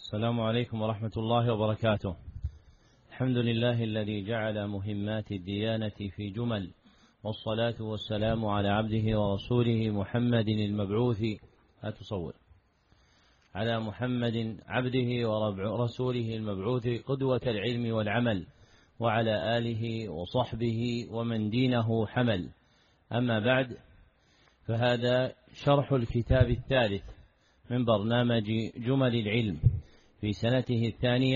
السلام عليكم ورحمة الله وبركاته. الحمد لله الذي جعل مهمات الديانة في جمل، والصلاة والسلام على عبده ورسوله محمد المبعوث على محمد عبده ورسوله المبعوث قدوة العلم والعمل، وعلى آله وصحبه ومن دينه حمل. أما بعد، فهذا شرح الكتاب الثالث من برنامج جمل العلم في سنته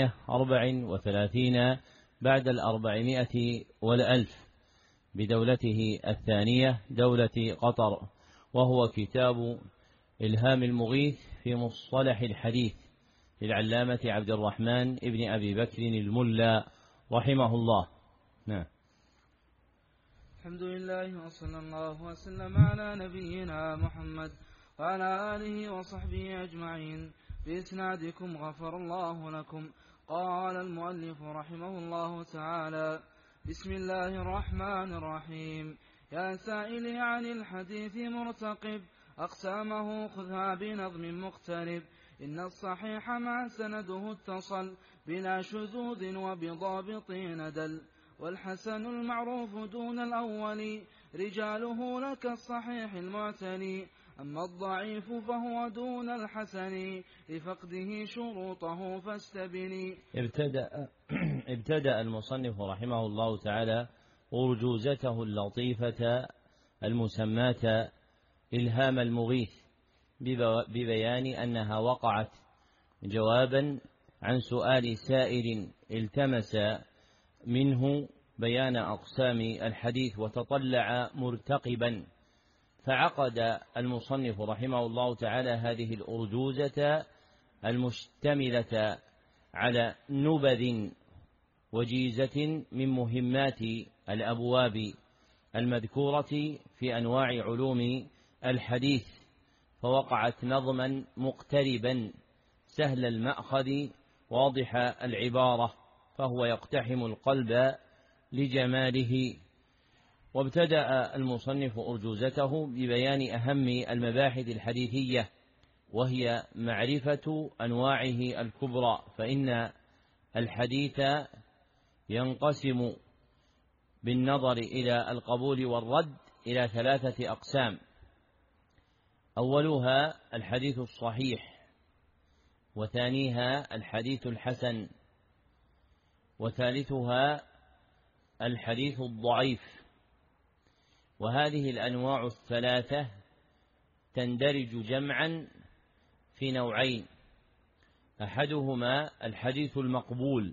32 بعد 400 بدولته الثانية دولة قطر، وهو كتاب إلهام المغيث في مصطلح الحديث للعلامة عبد الرحمن ابن أبي بكر الملا رحمه الله. نعم. الحمد لله وصلى الله وسلم على نبينا محمد وعلى آله وصحبه أجمعين. بإسنادكم غفر الله لكم. قال المؤلف رحمه الله تعالى: بسم الله الرحمن الرحيم. يا سائلي عن الحديث مرتقب، أقسامه خذها بنظم مقترب. إن الصحيح ما سنده اتصل بلا شذوذ وبضابط ندل، والحسن المعروف دون الأول رجاله لك الصحيح المعتني. أما الضعيف فهو دون الحسن لفقده شروطه فاستبني. ابتدأ المصنف رحمه الله تعالى أرجوزته اللطيفة المسماة إلهام المغيث ببيان أنها وقعت جوابا عن سؤال سائل التمس منه بيان أقسام الحديث وتطلع مرتقبا، فعقد المصنف رحمه الله تعالى هذه الأرجوزة المشتملة على نبذ وجيزة من مهمات الأبواب المذكورة في أنواع علوم الحديث، فوقعت نظما مقتربا سهل المأخذ واضح العبارة، فهو يقتحم القلب لجماله. وابتدأ المصنف أرجوزته ببيان أهم المباحث الحديثية، وهي معرفة أنواعه الكبرى، فإن الحديث ينقسم بالنظر إلى القبول والرد إلى 3 أقسام: أولها الحديث الصحيح، وثانيها الحديث الحسن، وثالثها الحديث الضعيف. وهذه الأنواع ال3 تندرج جمعا في نوعين: أحدهما الحديث المقبول،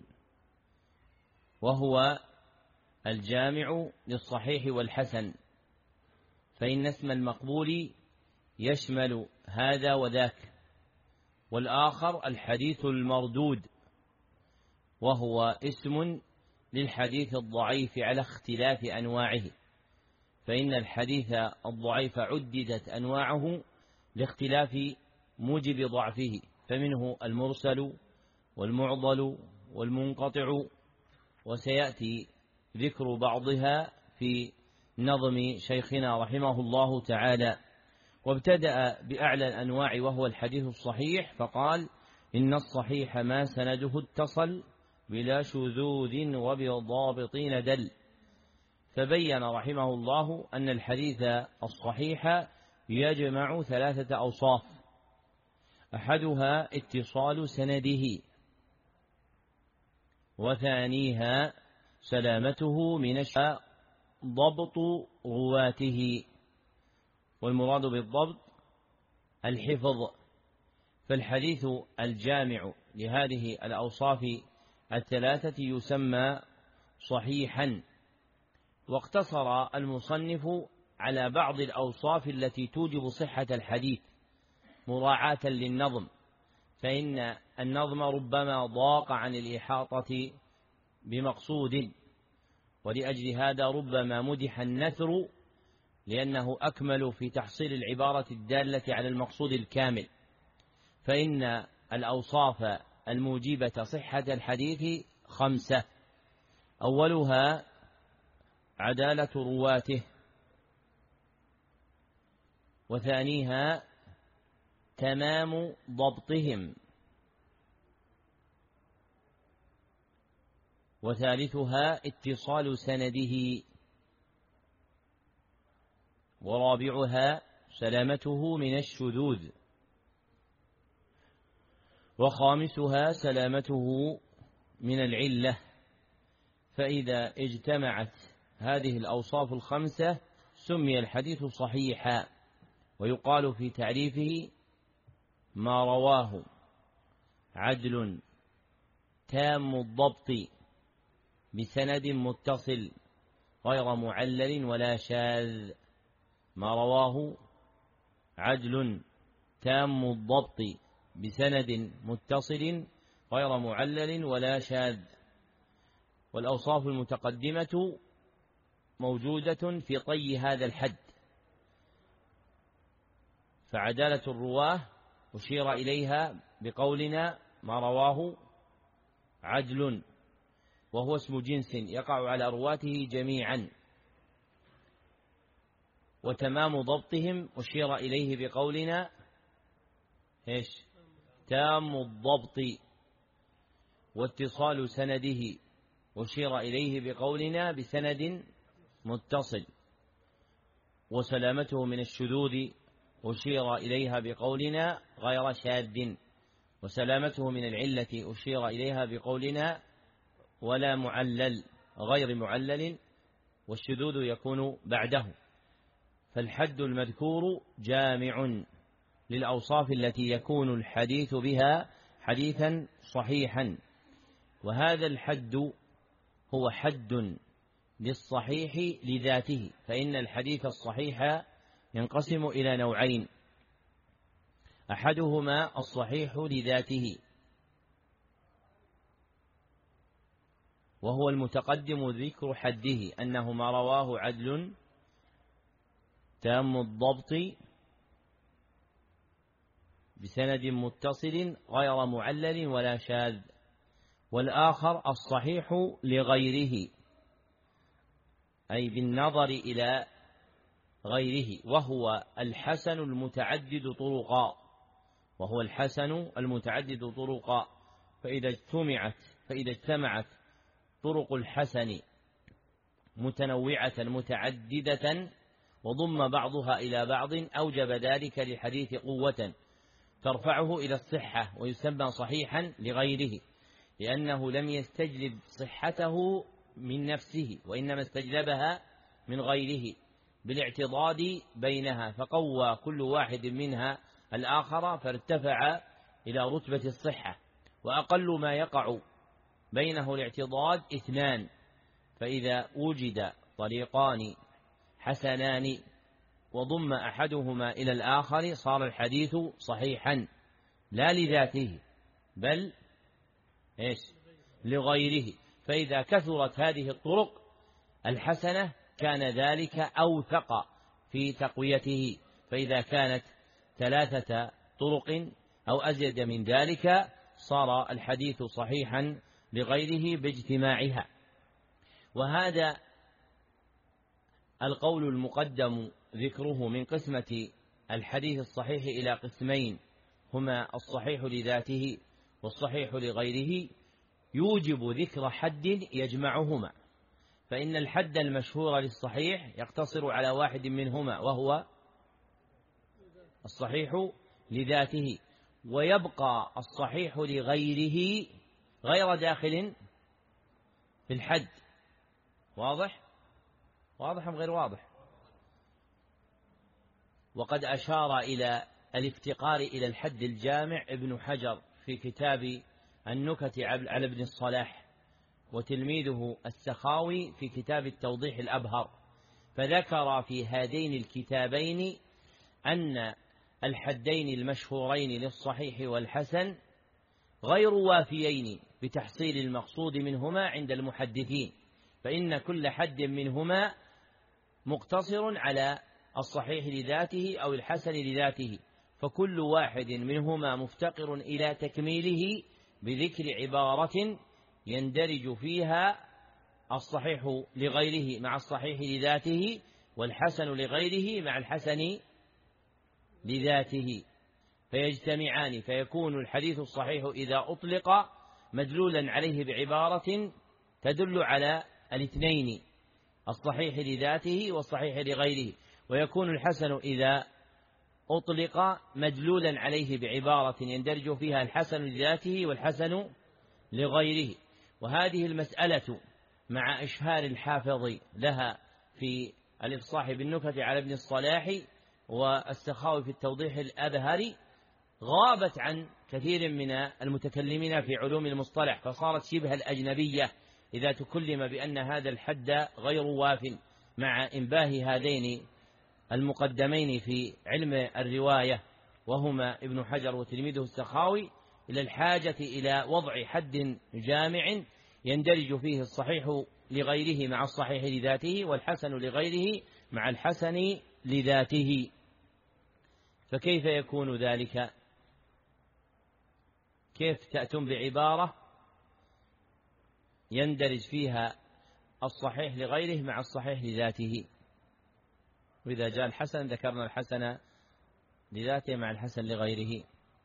وهو الجامع للصحيح والحسن، فإن اسم المقبول يشمل هذا وذاك. والآخر الحديث المردود، وهو اسم للحديث الضعيف على اختلاف أنواعه، فإن الحديث الضعيف عددت أنواعه لاختلاف موجب ضعفه، فمنه المرسل والمعضل والمنقطع، وسيأتي ذكر بعضها في نظم شيخنا رحمه الله تعالى. وابتدأ بأعلى الأنواع وهو الحديث الصحيح، فقال: إن الصحيح ما سنده اتصل بلا شذوذ وبضابط ندل. فبين رحمه الله أن الحديث الصحيح يجمع 3 أوصاف: أحدها اتصال سنده، وثانيها سلامته من ضبط رواته، والمراد بالضبط الحفظ. فالحديث الجامع لهذه الأوصاف ال3 يسمى صحيحا. واقتصر المصنف على بعض الأوصاف التي توجب صحة الحديث مراعاة للنظم، فإن النظم ربما ضاق عن الإحاطة بمقصود، ولأجل هذا ربما مدح النثر لأنه أكمل في تحصيل العبارة الدالة على المقصود الكامل. فإن الأوصاف الموجبة صحة الحديث 5: أولها عدالة رواته، وثانيها تمام ضبطهم، وثالثها اتصال سنده، ورابعها سلامته من الشذوذ، وخامسها سلامته من العلة. فإذا اجتمعت هذه الأوصاف الخمسة سمي الحديث صحيحا. ويقال في تعريفه: ما رواه عدل تام الضبط بسند متصل غير معلل ولا شاذ. ما رواه عدل تام الضبط بسند متصل غير معلل ولا شاذ. والأوصاف المتقدمة موجودة في طي هذا الحد. فعدالة الرواه أشير إليها بقولنا ما رواه عدل، وهو اسم جنس يقع على رواته جميعا. وتمام ضبطهم أشير إليه بقولنا تام الضبط. واتصال سنده أشير إليه بقولنا بسند متصل. وسلامته من الشذوذ أشير إليها بقولنا غير شاذ. وسلامته من العلة أشير إليها بقولنا ولا معلل غير معلل، والشذوذ يكون بعده. فالحد المذكور جامع للأوصاف التي يكون الحديث بها حديثا صحيحا. وهذا الحد هو حد للصحيح لذاته، فإن الحديث الصحيح ينقسم إلى نوعين: أحدهما الصحيح لذاته، وهو المتقدم ذكر حده، أنه ما رواه عدل تام الضبط بسند متصل غير معلل ولا شاذ. والآخر الصحيح لغيره، أي بالنظر إلى غيره، وهو الحسن المتعدد طرقا. فإذا اجتمعت طرق الحسن متنوعة متعددة وضم بعضها إلى بعض أوجب ذلك للحديث قوة ترفعه إلى الصحة، ويسمى صحيحا لغيره، لأنه لم يستجلب صحته من نفسه، وإنما استجلبها من غيره بالاعتضاد بينها، فقوى كل واحد منها الآخر فارتفع إلى رتبة الصحة. وأقل ما يقع بينه الاعتضاد 2، فإذا وجد طريقان حسنان وضم أحدهما إلى الآخر صار الحديث صحيحا لا لذاته بل لغيره. فإذا كثرت هذه الطرق الحسنة كان ذلك أوثق في تقويته، فإذا كانت 3 طرق أو أزيد من ذلك صار الحديث صحيحا لغيره باجتماعها. وهذا القول المقدم ذكره من قسمة الحديث الصحيح إلى قسمين، هما الصحيح لذاته والصحيح لغيره، يوجب ذكر حد يجمعهما. فإن الحد المشهور للصحيح يقتصر على واحد منهما، وهو الصحيح لذاته، ويبقى الصحيح لغيره غير داخل في الحد. واضح أم غير واضح؟ وقد أشار إلى الافتقار إلى الحد الجامع ابن حجر في كتاب النكت على ابن الصلاح، وتلميذه السخاوي في كتاب التوضيح الأبهر، فذكر في هذين الكتابين أن الحدين المشهورين للصحيح والحسن غير وافيين بتحصيل المقصود منهما عند المحدثين، فإن كل حد منهما مقتصر على الصحيح لذاته أو الحسن لذاته، فكل واحد منهما مفتقر إلى تكميله بذكر عبارة يندرج فيها الصحيح لغيره مع الصحيح لذاته، والحسن لغيره مع الحسن لذاته، فيجتمعان، فيكون الحديث الصحيح إذا أطلق مدلولا عليه بعبارة تدل على الاثنين، الصحيح لذاته والصحيح لغيره. ويكون الحسن إذا أطلق مدلولا عليه بعبارة يندرج فيها الحسن لذاته والحسن لغيره. وهذه المسألة مع إشهار الحافظ لها في الإفصاح بالنكت على ابن الصلاح والسخاوي في التوضيح الأبهري غابت عن كثير من المتكلمين في علوم المصطلح، فصارت شبه الأجنبية إذا تكلم بأن هذا الحد غير واف، مع إنباه هذين المقدمين في علم الرواية وهما ابن حجر وتلميذه السخاوي إلى الحاجة إلى وضع حد جامع يندرج فيه الصحيح لغيره مع الصحيح لذاته والحسن لغيره مع الحسن لذاته. فكيف يكون ذلك؟ كيف تأتون بعبارة يندرج فيها الصحيح لغيره مع الصحيح لذاته؟ وإذا جاء الحسن ذكرنا الحسن لذاته مع الحسن لغيره.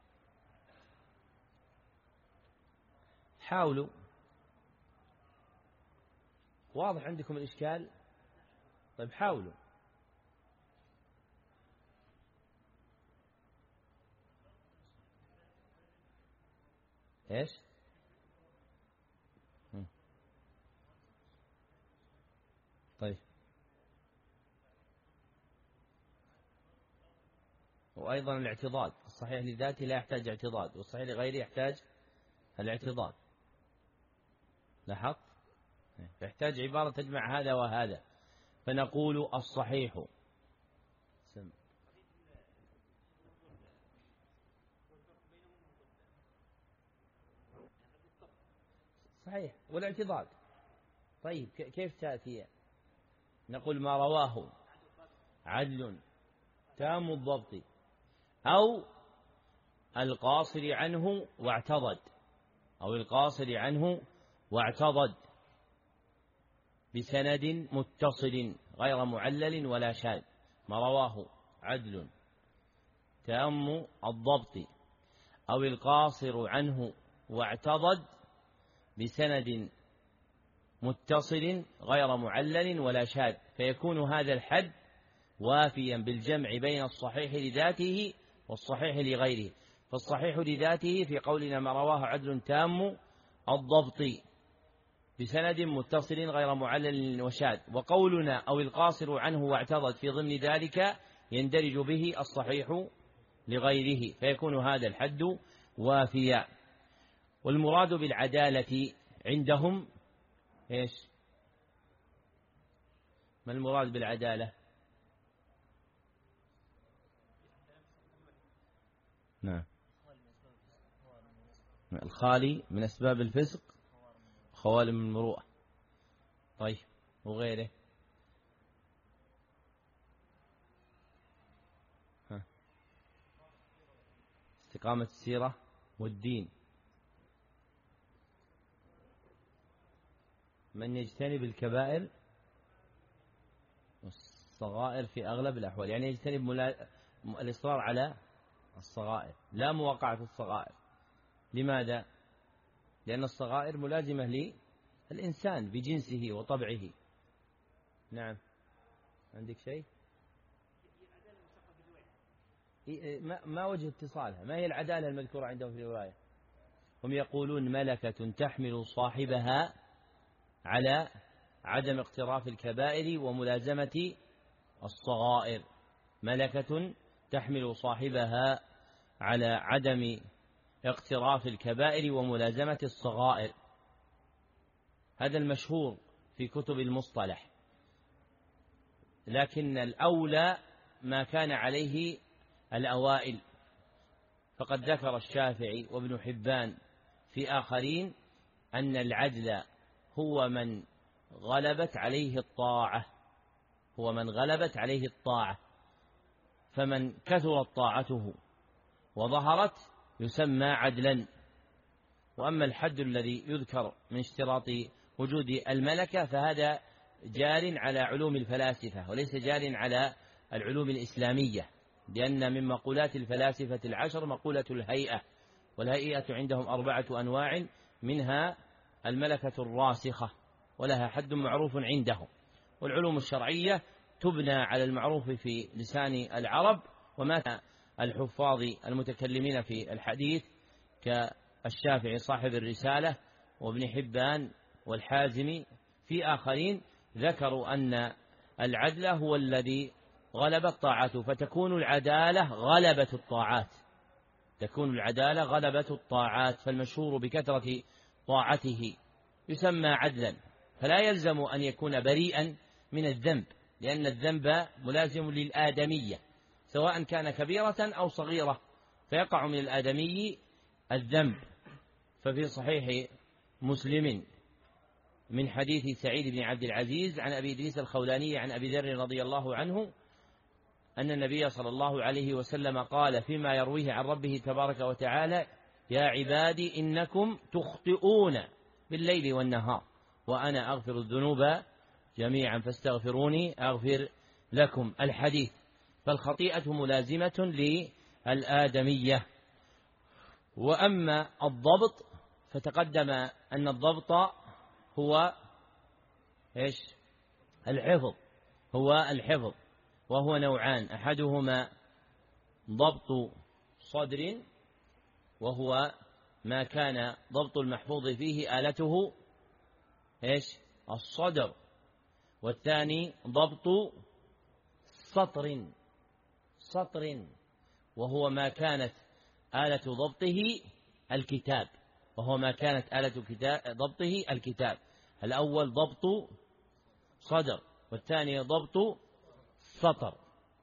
حاولوا. واضح عندكم الإشكال؟ طيب حاولوا. إيش؟ طيب. وأيضا الاعتضاد، الصحيح لذاته لا يحتاج اعتضاد والصحيح لغيره يحتاج الاعتضاد. لاحظت؟ يحتاج عبارة تجمع هذا وهذا، فنقول الصحيح صحيح والاعتضاد. طيب كيف تأتي؟ نقول ما رواه عدل تام الضبط أو القاصر عنه واعتضد، أو القاصر عنه واعتضد بسند متصل غير معلل ولا شاذ. ما رواه عدل تام الضبط أو القاصر عنه واعتضد بسند متصل غير معلل ولا شاذ، فيكون هذا الحد وافيا بالجمع بين الصحيح لذاته والصحيح لغيره. فالصحيح لذاته في قولنا ما رواه عدل تام الضبط بسند متصل غير معلل وشاذ، وقولنا أو القاصر عنه واعتضد في ضمن ذلك يندرج به الصحيح لغيره، فيكون هذا الحد وافيا. والمراد بالعدالة عندهم إيش؟ ما المراد بالعدالة؟ نعم، الخالي من أسباب الفسق خوالم من المروءة. طيب وغيره؟ استقامة السيرة والدين. من يجتنب الكبائر والصغائر في أغلب الأحوال، يعني يجتنب الإصرار على الصغائر لا مواقعة الصغائر. لماذا؟ لأن الصغائر ملازمة للإنسان بجنسه وطبعه. نعم، عندك شيء؟ ما وجه اتصالها؟ ما هي العدالة المذكورة عندهم في الرواية؟ هم يقولون ملكة تحمل صاحبها على عدم اقتراف الكبائر وملازمة الصغائر. ملكة تحمل صاحبها على عدم اقتراف الكبائر وملازمة الصغائر. هذا المشهور في كتب المصطلح، لكن الأولى ما كان عليه الأوائل، فقد ذكر الشافعي وابن حبان في آخرين أن العدل هو من غلبت عليه الطاعة، هو من غلبت عليه الطاعة، فمن كثرت طاعته وظهرت يسمى عدلا. وأما الحد الذي يذكر من اشتراط وجود الملكة فهذا جار على علوم الفلاسفة وليس جار على العلوم الإسلامية، لأن من مقولات الفلاسفة العشر مقولة الهيئة، والهيئة عندهم 4 أنواع، منها الملكة الراسخة ولها حد معروف عندهم. والعلوم الشرعية تبنى على المعروف في لسان العرب، وما الحفاظ المتكلمين في الحديث كالشافعي صاحب الرسالة وابن حبان والحازمي في آخرين ذكروا أن العدل هو الذي غلب الطاعات، فتكون العدالة غلبة الطاعات، تكون العدالة غلبة الطاعات، فالمشهور بكثرة طاعته يسمى عدلا، فلا يلزم أن يكون بريئا من الذنب، لأن الذنب ملازم للآدمية سواء كان كبيرة أو صغيرة، فيقع من الآدمي الذنب. ففي صحيح مسلم من حديث سعيد بن عبد العزيز عن أبي إدريس الخولاني عن أبي ذر رضي الله عنه أن النبي صلى الله عليه وسلم قال فيما يرويه عن ربه تبارك وتعالى: يا عبادي إنكم تخطئون بالليل والنهار وأنا أغفر الذنوب جميعا فاستغفروني أغفر لكم. الحديث. فالخطيئة ملازمة للآدمية. وأما الضبط فتقدم أن الضبط هو الحفظ، وهو نوعان: أحدهما ضبط صدر، وهو ما كان ضبط المحفوظ فيه آلته الصدر، والثاني ضبط سطر، وهو ما كانت آلة ضبطه الكتاب، الأول ضبط صدر والثاني ضبط سطر.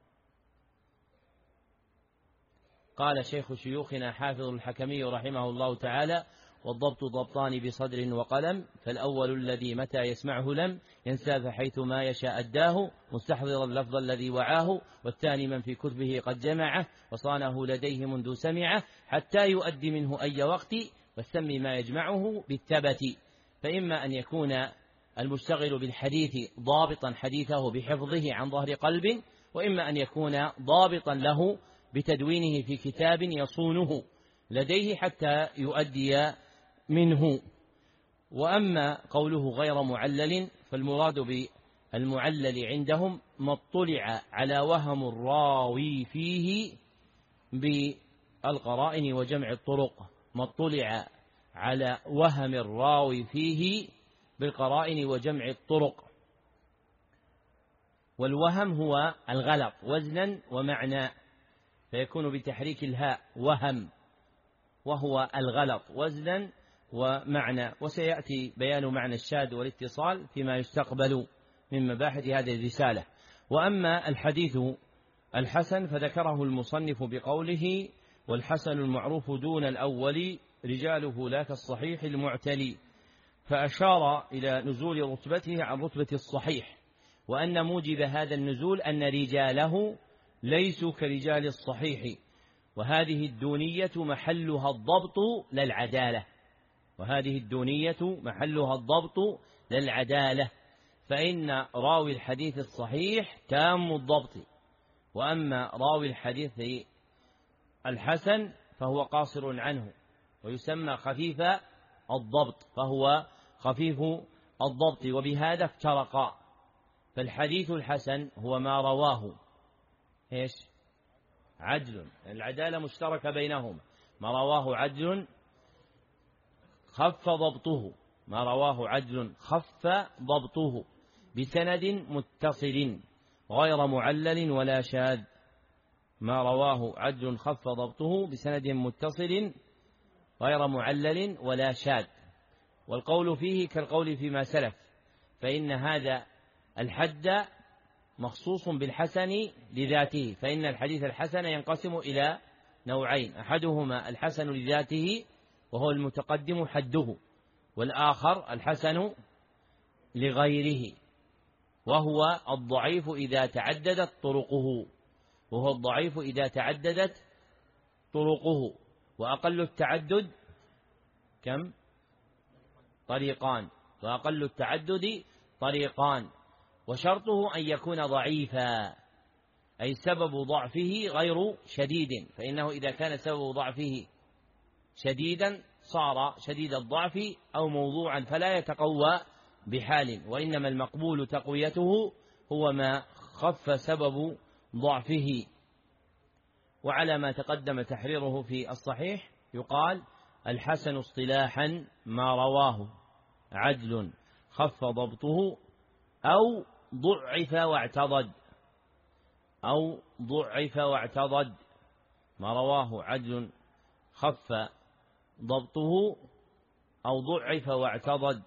قال شيخ شيوخنا حافظ الحكمي رحمه الله تعالى: والضبط ضبطان بصدر وقلم، فالأول الذي متى يسمعه لم ينسى فحيث ما يشاء أداه مستحضرا اللفظ الذي وعاه، والثاني من في كتبه قد جمعه وصانه لديه منذ سمعه حتى يؤدي منه أي وقت، والسمي ما يجمعه بالثبت. فإما أن يكون المشتغل بالحديث ضابطا حديثه بحفظه عن ظهر قلب، وإما أن يكون ضابطا له بتدوينه في كتاب يصونه لديه حتى يؤدي منه. وأما قوله غير معلل فالمراد بالمعلل عندهم ما اطلع على وهم الراوي فيه بالقرائن وجمع الطرق، ما اطلع على وهم الراوي فيه بالقرائن وجمع الطرق. والوهم هو الغلط وزنا ومعنى، فيكون بتحريك الهاء وهم، وهو الغلط وزنا ومعنى. وسيأتي بيان معنى الشاذ والاتصال فيما يستقبل من مباحث هذه الرسالة. وأما الحديث الحسن فذكره المصنف بقوله: والحسن المعروف دون الأول رجاله لا كالصحيح المعتلي، فأشار إلى نزول رتبته عن رتبة الصحيح، وأن موجب هذا النزول أن رجاله ليسوا كرجال الصحيح، وهذه الدونية محلها الضبط للعدالة، فإن راوي الحديث الصحيح تام الضبط، وأما راوي الحديث الحسن فهو قاصر عنه، ويسمى خفيف الضبط، فهو خفيف الضبط. وبهذا افترقا، فالحديث الحسن هو ما رواه عدل، العدالة مشتركة بينهما، ما رواه عدل خف ضبطه بسند متصل غير معلل ولا شاذ، ما رواه عدل خف ضبطه بسند متصل غير معلل ولا شاذ. والقول فيه كالقول فيما سلف، فإن هذا الحد مخصوص بالحسن لذاته، فإن الحديث الحسن ينقسم إلى نوعين: أحدهما الحسن لذاته وهو المتقدم حده، والآخر الحسن لغيره وهو الضعيف إذا تعددت طرقه، وأقل التعدد كم؟ طريقان، وشرطه أن يكون ضعيفا، أي سبب ضعفه غير شديد، فإنه إذا كان سبب ضعفه شديدا صار شديد الضعف أو موضوعا فلا يتقوى بحال، وإنما المقبول تقويته هو ما خف سبب ضعفه. وعلى ما تقدم تحريره في الصحيح يقال: الحسن اصطلاحا ما رواه عدل خف ضبطه أو ضعف واعتضد، أو ضعف واعتضد، ما رواه عدل خف ضبطه أو ضعف واعتضد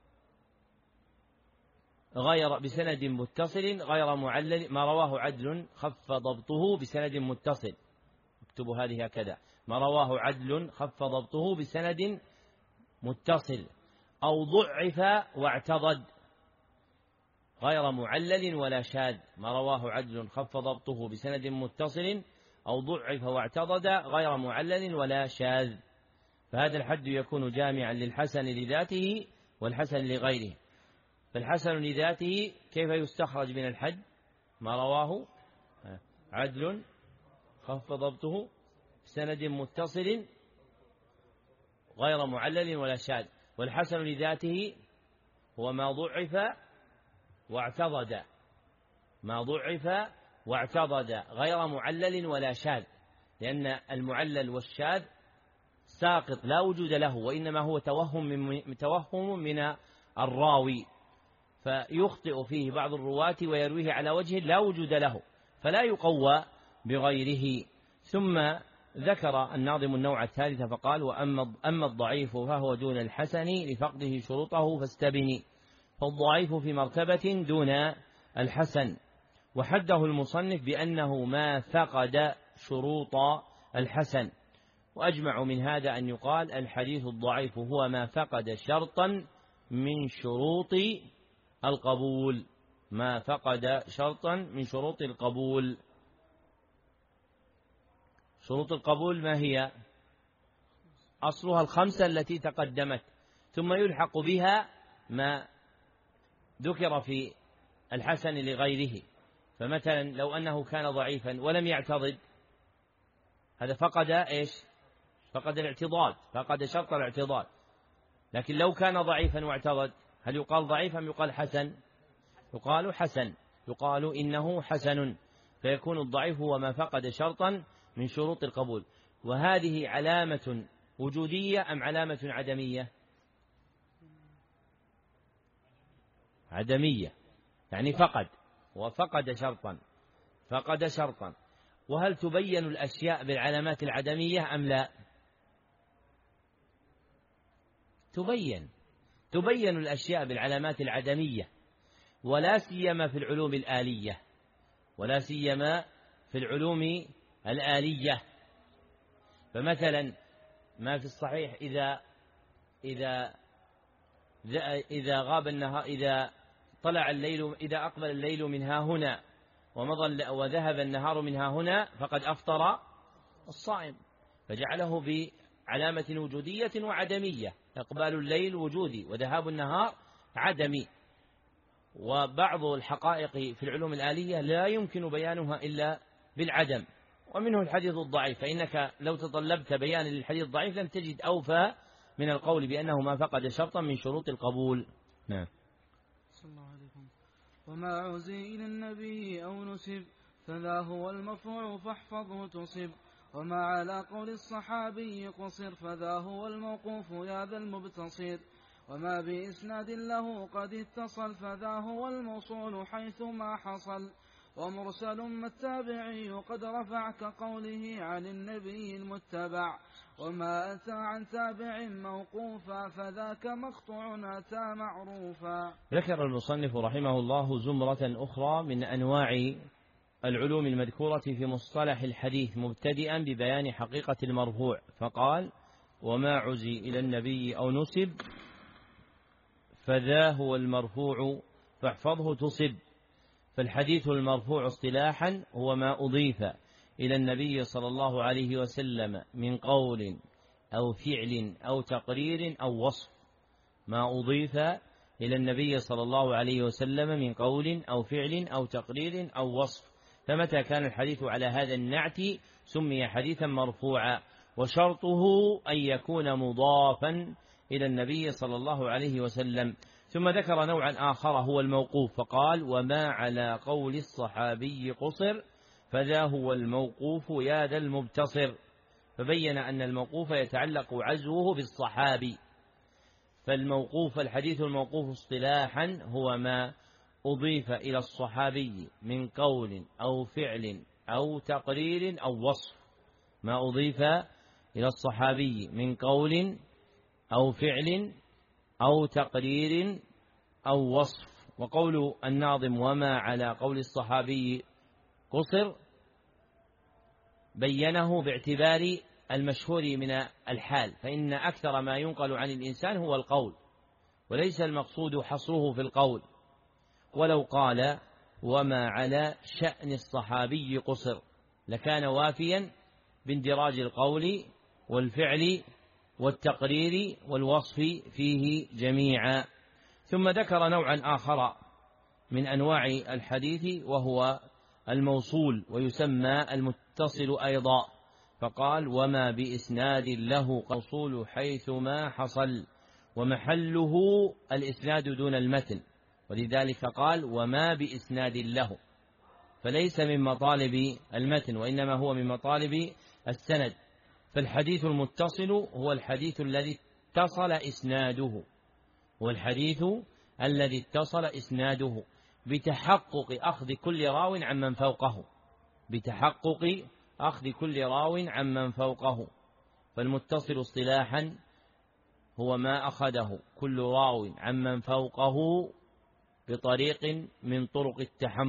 غير بسند متصل غير معلل، ما رواه عدل خف ضبطه بسند متصل، اكتبوا هذه هكذا: ما رواه عدل خف ضبطه بسند متصل، أو ضعف واعتضد غير معلل ولا شاذ. ما رواه عدل خف ضبطه بسند متصل أو ضعف واعتضد غير معلل ولا شاذ. فهذا الحد يكون جامعا للحسن لذاته والحسن لغيره. فالحسن لذاته كيف يستخرج من الحد؟ ما رواه عدل خف ضبطه بسند متصل غير معلل ولا شاذ. والحسن لذاته هو ما ضعف واعتضد، ما ضعف واعتضد غير معلل ولا شاذ، لأن المعلل والشاذ ساقط لا وجود له، وإنما هو توهم من الراوي، فيخطئ فيه بعض الرواة ويرويه على وجه لا وجود له فلا يقوى بغيره. ثم ذكر الناظم النوع الثالث فقال: وأما الضعيف فهو دون الحسن لفقده شروطه فاستبني. فالضعيف في مرتبة دون الحسن، وحده المصنف بأنه ما فقد شروط الحسن. وأجمع من هذا أن يقال: الحديث الضعيف هو ما فقد شرطا من شروط القبول، ما فقد شرطا من شروط القبول. شروط القبول ما هي؟ أصلها الخمسة التي تقدمت، ثم يلحق بها ما ذكر في الحسن لغيره. فمثلا لو أنه كان ضعيفا ولم يعتضد، هذا فقد إيش؟ فقد الاعتضاد، فقد شرط الاعتضاد. لكن لو كان ضعيفا واعتضد، هل يقال ضعيف أم يقال حسن؟ يقال حسن، يقال إنه حسن. فيكون الضعيف هو ما فقد شرطا من شروط القبول. وهذه علامة وجودية أم علامة عدمية؟ عدمية، يعني فقد شرطا، فقد شرطا. وهل تبين الأشياء بالعلامات العدمية أم لا؟ تبين الأشياء بالعلامات العدمية، ولا سيما في العلوم الآلية، ولا سيما في العلوم الآلية. فمثلا ما في الصحيح إذا غاب النهار، إذا طلع الليل، إذا أقبل الليل من ها هنا وذهب النهار من ها هنا فقد أفطر الصائم، فجعله بعلامة وجودية وعدمية: إقبال الليل وجودي وذهاب النهار عدمي. وبعض الحقائق في العلوم الآلية لا يمكن بيانها إلا بالعدم، ومنه الحديث الضعيف، فإنك لو تطلبت بيانا للحديث الضعيف لم تجد أوفى من القول بأنه ما فقد شرطا من شروط القبول. نعم. صلى الله عليكم. وما عزي إلى النبي أو نسب فذا هو المرفوع فاحفظه تصب، وما على قول الصحابي قصر فذا هو الموقوف يا ذا المبتصر، وما بإسناد له قد اتصل فذا هو الموصول حيث ما حصل، ومرسل ما التابعي قد رفع كقوله عن النبي المتبع، وما أتى عن تابع موقوفا فذاك مقطوع أتى معروفا. ذكر المصنف رحمه الله زمرة أخرى من أنواع العلوم المذكورة في مصطلح الحديث، مبتدئا ببيان حقيقة المرفوع، فقال: وما عزي إلى النبي أو نسب فذا هو المرفوع فاحفظه تصب. فالحديث المرفوع اصطلاحا هو ما أضيف إلى النبي صلى الله عليه وسلم من قول أو فعل أو تقرير أو وصف، ما أضيف إلى النبي صلى الله عليه وسلم من قول أو فعل أو تقرير أو وصف. فمتى كان الحديث على هذا النعت سمي حديثا مرفوعا، وشرطه أن يكون مضافا إلى النبي صلى الله عليه وسلم. ثم ذكر نوعا آخر هو الموقوف فقال: وما على قول الصحابي قصر فذا هو الموقوف يا ذا المبتصر. فبين أن الموقوف يتعلق عزوه بالصحابي. فالموقوف الحديث الموقوف اصطلاحا هو ما أضيف إلى الصحابي من قول أو فعل أو تقرير أو وصف. ما أضيف إلى الصحابي من قول أو فعل أو تقرير أو وصف. وقول الناظم: وما على قول الصحابي قصر، بينه باعتبار المشهور من الحال، فإن أكثر ما ينقل عن الإنسان هو القول، وليس المقصود حصره في القول. ولو قال: وما على شأن الصحابي قصر، لكان وافيا باندراج القول والفعل والتقرير والوصف فيه جميعا. ثم ذكر نوعا آخر من أنواع الحديث وهو الموصول، ويسمى المتصل أيضا، فقال: وما بإسناد له موصول حيث ما حصل، ومحله الإسناد دون المتن، ولذلك قال: وما بإسناد له، فليس من مطالب المتن، وإنما هو من مطالب السند. فالحديث المتصل هو الحديث الذي اتصل إسناده، بتحقق أخذ كل راو عمن فوقه. فالمتصل اصطلاحا هو ما أخذه كل راو عمن فوقه بطريق من طرق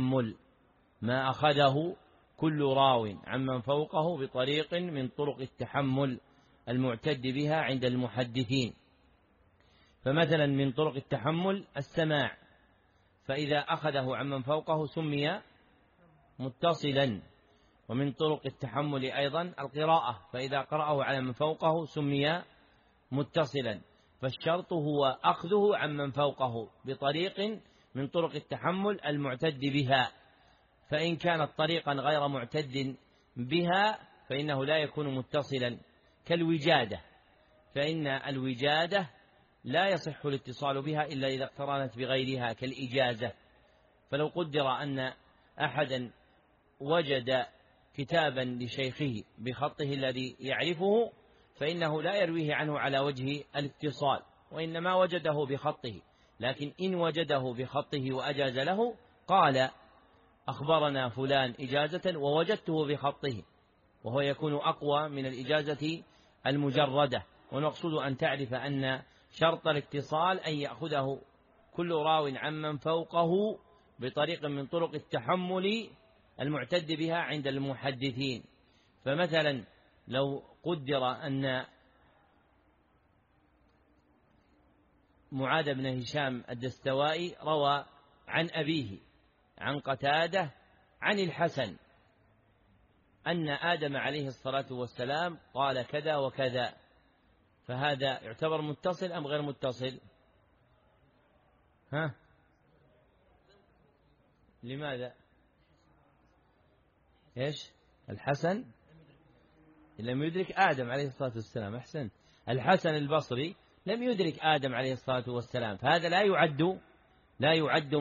التحمل، المعتد بها عند المحدثين. فمثلا من طرق التحمل السماع، فإذا أخذه عمن فوقه سمي متصلا. ومن طرق التحمل أيضا القراءة، فإذا قرأه على من فوقه سمي متصلا. فالشرط هو أخذه عمن فوقه بطريق من طرق التحمل المعتد بها، فإن كانت طريقا غير معتد بها فإنه لا يكون متصلا، كالوجادة، فإن الوجادة لا يصح الاتصال بها إلا إذا اقترنت بغيرها كالإجازة. فلو قدر أن أحدا وجد كتابا لشيخه بخطه الذي يعرفه، فإنه لا يرويه عنه على وجه الاتصال، وإنما وجده بخطه. لكن إن وجده بخطه وأجاز له قال: أخبرنا فلان إجازة ووجدته بخطه، وهو يكون أقوى من الإجازة المجردة. ونقصد أن تعرف أن شرط الاتصال أن يأخذه كل راو عمن فوقه بطريق من طرق التحمل المعتد بها عند المحدثين. فمثلا لو قدر أن معاذ بن هشام الدستوائي روى عن أبيه عن قتادة عن الحسن أن آدم عليه الصلاة والسلام قال كذا وكذا، فهذا يعتبر متصل أم غير متصل؟ لماذا؟ إيش؟ الحسن لم يدرك آدم عليه الصلاة والسلام. أحسنت. الحسن البصري لم يدرك آدم عليه الصلاة والسلام، فهذا لا يعد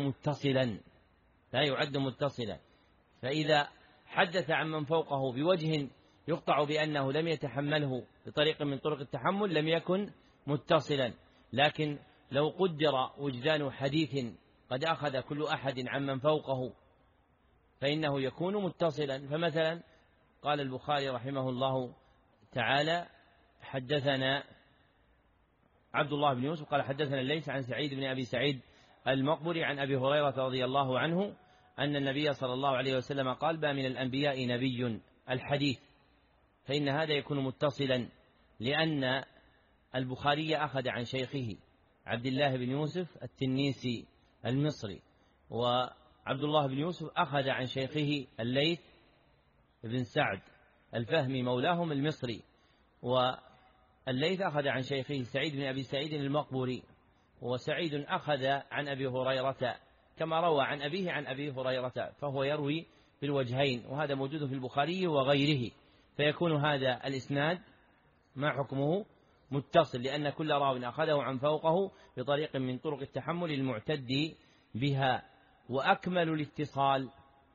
متصلا. فإذا حدث عن من فوقه بوجه يقطع بأنه لم يتحمله بطريق من طرق التحمل لم يكن متصلا. لكن لو قدر وجدان حديث قد أخذ كل أحد عن من فوقه فإنه يكون متصلا. فمثلا قال البخاري رحمه الله تعالى: حدثنا عبد الله بن يوسف قال حدثنا الليث عن سعيد بن أبي سعيد المقبري عن أبي هريرة رضي الله عنه أن النبي صلى الله عليه وسلم قال: ما من الأنبياء نبي الحديث. فإن هذا يكون متصلا، لأن البخاري أخذ عن شيخه عبد الله بن يوسف التنيسي المصري، وعبد الله بن يوسف أخذ عن شيخه الليث بن سعد الفهمي مولاهم المصري، والليث أخذ عن شيخه سعيد بن أبي سعيد المقبري، وسعيد أخذ عن أبي هريرة كما روى عن أبيه عن أبي هريرة، فهو يروي بالوجهين، وهذا موجود في البخاري وغيره. فيكون هذا الإسناد ما حكمه؟ متصل، لأن كل راو أخذه عن فوقه بطريق من طرق التحمل المعتد بها. وأكمل الاتصال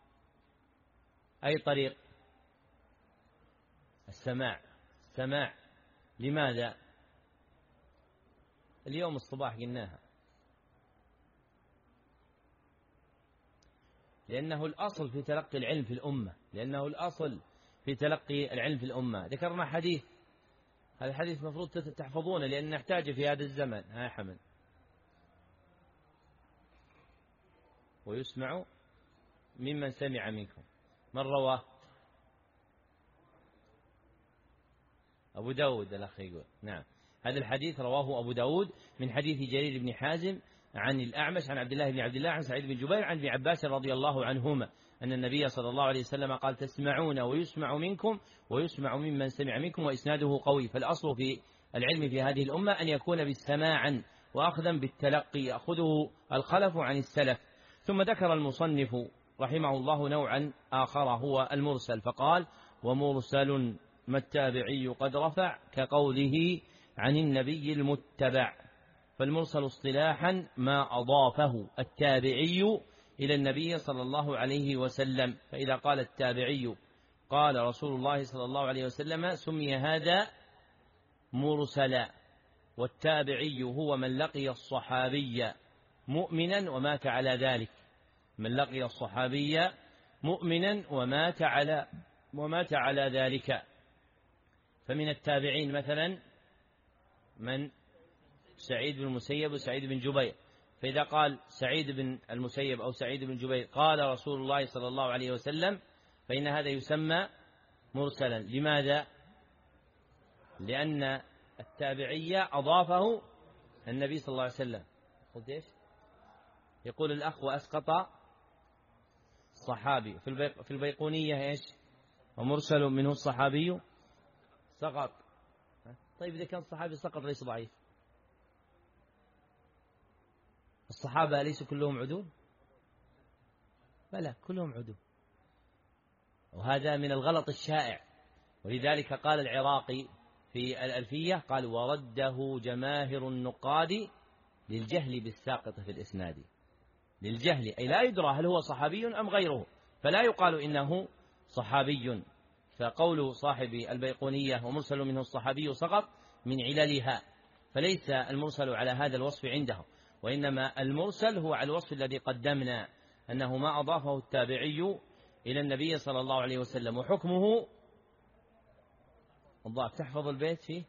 أي طريق؟ السماع. لماذا؟ اليوم الصباح قلناها، لأنه الأصل في تلقي العلم في الأمة، ذكرنا حديث، هذا الحديث مفروض تحفظونه لأن نحتاجه في هذا الزمن. ها حمد. ويسمع ممن سمع منكم. من رواه؟ أبو داود. الأخ يقول نعم، هذا الحديث رواه أبو داود من حديث جرير بن حازم عن الأعمش عن عبد الله بن عبد الله عن سعيد بن جبير عن ابن عباس رضي الله عنهما أن النبي صلى الله عليه وسلم قال: تسمعون ويسمع منكم ويسمع ممن سمع منكم، وإسناده قوي. فالأصل في العلم في هذه الأمة أن يكون بالسماعا وأخذا بالتلقي، يأخذه الخلف عن السلف. ثم ذكر المصنف رحمه الله نوعا آخر هو المرسل، فقال: ومرسل ما التابعي قد رفع كقوله عن النبي المتبع. فالمرسل اصطلاحا ما أضافه التابعي إلى النبي صلى الله عليه وسلم. فإذا قال التابعي قال رسول الله صلى الله عليه وسلم سمي هذا مرسلا. والتابعي هو من لقي الصحابي مؤمنا ومات على ذلك، من لقي الصحابي مؤمنا ومات على ذلك. فمن التابعين مثلا من سعيد بن المسيب وسعيد بن جبير، فإذا قال سعيد بن المسيب أو سعيد بن جبير قال رسول الله صلى الله عليه وسلم فإن هذا يسمى مرسلا. لماذا؟ لأن التابعية أضافه النبي صلى الله عليه وسلم. قلت إيش؟ يقول الأخ: وأسقط الصحابي. في البيقونية إيش؟ ومرسل منه الصحابي سقط. طيب إذا كان الصحابي سقط ليس ضعيف؟ الصحابة ليس كلهم عدول؟ بلى كلهم عدول. وهذا من الغلط الشائع، ولذلك قال العراقي في الألفية قال: ورده جماهر النقاد للجهل بالساقط في الإسناد. للجهل أي لا يدرى هل هو صحابي أم غيره، فلا يقال إنه صحابي. فقول صاحب البيقونية ومرسل منه الصحابي سقط من عللها، فليس المرسل على هذا الوصف عنده، وإنما المرسل هو على الوصف الذي قدمنا أنه ما أضافه التابعي إلى النبي صلى الله عليه وسلم. وحكمه الضعف. تحفظ البيت فيه؟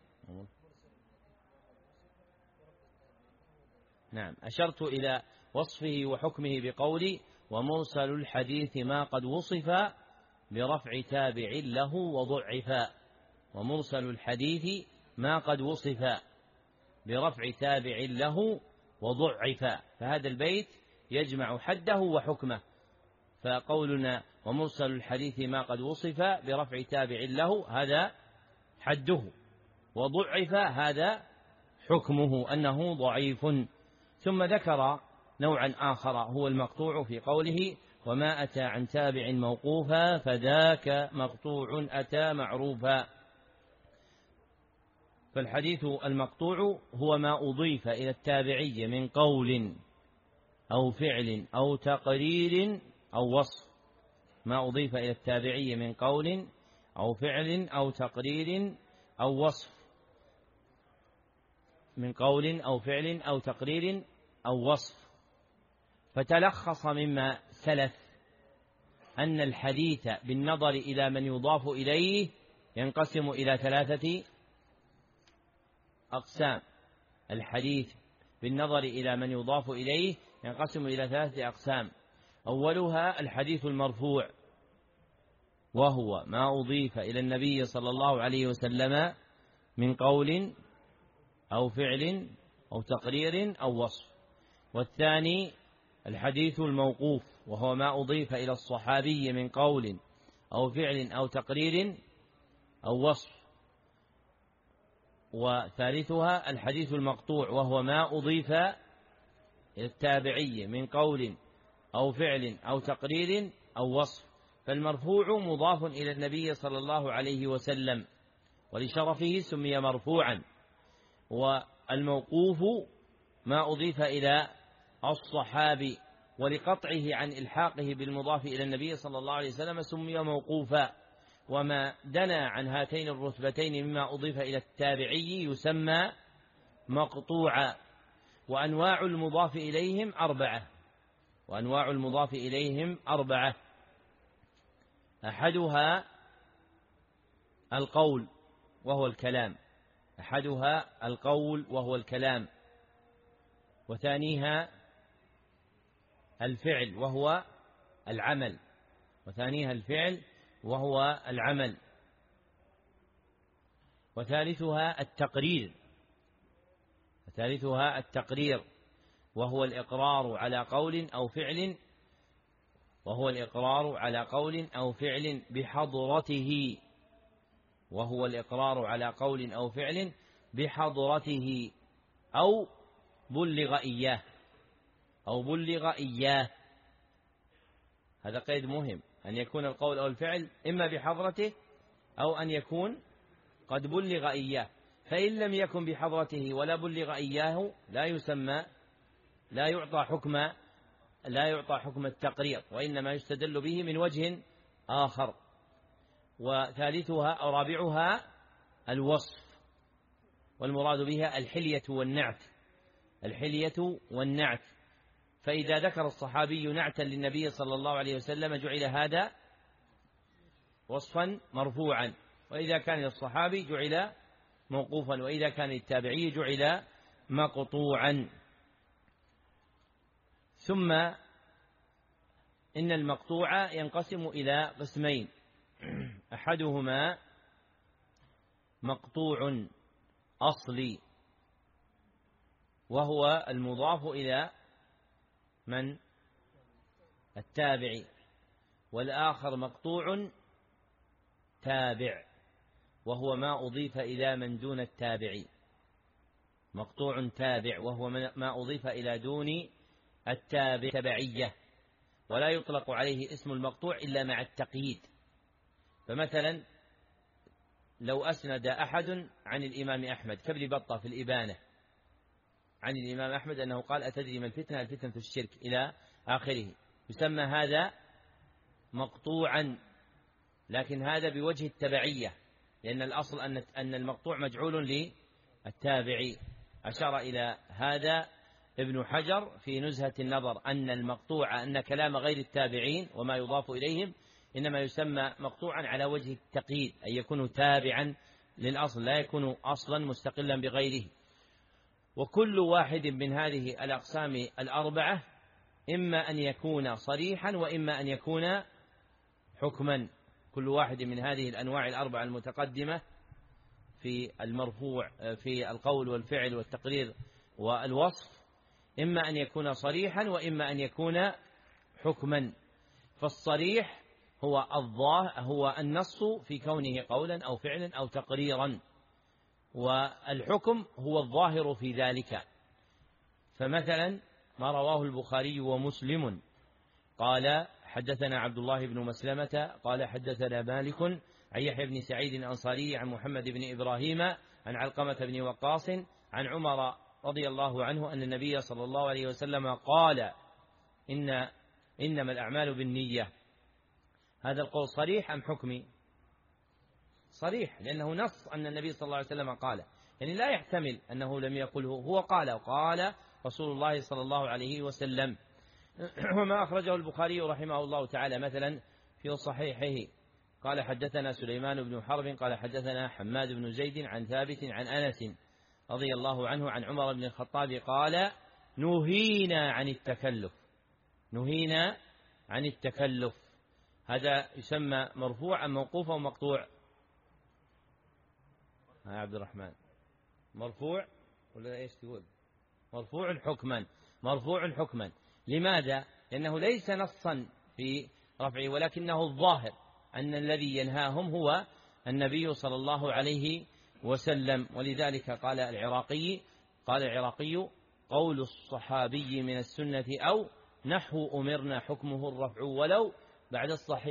نعم. أشرت إلى وصفه وحكمه بقولي: ومرسل الحديث ما قد وصف برفع تابع له وضعف. ومرسل الحديث ما قد وصف برفع تابع له وضعف. فهذا البيت يجمع حده وحكمه. فقولنا ومرسل الحديث ما قد وصف برفع تابع له هذا حده، وضعف هذا حكمه أنه ضعيف. ثم ذكر نوعا آخر هو المقطوع في قوله: وما أتى عن تابع موقوفا فذاك مقطوع أتى معروفا. فالحديث المقطوع هو ما أضيف إلى التابعي من قول أو فعل أو تقرير أو وصف. ما أضيف إلى التابعي من قول أو فعل أو تقرير أو وصف. من قول أو فعل أو تقرير أو وصف. فتلخص مما سلف أن الحديث بالنظر إلى من يضاف إليه ينقسم إلى 3 أقسام. الحديث بالنظر إلى من يضاف إليه ينقسم إلى 3 أقسام. أولها الحديث المرفوع، وهو ما أضيف إلى النبي صلى الله عليه وسلم من قول أو فعل أو تقرير أو وصف. والثاني الحديث الموقوف، وهو ما أضيف إلى الصحابي من قول أو فعل أو تقرير أو وصف. وثالثها الحديث المقطوع، وهو ما أضيف إلى التابعي من قول أو فعل أو تقرير أو وصف. فالمرفوع مضاف إلى النبي صلى الله عليه وسلم، ولشرفه سمي مرفوعا. والموقوف ما أضيف إلى الصحابي، ولقطعه عن إلحاقه بالمضاف إلى النبي صلى الله عليه وسلم سمي موقوفا، وما دنا عن هاتين الرتبتين مما أضيف إلى التابعي يسمى مقطوعا. وأنواع المضاف إليهم أربعة. أحدها القول وهو الكلام، وثانيها الفعل وهو العمل، وثالثها التقرير وهو الإقرار على قول أو فعل بحضرته أو بلغ إياه. هذا قيد مهم، أن يكون القول أو الفعل إما بحضرته أو أن يكون قد بلغ إياه. فإن لم يكن بحضرته ولا بلغ إياه لا يعطى حكم التقرير، وإنما يستدل به من وجه آخر. وثالثها أو رابعها الوصف، والمراد بها الحلية والنعت. فإذا ذكر الصحابي نعتا للنبي صلى الله عليه وسلم جعل هذا وصفا مرفوعا، وإذا كان للصحابي جعل موقوفا، وإذا كان للتابعي جعل مقطوعا. ثم إن المقطوع ينقسم إلى قسمين: أحدهما مقطوع أصلي، وهو المضاف إلى من؟ التابعي. والآخر مقطوع تابع، وهو ما أضيف إلى من دون التابعي. مقطوع تابع وهو ما أضيف إلى دون التبعية، ولا يطلق عليه اسم المقطوع إلا مع التقييد. فمثلا لو أسند أحد عن الإمام أحمد كابن بطة في الإبانة عن الإمام أحمد أنه قال: أتدري ما الفتنة؟ الفتنة في الشرك، إلى آخره، يسمى هذا مقطوعا، لكن هذا بوجه التبعية، لأن الأصل أن المقطوع مجعول للتابعي. أشار إلى هذا ابن حجر في نزهة النظر أن المقطوع أن كلام غير التابعين وما يضاف إليهم إنما يسمى مقطوعا على وجه التقييد، أن يكون تابعا للأصل، لا يكون أصلا مستقلا بغيره. وكل واحد من هذه الأقسام الأربعة إما أن يكون صريحا وإما أن يكون حكما. كل واحد من هذه الأنواع الأربعة المتقدمة في المرفوع في القول والفعل والتقرير والوصف إما أن يكون صريحا وإما أن يكون حكما. فالصريح هو النص في كونه قولا أو فعلا أو تقريرا، والحكم هو الظاهر في ذلك. فمثلا ما رواه البخاري ومسلم قال: حدثنا عبد الله بن مسلمة قال: حدثنا مالك عن يحيى بن سعيد الأنصاري عن محمد بن إبراهيم عن علقمة بن وقاص عن عمر رضي الله عنه أن النبي صلى الله عليه وسلم قال: إنما الأعمال بالنية. هذا القول صريح أم حكمي؟ صريح، لأنه نص أن النبي صلى الله عليه وسلم قال، يعني لا يحتمل أنه لم يقله، هو قال رسول الله صلى الله عليه وسلم. وما أخرجه البخاري رحمه الله تعالى مثلا في صحيحه قال: حدثنا سليمان بن حرب قال: حدثنا حماد بن زيد عن ثابت عن أنس رضي الله عنه عن عمر بن الخطاب قال: نهينا عن التكلف. هذا يسمى مرفوع أم موقوف أو مقطوع؟ يا عبد الرحمن، مرفوع ولا إيش تقول؟ مرفوع حكما. لماذا؟ لأنه ليس نصا في رفعه، ولكنه الظاهر أن الذي ينهاهم هو النبي صلى الله عليه وسلم. ولذلك قال العراقي: قول الصحابي من السنة، أو نحو أمرنا حكمه الرفع، ولو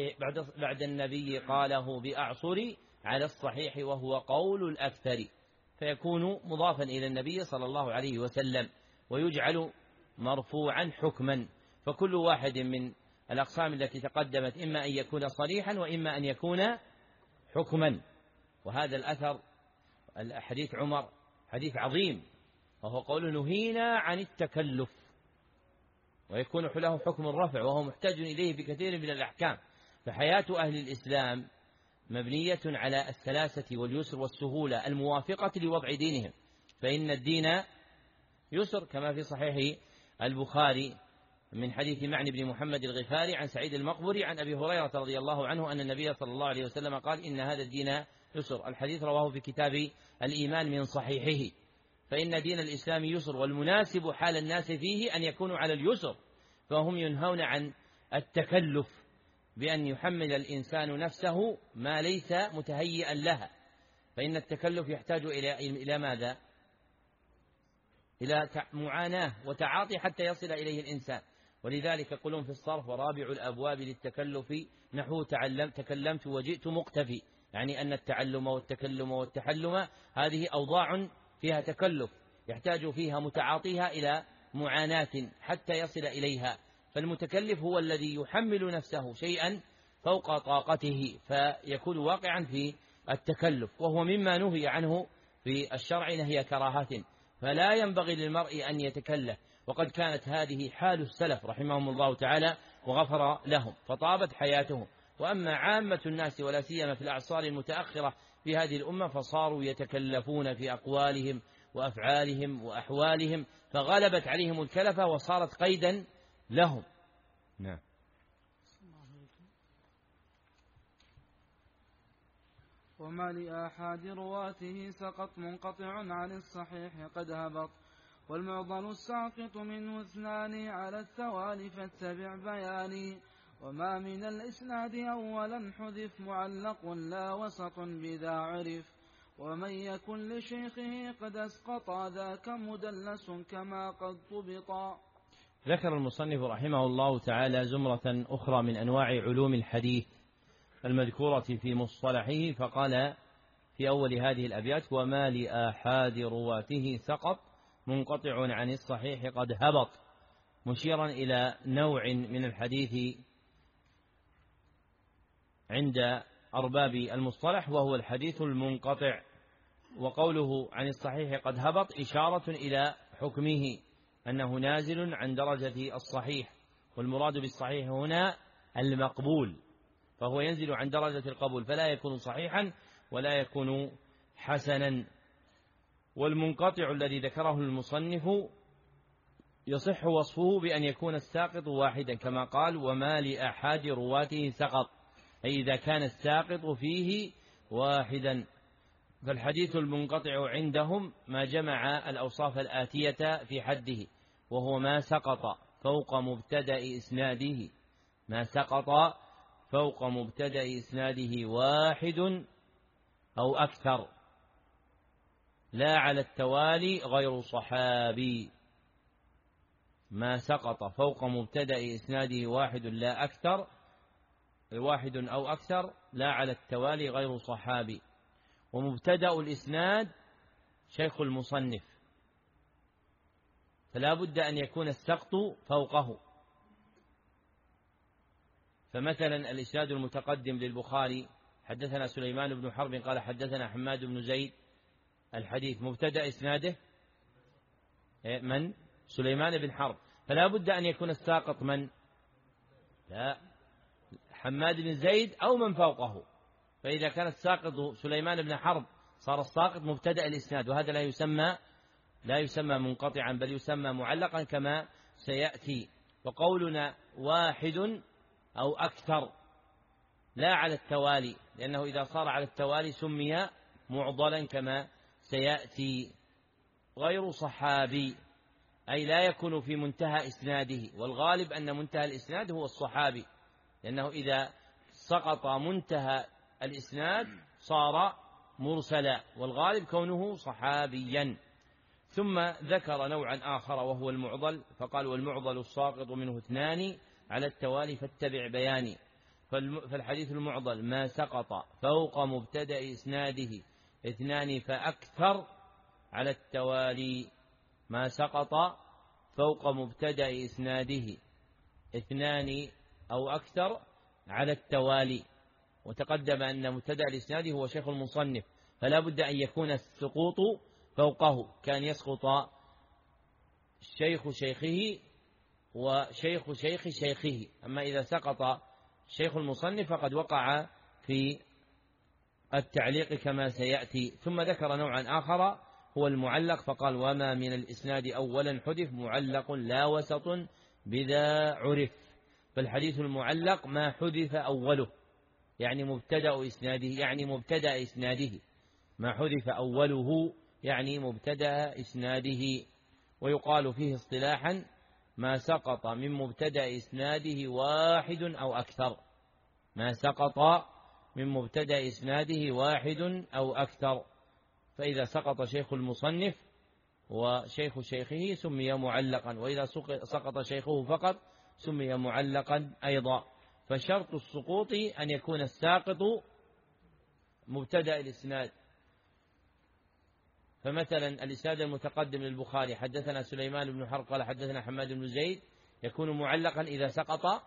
بعد النبي قاله بأعصر على الصحيح وهو قول الأكثر. فيكون مضافا إلى النبي صلى الله عليه وسلم ويجعل مرفوعا حكما. فكل واحد من الأقسام التي تقدمت إما أن يكون صريحا وإما أن يكون حكما. وهذا الأثر حديث عمر حديث عظيم، وهو قول نهينا عن التكلف، ويكون له حكم الرفع وهو محتاج إليه بكثير من الأحكام. فحياة أهل الإسلام مبنية على السلاسة واليسر والسهولة الموافقة لوضع دينهم، فإن الدين يسر، كما في صحيح البخاري من حديث معن بن محمد الغفاري عن سعيد المقبري عن أبي هريرة رضي الله عنه أن النبي صلى الله عليه وسلم قال إن هذا الدين يسر. الحديث رواه في كتاب الإيمان من صحيحه. فإن دين الإسلام يسر، والمناسب حال الناس فيه أن يكونوا على اليسر، فهم ينهون عن التكلف بأن يحمل الإنسان نفسه ما ليس متهيئا لها، فإن التكلف يحتاج إلى ماذا؟ إلى معاناة وتعاطي حتى يصل إليه الإنسان. ولذلك يقولون في الصرف ورابع الأبواب للتكلف نحو تكلمت وجئت مقتفي، يعني أن التعلم والتكلم والتحلم هذه أوضاع فيها تكلف يحتاج فيها متعاطيها إلى معاناة حتى يصل إليها. فالمتكلف هو الذي يحمل نفسه شيئا فوق طاقته فيكون واقعا في التكلف، وهو مما نهي عنه في الشرع نهي كراهة، فلا ينبغي للمرء أن يتكلف. وقد كانت هذه حال السلف رحمهم الله تعالى وغفر لهم فطابت حياتهم. وأما عامة الناس ولا سيما في الأعصار المتأخرة في هذه الأمة فصاروا يتكلفون في أقوالهم وأفعالهم وأحوالهم، فغلبت عليهم الكلفة وصارت قيدا لهم. نعم. وما لآحاد رواته سقط منقطع عن الصحيح قد هبط، والمعضل الساقط منه اثنان على التوالي فاتبع بياني. وما من الإسناد أولا حذف معلق لا وسط بذا عرف، ومن يكن لشيخه قد أسقط ذاك مدلس كما قد طبطا. ذكر المصنف رحمه الله تعالى زمرة أخرى من أنواع علوم الحديث المذكورة في مصطلحه، فقال في أول هذه الأبيات وما لآحاد رواته سقط منقطع عن الصحيح قد هبط، مشيرا إلى نوع من الحديث عند أرباب المصطلح وهو الحديث المنقطع. وقوله عن الصحيح قد هبط إشارة إلى حكمه أنه نازل عن درجة الصحيح، والمراد بالصحيح هنا المقبول، فهو ينزل عن درجة القبول فلا يكون صحيحا ولا يكون حسنا. والمنقطع الذي ذكره المصنف يصح وصفه بأن يكون الساقط واحدا كما قال وما لأحد رواته سقط، أي إذا كان الساقط فيه واحدا. فالحديث المنقطع عندهم ما جمع الأوصاف الآتية في حده، وهو ما سقط فوق مبتدأ إسناده، ما سقط فوق مبتدأ إسناده واحد أو أكثر لا على التوالي غير صحابي. ما سقط فوق مبتدأ إسناده واحد لا أكثر، واحد أو أكثر لا على التوالي غير صحابي. ومبتدأ الإسناد شيخ المصنف، فلا بد أن يكون السقط فوقه. فمثلا الإسناد المتقدم للبخاري حدثنا سليمان بن حرب قال حدثنا حماد بن زيد، الحديث مبتدأ إسناده من؟ سليمان بن حرب، فلا بد أن يكون الساقط من؟ لا، حماد بن زيد أو من فوقه. فإذا كان الساقط سليمان بن حرب صار الساقط مبتدأ الإسناد، وهذا لا يسمى منقطعا بل يسمى معلقا كما سيأتي. وقولنا واحد أو أكثر لا على التوالي، لأنه إذا صار على التوالي سمي معضلا كما سيأتي. غير صحابي أي لا يكون في منتهى إسناده، والغالب أن منتهى الإسناد هو الصحابي، لأنه إذا سقط منتهى الإسناد صار مرسلا، والغالب كونه صحابيا. ثم ذكر نوعا آخر وهو المعضل، فقال والمعضل الساقط منه اثنان على التوالي فاتبع بياني. فالحديث المعضل ما سقط فوق مبتدأ إسناده اثنان فأكثر على التوالي، ما سقط فوق مبتدأ إسناده اثنان أو أكثر على التوالي. وتقدم أن مبتدأ الإسناد هو شيخ المصنف، فلا بد أن يكون السقوط فوقه، كان يسقط شيخ شيخه وشيخ شيخ شيخه. أما إذا سقط شيخ المصنف فقد وقع في التعليق كما سيأتي. ثم ذكر نوعا آخر هو المعلق، فقال: وما من الإسناد أولا حدث معلق لا وسط بذا عرف. فالحديث المعلق ما حدث أوله، يعني مبتدأ إسناده، ما حدث أوله يعني مبتدأ إسناده. ويقال فيه اصطلاحا: ما سقط من مبتدأ إسناده واحد أو أكثر، ما سقط من مبتدأ إسناده واحد أو أكثر. فإذا سقط شيخ المصنف وشيخ شيخه سمي معلقا، وإذا سقط شيخه فقط سمي معلقا أيضا. فشرط السقوط أن يكون الساقط مبتدأ الإسناد. فمثلا الإسناد المتقدم للبخاري: حدثنا سليمان بن حرب قال حدثنا حماد بن زيد، يكون معلقا إذا سقط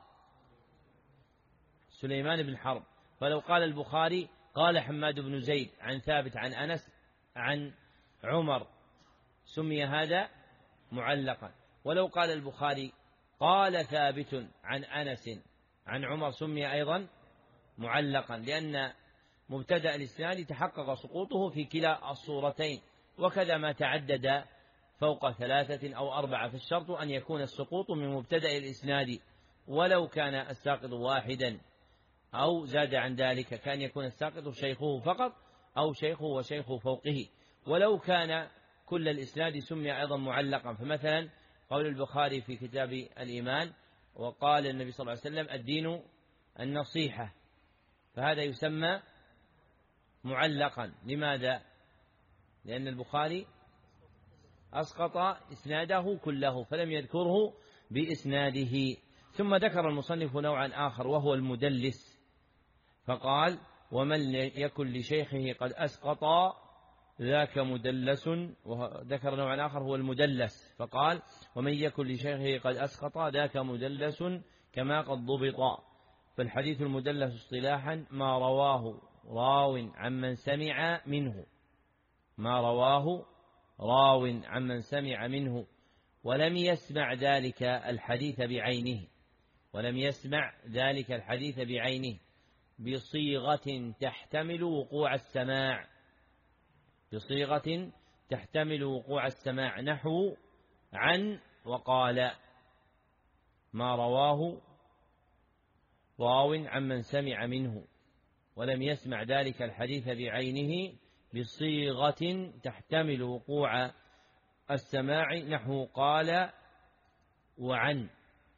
سليمان بن حرب. فلو قال البخاري: قال حماد بن زيد عن ثابت عن أنس عن عمر، سمي هذا معلقا. ولو قال البخاري: قال ثابت عن أنس عن عمر، سمي أيضا معلقا، لأن مبتدأ الإسناد تحقق سقوطه في كلا الصورتين. وكذا ما تعدد فوق 3 أو 4، فالشرط أن يكون السقوط من مبتدأ الإسناد، ولو كان الساقط واحدا أو زاد عن ذلك، كان يكون الساقط شيخه فقط أو شيخه وشيخ فوقه. ولو كان كل الإسناد سمي أيضا معلقا. فمثلا قول البخاري في كتاب الإيمان: وقال النبي صلى الله عليه وسلم: الدين النصيحة، فهذا يسمى معلقا. لماذا؟ لأن البخاري أسقط إسناده كله فلم يذكره بإسناده. ثم ذكر المصنف نوعا آخر وهو المدلس، فقال: ومن يكن لشيخه قد أسقط ذاك مدلس. وذكر نوعا آخر هو المدلس، فقال: ومن يكن لشيخه قد أسقط ذاك مدلس كما قد ضبط. فالحديث المدلس اصطلاحا ما رواه راو عمن سمع منه، ما رواه راو عمن سمع منه ولم يسمع ذلك الحديث بعينه، ولم يسمع ذلك الحديث بعينه، بصيغة تحتمل وقوع السماع، بصيغة تحتمل وقوع السماع، نحو عن وقال. ما رواه راو عمن سمع منه ولم يسمع ذلك الحديث بعينه بصيغة تحتمل وقوع السماع، نحو قال وعن.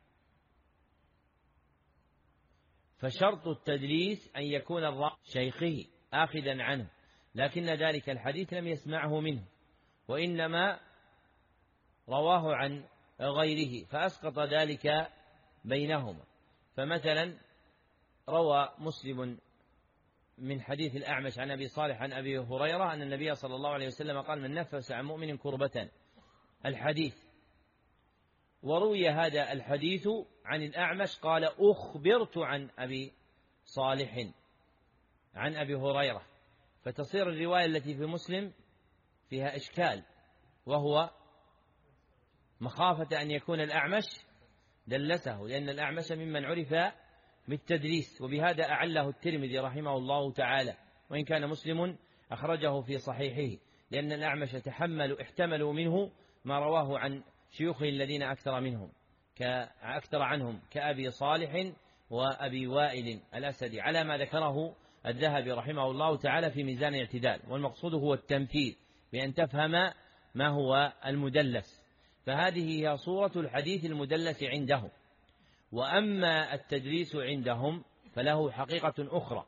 فشرط التدليس أن يكون الراوي شيخه آخذا عنه، لكن ذلك الحديث لم يسمعه منه وإنما رواه عن غيره، فأسقط ذلك بينهما. فمثلا روى مسلم من حديث الأعمش عن أبي صالح عن أبي هريرة أن النبي صلى الله عليه وسلم قال: من نفس عن مؤمن كربة، الحديث. وروي هذا الحديث عن الأعمش قال: أخبرت عن أبي صالح عن أبي هريرة، فتصير الرواية التي في مسلم فيها إشكال، وهو مخافة أن يكون الأعمش دلسه، لأن الأعمش ممن عرف بالتدليس، وبهذا أعله الترمذي رحمه الله تعالى، وإن كان مسلم أخرجه في صحيحه، لأن الأعمش احتملوا منه ما رواه عن شيوخه الذين أكثر عنهم كأبي صالح وأبي وائل الأسدي، على ما ذكره الذهبي رحمه الله تعالى في ميزان الاعتدال. والمقصود هو التمثيل، بأن تفهم ما هو المدلس. فهذه هي صورة الحديث المدلس عندهم. وأما التدليس عندهم فله حقيقة أخرى.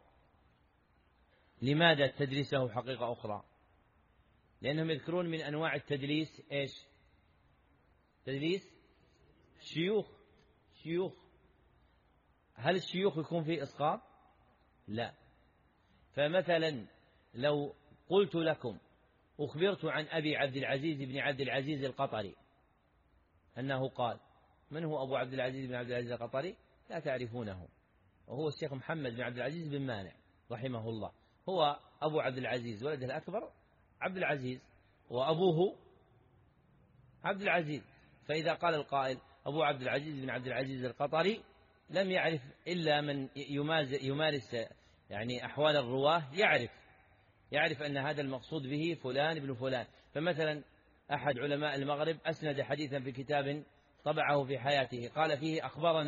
لماذا التدليس له حقيقة أخرى؟ لأنهم يذكرون من أنواع التدليس إيش؟ تدليس شيوخ. هل الشيوخ يكون فيه إسقاط؟ لا. فمثلا لو قلت لكم: أخبرت عن أبي عبد العزيز بن عبد العزيز القطري أنه قال. من هو أبو عبد العزيز بن عبد العزيز القطري؟ لا تعرفونه، وهو الشيخ محمد بن عبد العزيز بن مانع رحمه الله. هو أبو عبد العزيز ولده الأكبر عبد العزيز، وأبوه عبد العزيز. فإذا قال القائل أبو عبد العزيز بن عبد العزيز القطري، لم يعرف إلا من يمارس يعني أحوال الرواه، يعرف أن هذا المقصود به فلان ابن فلان. فمثلا أحد علماء المغرب أسند حديثا في كتاب طبعه في حياته، قال فيه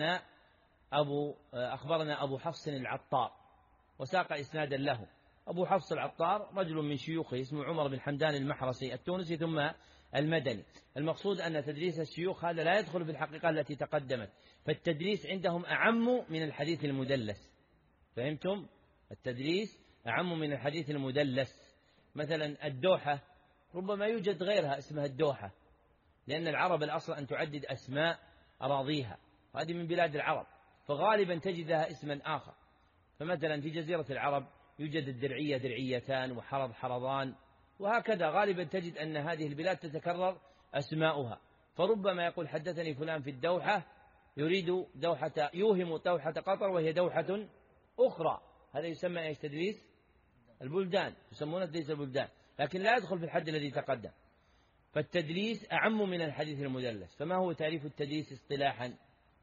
أخبرنا أبو حفص العطار، وساق إسنادا له. أبو حفص العطار رجل من شيوخه اسمه عمر بن حمدان المحرسي التونسي ثم المدني. المقصود أن تدريس الشيوخ هذا لا يدخل في الحقيقة التي تقدمت، فالتدريس عندهم أعم من الحديث المدلس. فهمتم؟ التدريس أعم من الحديث المدلس. مثلا الدوحة ربما يوجد غيرها اسمها الدوحة، لأن العرب الأصل أن تعدد أسماء أراضيها، وهذه من بلاد العرب، فغالبا تجد لها اسما آخر. فمثلا في جزيرة العرب يوجد الدرعية درعيتان، وحرض حرضان، وهكذا غالبا تجد أن هذه البلاد تتكرر أسماؤها. فربما يقول حدثني فلان في الدوحة، يريد يوهم دوحة قطر وهي دوحة أخرى. هذا يسمى ايش؟ تدريس البلدان، يسمونه تدريس البلدان، لكن لا يدخل في الحد الذي تقدم. فالتدريس أعم من الحديث المدلس. فما هو تعريف التدريس اصطلاحا؟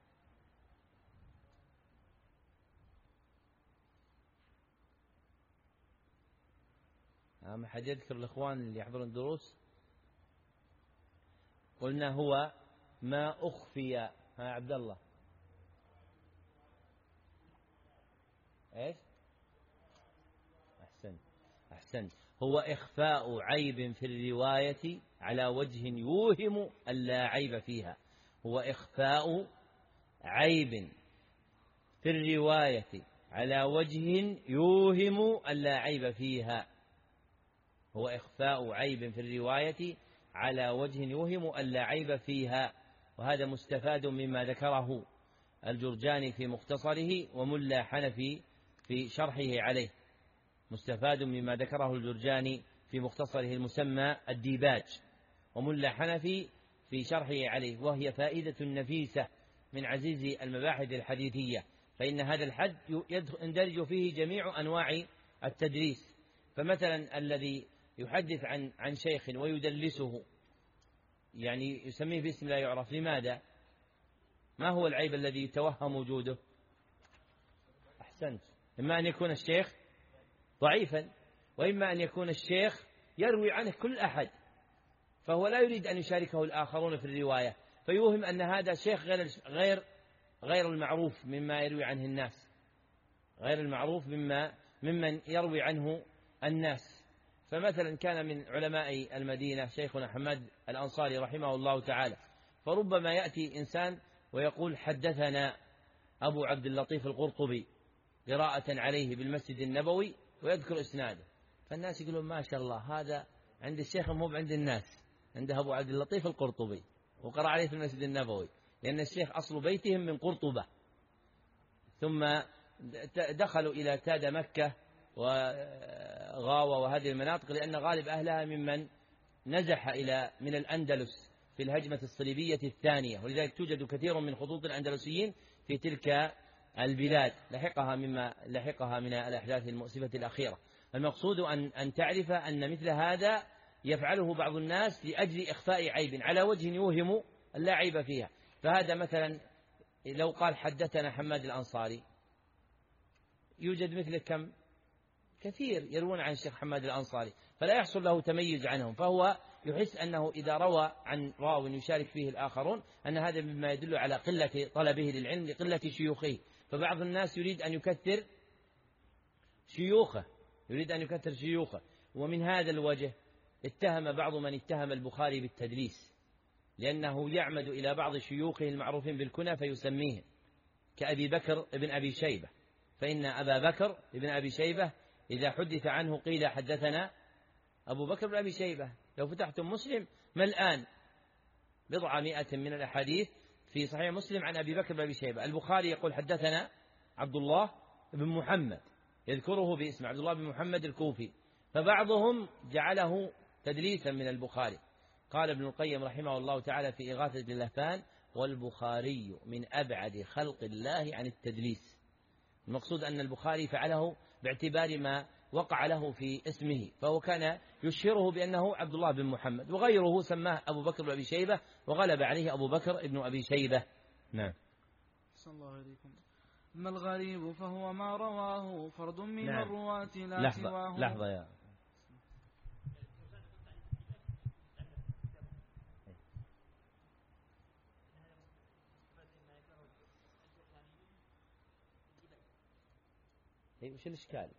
ما حد يذكر الإخوان اللي يحضرون الدروس؟ قلنا هو ما أخفي. ها عبد الله ايش؟ أحسن. هو إخفاء عيب في الرواية على وجه يوهم ألا عيب فيها. هو إخفاء عيب في الرواية على وجه يوهم ألا عيب فيها. هو إخفاء عيب في الرواية على وجه يوهم ألا عيب فيها. وهذا مستفاد مما ذكره الجرجاني في مختصره وملا حنفي في شرحه عليه. مستفاد مما ذكره الجرجاني في مختصره المسمى الديباج، وملا حنفي في شرحه عليه، وهي فائدة نفيسة من عزيز المباحث الحديثية. فإن هذا الحد يندرج فيه جميع أنواع التدريس. فمثلا الذي يحدث عن شيخ ويدلسه، يعني يسميه باسم لا يعرف. لماذا؟ ما هو العيب الذي يتوهم وجوده؟ أحسنت. إما أن يكون الشيخ ضعيفا، وإما أن يكون الشيخ يروي عنه كل أحد، فهو لا يريد أن يشاركه الآخرون في الرواية، فيوهم أن هذا شيخ غير المعروف مما يروي عنه الناس، غير المعروف ممن يروي عنه الناس. فمثلا كان من علماء المدينة شيخنا حماد الأنصاري رحمه الله تعالى، فربما يأتي إنسان ويقول حدثنا أبو عبد اللطيف القرطبي قراءة عليه بالمسجد النبوي، ويذكر إسناده، فالناس يقولون ما شاء الله هذا عند الشيخ مو عند الناس، عنده أبو عبد اللطيف القرطبي وقرأ عليه في المسجد النبوي، لأن الشيخ أصل بيتهم من قرطبة، ثم دخلوا إلى تاد مكة وغاوة وهذه المناطق، لأن غالب أهلها ممن نزح من الأندلس في الهجمة الصليبية الثانية، ولذلك توجد كثير من خطوط الأندلسيين في تلك البلاد لحقها من الأحداث المؤسفة الأخيرة. المقصود أن تعرف أن مثل هذا يفعله بعض الناس لأجل إخفاء عيب على وجه يوهم لا عيب فيها. فهذا مثلا لو قال حدثنا حماد الأنصاري، يوجد مثل كم كثير يروون عن الشيخ حماد الأنصاري، فلا يحصل له تميز عنهم، فهو يحس أنه إذا روى عن راو يشارك فيه الآخرون أن هذا مما يدل على قلة طلبه للعلم لقلة شيوخه. فبعض الناس يريد أن يكثر شيوخه، ومن هذا الوجه اتهم بعض من اتهم البخاري بالتدليس، لأنه يعمد إلى بعض شيوخه المعروفين بالكنى فيسميهم، كأبي بكر ابن أبي شيبة، فإن أبا بكر ابن أبي شيبة إذا حدث عنه قيل حدثنا أبو بكر بن أبي شيبة. لو فتحتم مسلم ملآن 400 من الأحاديث في صحيح مسلم عن أبي بكر بن أبي شيبة. البخاري يقول حدثنا عبد الله بن محمد، يذكره باسم عبد الله بن محمد الكوفي، فبعضهم جعله تدليسا من البخاري. قال ابن القيم رحمه الله تعالى في إغاثة اللهفان: والبخاري من أبعد خلق الله عن التدليس. المقصود أن البخاري فعله باعتبار ما وقع له في اسمه، فهو كان يشهره بأنه عبد الله بن محمد، وغيره سماه أبو بكر بن أبي شيبة، وغلب عليه أبو بكر بن أبي شيبة. نعم. صلى الله عليكم. أما الغريب فهو ما رواه فرد من نعم. الرواة لا سواه. لحظة يا وش الإشكال؟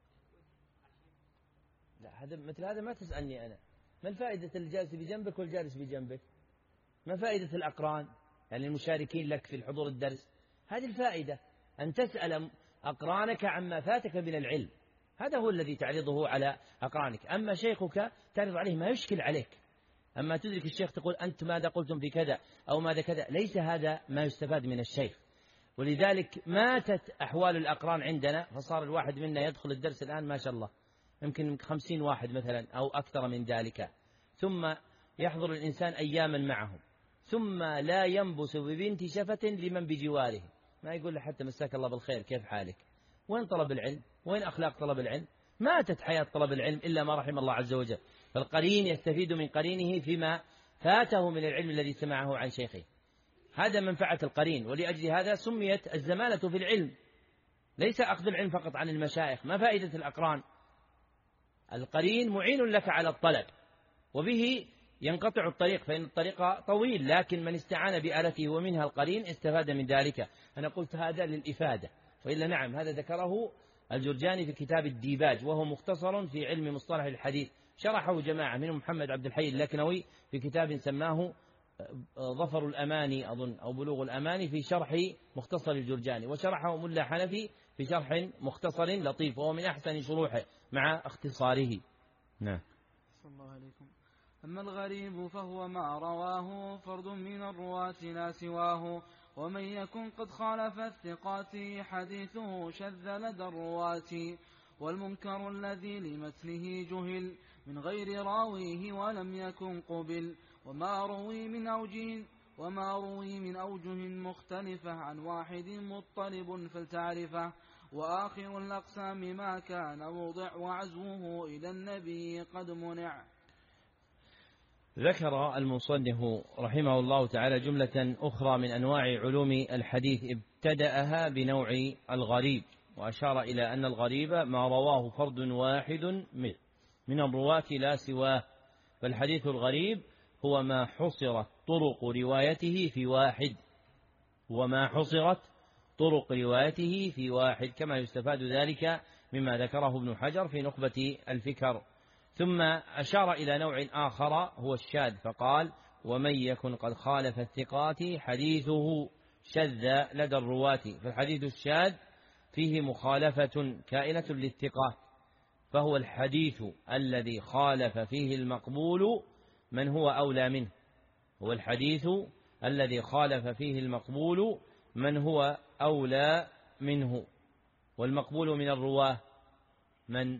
لا، هذا مثل هذا ما تسألني أنا. ما الفائدة الجالس بجنبك والجالس بجنبك؟ ما فائدة الأقران يعني المشاركين لك في الحضور الدرس؟ هذه الفائدة، أن تسأل أقرانك عما فاتك من العلم، هذا هو الذي تعرضه على أقرانك. أما شيخك تعرض عليه ما يشكل عليك، أما تدرك الشيخ تقول أنت ماذا قلتم في كذا أو ماذا كذا، ليس هذا ما يستفاد من الشيخ. ولذلك ماتت أحوال الأقران عندنا، فصار الواحد منا يدخل الدرس الآن ما شاء الله يمكن 50 واحد مثلا أو أكثر من ذلك، ثم يحضر الإنسان أياما معهم، ثم لا ينبس ببنت شفة لمن بجواره، ما يقول له حتى مساك الله بالخير كيف حالك. وين طلب العلم؟ وين أخلاق طلب العلم؟ ماتت حياة طلب العلم إلا ما رحم الله عز وجل. فالقرين يستفيد من قرينه فيما فاته من العلم الذي سمعه عن شيخه، هذا منفعة القرين. ولأجل هذا سميت الزمالة في العلم، ليس أخذ العلم فقط عن المشايخ. ما فائدة الأقران؟ القرين معين لك على الطلب، وبه ينقطع الطريق، فإن الطريق طويل، لكن من استعان بآلته ومنها القرين استفاد من ذلك. أنا قلت هذا للإفادة، وإلا نعم هذا ذكره الجرجاني في كتاب الديباج، وهو مختصر في علم مصطلح الحديث، شرحه جماعة منهم محمد عبد الحي اللكنوي في كتاب سماه ظفر الأماني أظن أو بلوغ الأماني في شرح مختصر الجرجاني، وشرحه ملا حنفي في شرح مختصر لطيف، وهو من أحسن شروحه مع اختصاره. نعم. صلى الله عليكم. أما الغريب فهو ما رواه فرد من الرواة لا سواه، ومن يكن قد خالف الثقات حديثه شذ لدى الرواة، والمنكر الذي لمتنه جهل من غير راويه ولم يكن قبل، وما روي من أوجه مختلفة عن واحد مضطرب فلتعرفه، وآخر الأقسام ما كان موضع وعزوه إلى النبي قد منع. ذكر المصنف رحمه الله تعالى جملة أخرى من أنواع علوم الحديث، ابتدأها بنوع الغريب، وأشار إلى أن الغريب ما رواه فرد واحد من الرواة لا سواه. فالحديث الغريب هو ما حصرت طرق روايته في واحد، كما يستفاد ذلك مما ذكره ابن حجر في نخبة الفكر. ثم أشار إلى نوع آخر هو الشاذ، فقال: ومن يكن قد خالف الثقات حديثه شذ لدى الرواة. فالحديث الشاذ فيه مخالفة كائنة للثقات، فهو الحديث الذي خالف فيه المقبول من هو أولى منه، هو الحديث الذي خالف فيه المقبول من هو أولى منه. والمقبول من الرواه من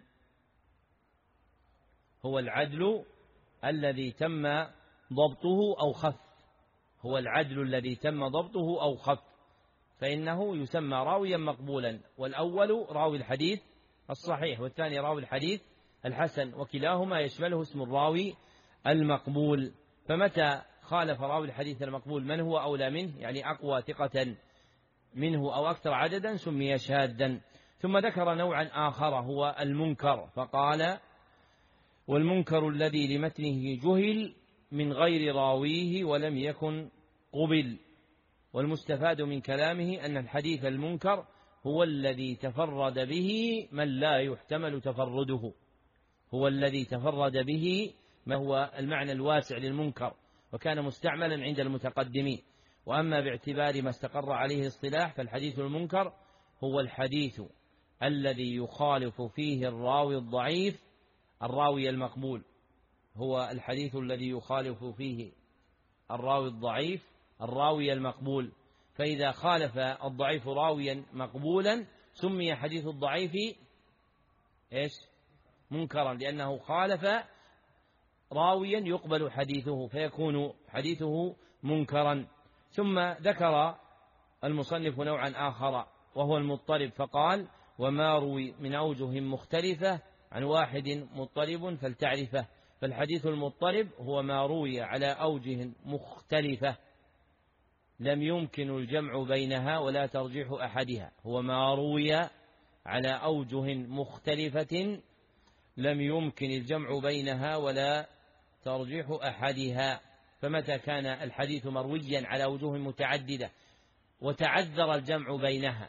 هو العدل الذي تم ضبطه أو خف، فإنه يسمى راويا مقبولا. والأول راوي الحديث الصحيح، والثاني راوي الحديث الحسن، وكلاهما يشمله اسم الراوي المقبول. فمتى خالف راوي الحديث المقبول من هو أولى منه، يعني أقوى ثقة منه أو أكثر عددا، سمي شاذا. ثم ذكر نوعا آخر هو المنكر، فقال: والمنكر الذي لمتنه جهل من غير راويه ولم يكن قبل. والمستفاد من كلامه أن الحديث المنكر هو الذي تفرد به من لا يحتمل تفرده، ما هو المعنى الواسع للمنكر، وكان مستعملا عند المتقدمين. وأما باعتبار ما استقر عليه الاصطلاح، فالحديث المنكر هو الحديث الذي يخالف فيه الراوي الضعيف الراوي المقبول، الراوي المقبول. فإذا خالف الضعيف راويا مقبولا سمي حديث الضعيف منكرا، لأنه خالف راويا يقبل حديثه فيكون حديثه منكرا. ثم ذكر المصنف نوعا آخر وهو المضطرب، فقال: وما روي من أوجه مختلفة عن واحد مضطرب فلتعرفه. فالحديث المضطرب هو ما روي على أوجه مختلفة لم يمكن الجمع بينها ولا ترجيح أحدها. هو ما روي على أوجه مختلفة لم يمكن الجمع بينها ولا ترجيح أحدها. فمتى كان الحديث مرويا على وجوه متعددة وتعذر الجمع بينها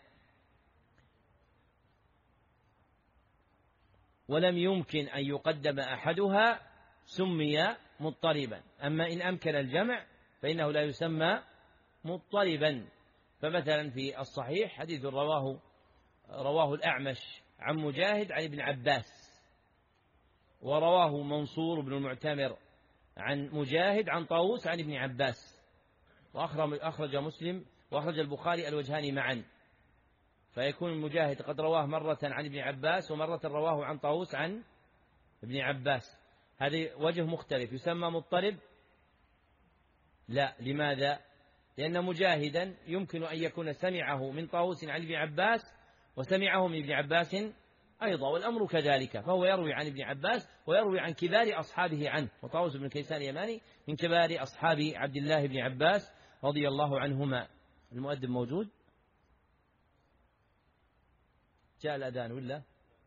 ولم يمكن أن يقدم أحدها سمي مضطربا. أما إن أمكن الجمع فإنه لا يسمى مضطربا. فمثلا في الصحيح حديث رواه الأعمش عن مجاهد عن ابن عباس، ورواه منصور بن المعتمر عن مجاهد عن طاووس عن ابن عباس، وأخرج مسلم وأخرج البخاري الوجهان معا، فيكون المجاهد قد رواه مرة عن ابن عباس ومرة رواه عن طاووس عن ابن عباس. هذا وجه مختلف يسمى مضطرب؟ لا. لماذا؟ لأن مجاهدا يمكن أن يكون سمعه من طاووس عن ابن عباس وسمعه من ابن عباس أيضا، والأمر كذلك، فهو يروي عن ابن عباس ويروي عن كبار أصحابه عنه، وطاووس بن كيسان اليماني من كبار أصحاب عبد الله بن عباس رضي الله عنهما. المؤذن موجود؟ جاء الأذان ولا؟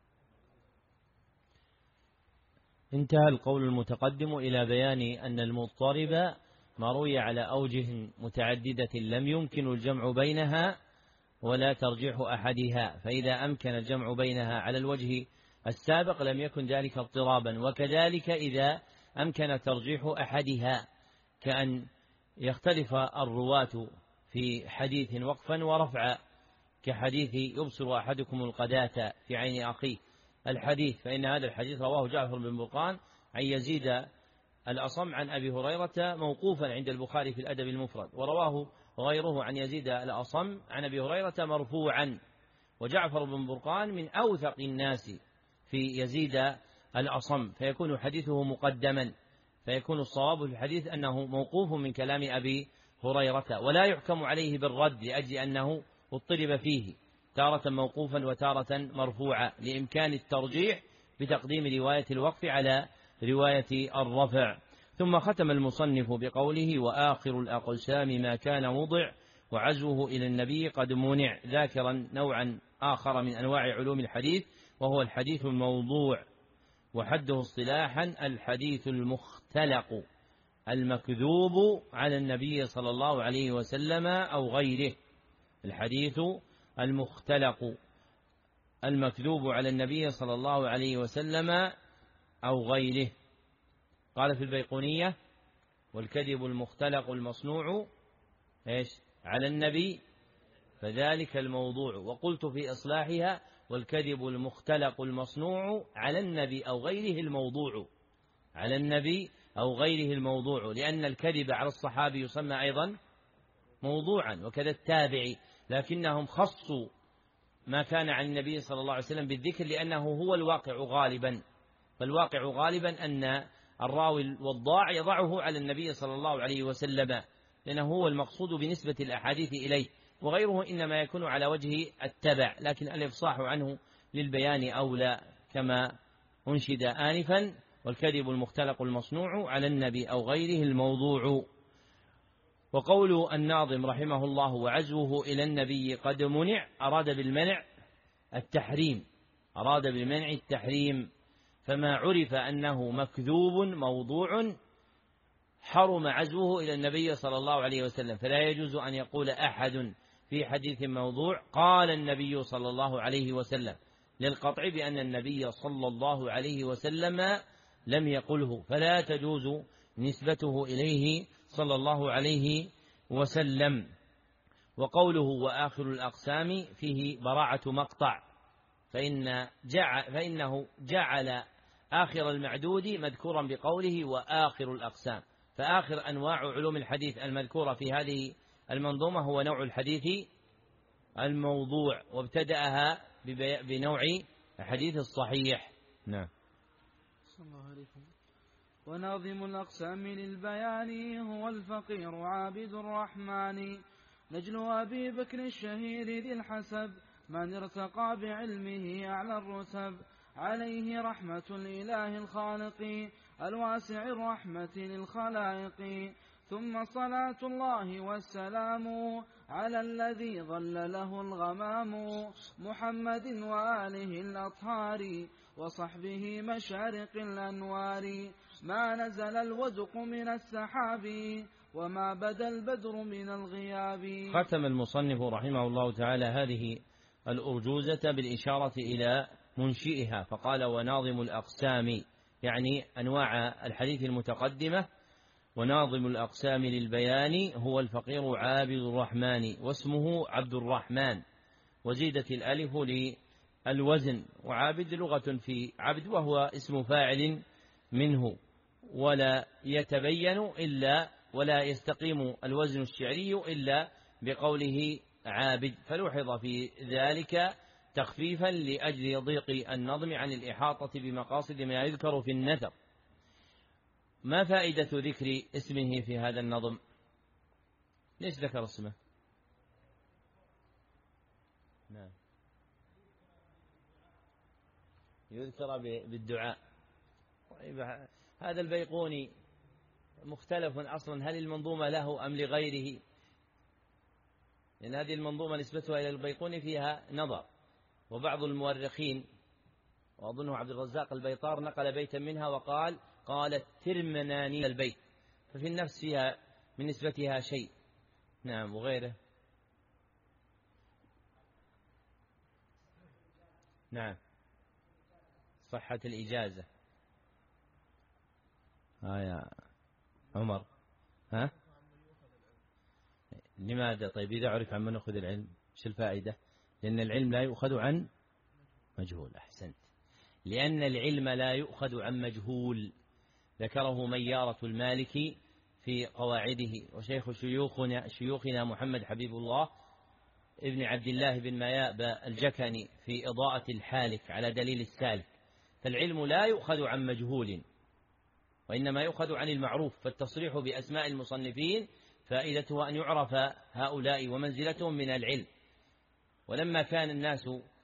انتهى القول المتقدم إلى بيان أن المضطرب ما روي على أوجه متعددة لم يمكن الجمع بينها ولا ترجيح أحدها، فإذا أمكن الجمع بينها على الوجه السابق لم يكن ذلك اضطرابا. وكذلك إذا أمكن ترجيح أحدها، كأن يختلف الرواة في حديث وقفا ورفعا، كحديث يبصر أحدكم القداة في عين أخيه الحديث، فإن هذا الحديث رواه جعفر بن برقان عن يزيد الأصم عن أبي هريرة موقوفا عند البخاري في الأدب المفرد، ورواه غيره عن يزيد الأصم عن أبي هريرة مرفوعا. وجعفر بن برقان من أوثق الناس في يزيد الأصم، فيكون حديثه مقدما، فيكون الصواب في الحديث أنه موقوف من كلام أبي هريرة، ولا يحكم عليه بالرد لأجل أنه اضطرب فيه، تارة موقوفا وتارة مرفوعا، لإمكان الترجيح بتقديم رواية الوقف على رواية الرفع. ثم ختم المصنف بقوله: وآخر الأقسام ما كان وضع وعزوه إلى النبي قد منع، ذاكرا نوعا آخر من أنواع علوم الحديث وهو الحديث الموضوع، وحده اصطلاحا الحديث المختلق المكذوب على النبي صلى الله عليه وسلم أو غيره. الحديث المختلق المكذوب على النبي صلى الله عليه وسلم أو غيره. قال في البيقونية: والكذب المختلق المصنوع على النبي فذلك الموضوع. وقلت في إصلاحها: والكذب المختلق المصنوع على النبي أو غيره الموضوع، على النبي أو غيره الموضوع، لأن الكذب على الصحابي يسمى أيضا موضوعا، وكذا التابعي، لكنهم خصوا ما كان عن النبي صلى الله عليه وسلم بالذكر لأنه هو الواقع غالبا. فالواقع غالبا أن الراوي والضاع يضعه على النبي صلى الله عليه وسلم، لأنه هو المقصود بنسبة الأحاديث إليه، وغيره إنما يكون على وجه التبع، لكن الإفصاح عنه للبيان أولى كما أنشد آنفا: والكذب المختلق المصنوع على النبي أو غيره الموضوع. وقول الناظم رحمه الله: وعزوه إلى النبي قد منع، أراد بالمنع التحريم، أراد بالمنع التحريم، فما عرف أنه مكذوب موضوع حرم عزوه إلى النبي صلى الله عليه وسلم، فلا يجوز أن يقول أحد في حديث موضوع قال النبي صلى الله عليه وسلم، للقطع بأن النبي صلى الله عليه وسلم لم يقله، فلا تجوز نسبته إليه صلى الله عليه وسلم. وقوله وآخر الأقسام فيه براعة مقطع، فإنه جعل آخر المعدود مذكورا بقوله وآخر الأقسام، فآخر أنواع علوم الحديث المذكورة في هذه المنظومة هو نوع الحديث الموضوع، وابتدأها بنوع الحديث الصحيح. نعم. صلى الله عليكم. وناظم الأقسام للبيان هو الفقير عابد الرحمن. نجل أبي بكر الشهير ذي الحسب من ارتقى بعلمه أعلى الرتب. عليه رحمة الإله الخالق الواسع الرحمة للخلائق. ثم صلاة الله والسلام على الذي ظل له الغمام محمد وآله الأطهار وصحبه مشارق الأنوار. ما نزل الودق من السحاب وما بدا البدر من الغياب. ختم المصنف رحمه الله تعالى هذه الأرجوزة بالإشارة إلى منشئها فقال وناظم الأقسام، يعني أنواع الحديث المتقدمة. وناظم الأقسام للبيان هو الفقير عابد الرحمن، واسمه عبد الرحمن، وزيدت الألف للوزن. وعابد لغة في عبد وهو اسم فاعل منه، ولا يتبين إلا ولا يستقيم الوزن الشعري إلا بقوله عابد، فلوحظ في ذلك تخفيفا لأجل ضيق النظم عن الإحاطة بمقاصد ما يذكر في النثر. ما فائدة ذكر اسمه في هذا النظم؟ ليش ذكر اسمه؟ نعم، يذكر بالدعاء. هذا البيقوني مختلف أصلا، هل المنظومة له أم لغيره؟ لأن هذه المنظومة نسبتها إلى البيقوني فيها نظر، وبعض المؤرخين وأظنه عبد الرزاق البيطار نقل بيتا منها وقال قالت ترمناني البيت، ففي النفس فيها من نسبتها شيء. نعم، وغيره. نعم، صحة الإجازة. يا عمر، ها؟ لماذا؟ طيب إذا عرف عن من يأخذ العلم ايش الفائدة؟ لأن العلم لا يؤخذ عن مجهول. أحسنت، لأن العلم لا يؤخذ عن مجهول، ذكره ميارة المالكي في قواعده. وشيخ شيوخنا محمد حبيب الله ابن عبد الله بن مياب الجكني في إضاءة الحالك على دليل السالك. فالعلم لا يؤخذ عن مجهول، وإنما يؤخذ عن المعروف. فالتصريح بأسماء المصنفين فائدته أن يعرف هؤلاء ومنزلتهم من العلم. ولما كان الناس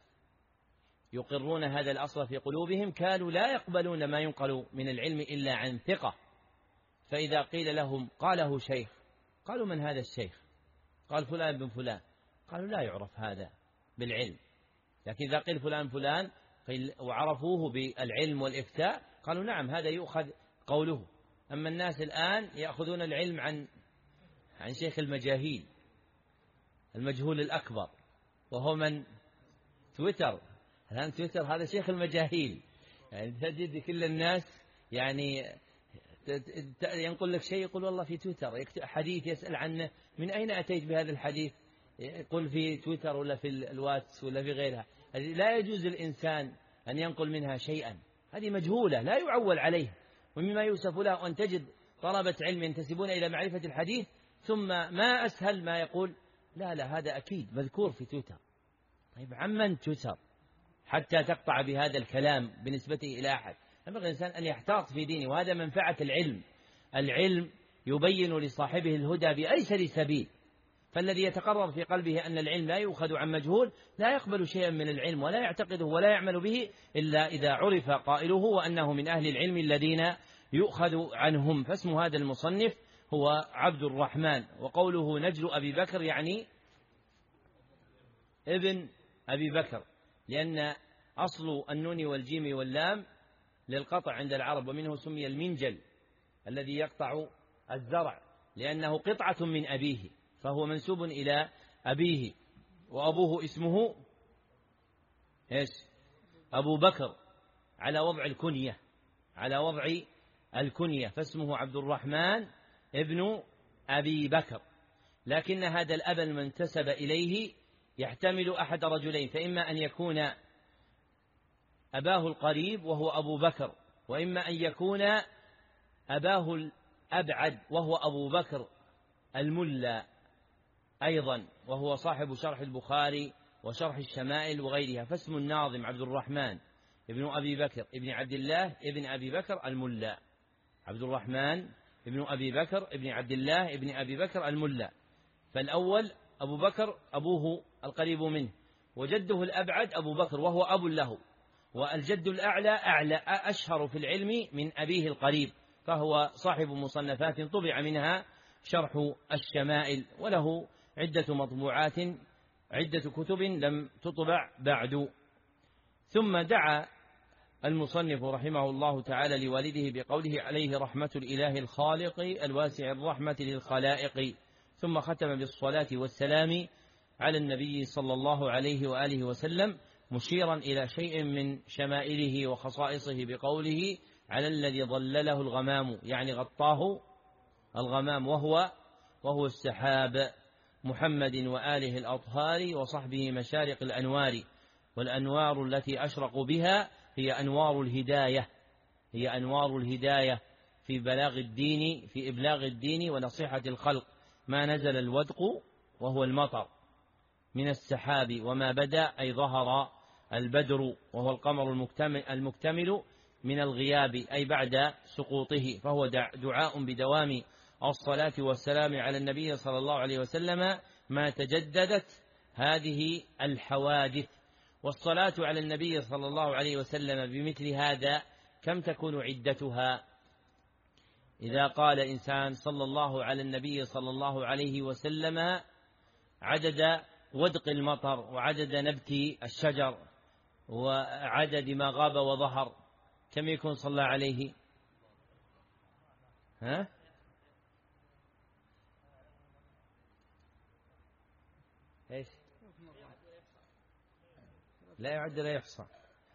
يقرون هذا الأصل في قلوبهم كانوا لا يقبلون ما ينقل من العلم إلا عن ثقة. فإذا قيل لهم قاله شيخ قالوا من هذا الشيخ؟ قال فلان بن فلان، قالوا لا يعرف هذا بالعلم. لكن إذا قيل فلان فلان وعرفوه بالعلم والإفتاء قالوا نعم هذا يؤخذ قوله. أما الناس الآن يأخذون العلم عن شيخ المجاهيل، المجهول الأكبر، وهو من تويتر. الآن تويتر هذا شيخ المجاهيل، يعني تجد كل الناس يعني ينقل لك شيء يقول والله في تويتر، يكتب حديث يسأل عنه من أين أتيت بهذا الحديث، يقول في تويتر ولا في الواتس ولا في غيرها. لا يجوز الإنسان أن ينقل منها شيئا، هذه مجهولة لا يعول عليها. ومما يوسف له أن تجد طلبة علم ينتسبون إلى معرفة الحديث ثم ما أسهل ما يقول لا هذا أكيد مذكور في تويتر. طيب عمن تويتر حتى تقطع بهذا الكلام بنسبته إلى أحد؟ ينبغي الإنسان أن يحتاط في دينه، وهذا منفعة العلم. العلم يبين لصاحبه الهدى بأيسر سبيل. فالذي يتقرر في قلبه أن العلم لا يؤخذ عن مجهول لا يقبل شيئا من العلم ولا يعتقده ولا يعمل به إلا إذا عرف قائله وأنه من أهل العلم الذين يؤخذ عنهم. فاسم هذا المصنف هو عبد الرحمن. وقوله نجل أبي بكر يعني ابن أبي بكر، لأن أصل النون والجيم واللام للقطع عند العرب، ومنه سمي المنجل الذي يقطع الزرع لأنه قطعة من أبيه، فهو منسوب إلى أبيه. وأبوه اسمه إيش؟ أبو بكر، على وضع الكنية، على وضع الكنية، فاسمه عبد الرحمن ابن أبي بكر. لكن هذا الأب المنتسب إليه يحتمل أحد رجلين، فإما أن يكون أباه القريب وهو أبو بكر، وإما أن يكون أباه الأبعد وهو أبو بكر الملا أيضا، وهو صاحب شرح البخاري وشرح الشمائل وغيرها. فاسم الناظم عبد الرحمن ابن أبي بكر ابن عبد الله ابن أبي بكر الملا. عبد الرحمن ابن أبي بكر ابن عبد الله ابن أبي بكر الملا. فالأول أبو بكر أبوه القريب منه، وجده الأبعد أبو بكر وهو أب له، والجد أعلى أشهر في العلم من أبيه القريب، فهو صاحب مصنفات طبع منها شرح الشمائل، وله عدة مطبوعات، عدة كتب لم تطبع بعد. ثم دعا المصنف رحمه الله تعالى لوالده بقوله عليه رحمة الإله الخالق الواسع الرحمة للخلائق، ثم ختم بالصلاة والسلام على النبي صلى الله عليه وآله وسلم، مشيرا إلى شيء من شمائله وخصائصه بقوله على الذي ظلله الغمام، يعني غطاه الغمام وهو السحاب، محمد وآله الأطهار وصحبه مشارق الأنوار، والأنوار التي أشرقوا بها هي أنوار الهداية في بلاغ الدين، في إبلاغ الدين ونصيحة الخلق. ما نزل الودق وهو المطر من السحاب، وما بدأ أي ظهر البدر وهو القمر المكتمل من الغياب أي بعد سقوطه، فهو دعاء بدوام الصلاة والسلام على النبي صلى الله عليه وسلم ما تجددت هذه الحوادث. والصلاة على النبي صلى الله عليه وسلم بمثل هذا كم تكون عدتها؟ إذا قال إنسان صلى الله على النبي صلى الله عليه وسلم عدد ودق المطر، وعدد نبت الشجر، وعدد ما غاب وظهر، كم يكون صلى عليه؟ ها؟ ايش؟ لا يعد لا يحصى.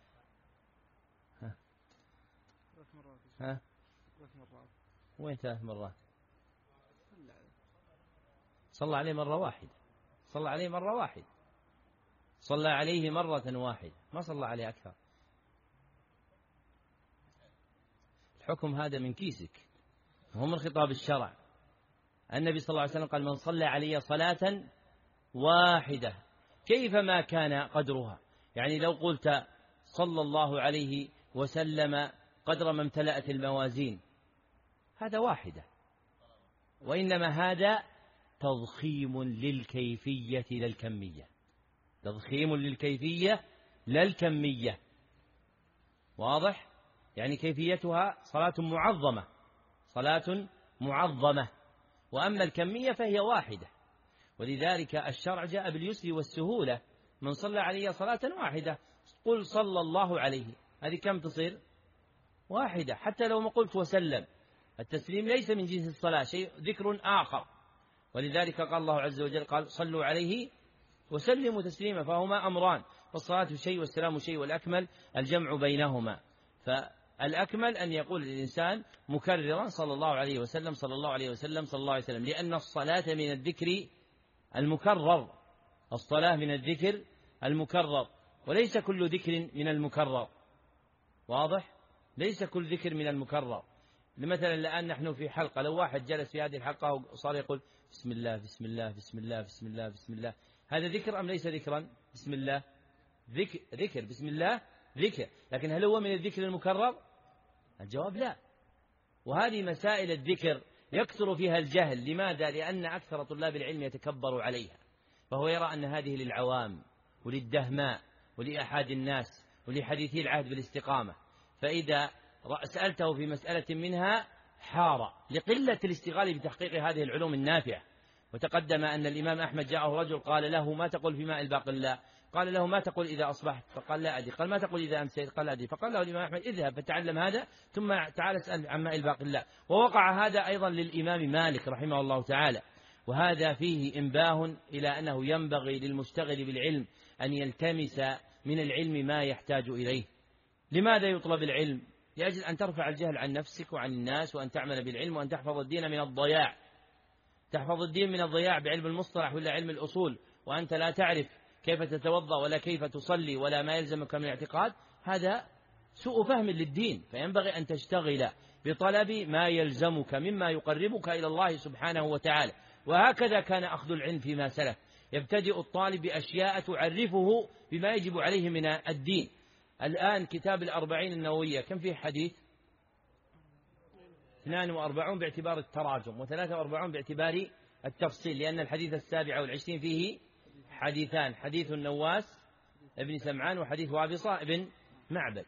ها؟ وين 3 مرات؟ صلى عليه مرة واحدة، صلى عليه مرة واحدة، صلى عليه مرة واحدة، ما صلى عليه أكثر. الحكم هذا من كيسك، هو من خطاب الشرع. النبي صلى الله عليه وسلم قال من صلى علي صلاة واحدة كيفما كان قدرها، يعني لو قلت صلى الله عليه وسلم قدر ما امتلأت الموازين، هذا واحدة، وإنما هذا تضخيم للكيفية لا الكمية، تضخيم للكيفية لا الكمية، واضح؟ يعني كيفيتها صلاة معظمة، وأما الكمية فهي واحدة. ولذلك الشرع جاء باليسر والسهولة، من صلى عليه صلاة واحدة قل صلى الله عليه، هذه كم تصير؟ واحدة. حتى لو ما قلت وسلم، التسليم ليس من جنس الصلاة، شيء ذكر آخر، ولذلك قال الله عز وجل قال صلوا عليه وسلموا تسليما، فهما أمران، فالصلاة شيء والسلام شيء، والأكمل الجمع بينهما. فالأكمل أن يقول الإنسان مكررا صلى الله عليه وسلم صلى الله عليه وسلم صلى الله عليه وسلم، لأن الصلاة من الذكر المكرر، الصلاة من الذكر المكرر، وليس كل ذكر من المكرر، واضح؟ ليس كل ذكر من المكرر. مثلا الآن نحن في حلقة، لو واحد جلس في هذه الحلقة وصار يقول بسم الله بسم الله بسم الله بسم الله بسم الله، هذا ذكر أم ليس ذكرا؟ بسم الله ذكر، بسم الله ذكر، لكن هل هو من الذكر المكرر؟ الجواب لا. وهذه مسائل الذكر يكثر فيها الجهل. لماذا؟ لأن أكثر طلاب العلم يتكبر عليها، فهو يرى أن هذه للعوام وللدهماء ولأحد الناس ولحديثي العهد بالاستقامة، فإذا سألته في مسألة منها حار لقلة الاشتغال بتحقيق هذه العلوم النافعة. وتقدم أن الإمام أحمد جاءه رجل قال له ما تقول في ماء الباقلاء؟ قال له ما تقول إذا أصبحت؟ فقال لا أدري. قال ما تقول إذا أمسيت؟ قال لا أدري. فقال له الإمام أحمد اذهب فتعلم هذا ثم تعال اسأل عن ماء الباقلاء. ووقع هذا أيضا للإمام مالك رحمه الله تعالى. وهذا فيه إنباه إلى أنه ينبغي للمشتغل بالعلم أن يلتمس من العلم ما يحتاج إليه. لماذا يطلب العلم؟ لأجل أن ترفع الجهل عن نفسك وعن الناس، وأن تعمل بالعلم، وأن تحفظ الدين من الضياع. تحفظ الدين من الضياع بعلم المصطلح ولا علم الأصول، وأنت لا تعرف كيف تتوضأ ولا كيف تصلي ولا ما يلزمك من الاعتقاد، هذا سوء فهم للدين. فينبغي أن تشتغل بطلب ما يلزمك مما يقربك إلى الله سبحانه وتعالى. وهكذا كان أخذ العلم فيما سلف، يبتدئ الطالب بأشياء تعرفه بما يجب عليه من الدين. الآن كتاب 40 النووية كم فيه حديث؟ 42، 42 باعتبار التراجم، و43 باعتبار التفصيل، لأن الحديث 27 فيه حديثان: حديث النواس ابن سمعان وحديث وابصة ابن معبد.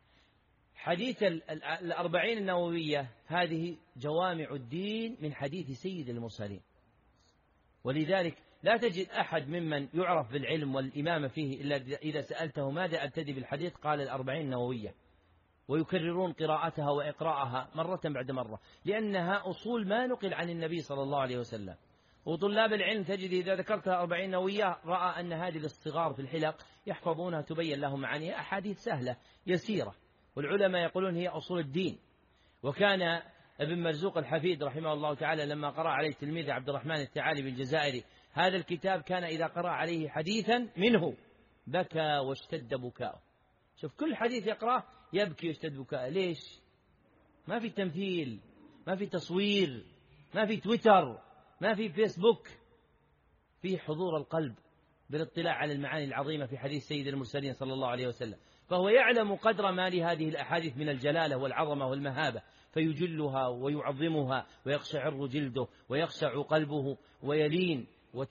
حديث 40 النووية هذه جوامع الدين من حديث سيد المرسلين، ولذلك لا تجد أحد ممن يعرف بالعلم والإمامة فيه إلا إذا سألته ماذا أبتدي بالحديث قال 40 النووية، ويكررون قراءتها وإقراءها مرة بعد مرة، لأنها أصول ما نقل عن النبي صلى الله عليه وسلم. وطلاب العلم تجد إذا ذكرتها 40 نووية رأى أن هذه الصغار في الحلق يحفظونها تبين لهم معانيها، أحاديث سهلة يسيرة، والعلماء يقولون هي أصول الدين. وكان ابن مرزوق الحفيد رحمه الله تعالى لما قرأ عليه تلميذ عبد الرحمن الثعالبي الجزائري هذا الكتاب كان إذا قرأ عليه حديثا منه بكى واشتد بكاءه. شوف كل حديث يقرأه يبكي واشتد بكاءه. ليش؟ ما في تمثيل، ما في تصوير، ما في تويتر، ما في فيسبوك، في حضور القلب بالاطلاع على المعاني العظيمة في حديث سيد المرسلين صلى الله عليه وسلم. فهو يعلم قدر ما لهذه الأحاديث من الجلالة والعظمة والمهابة، فيجلها ويعظمها ويقشعر جلده ويخشع قلبه ويلين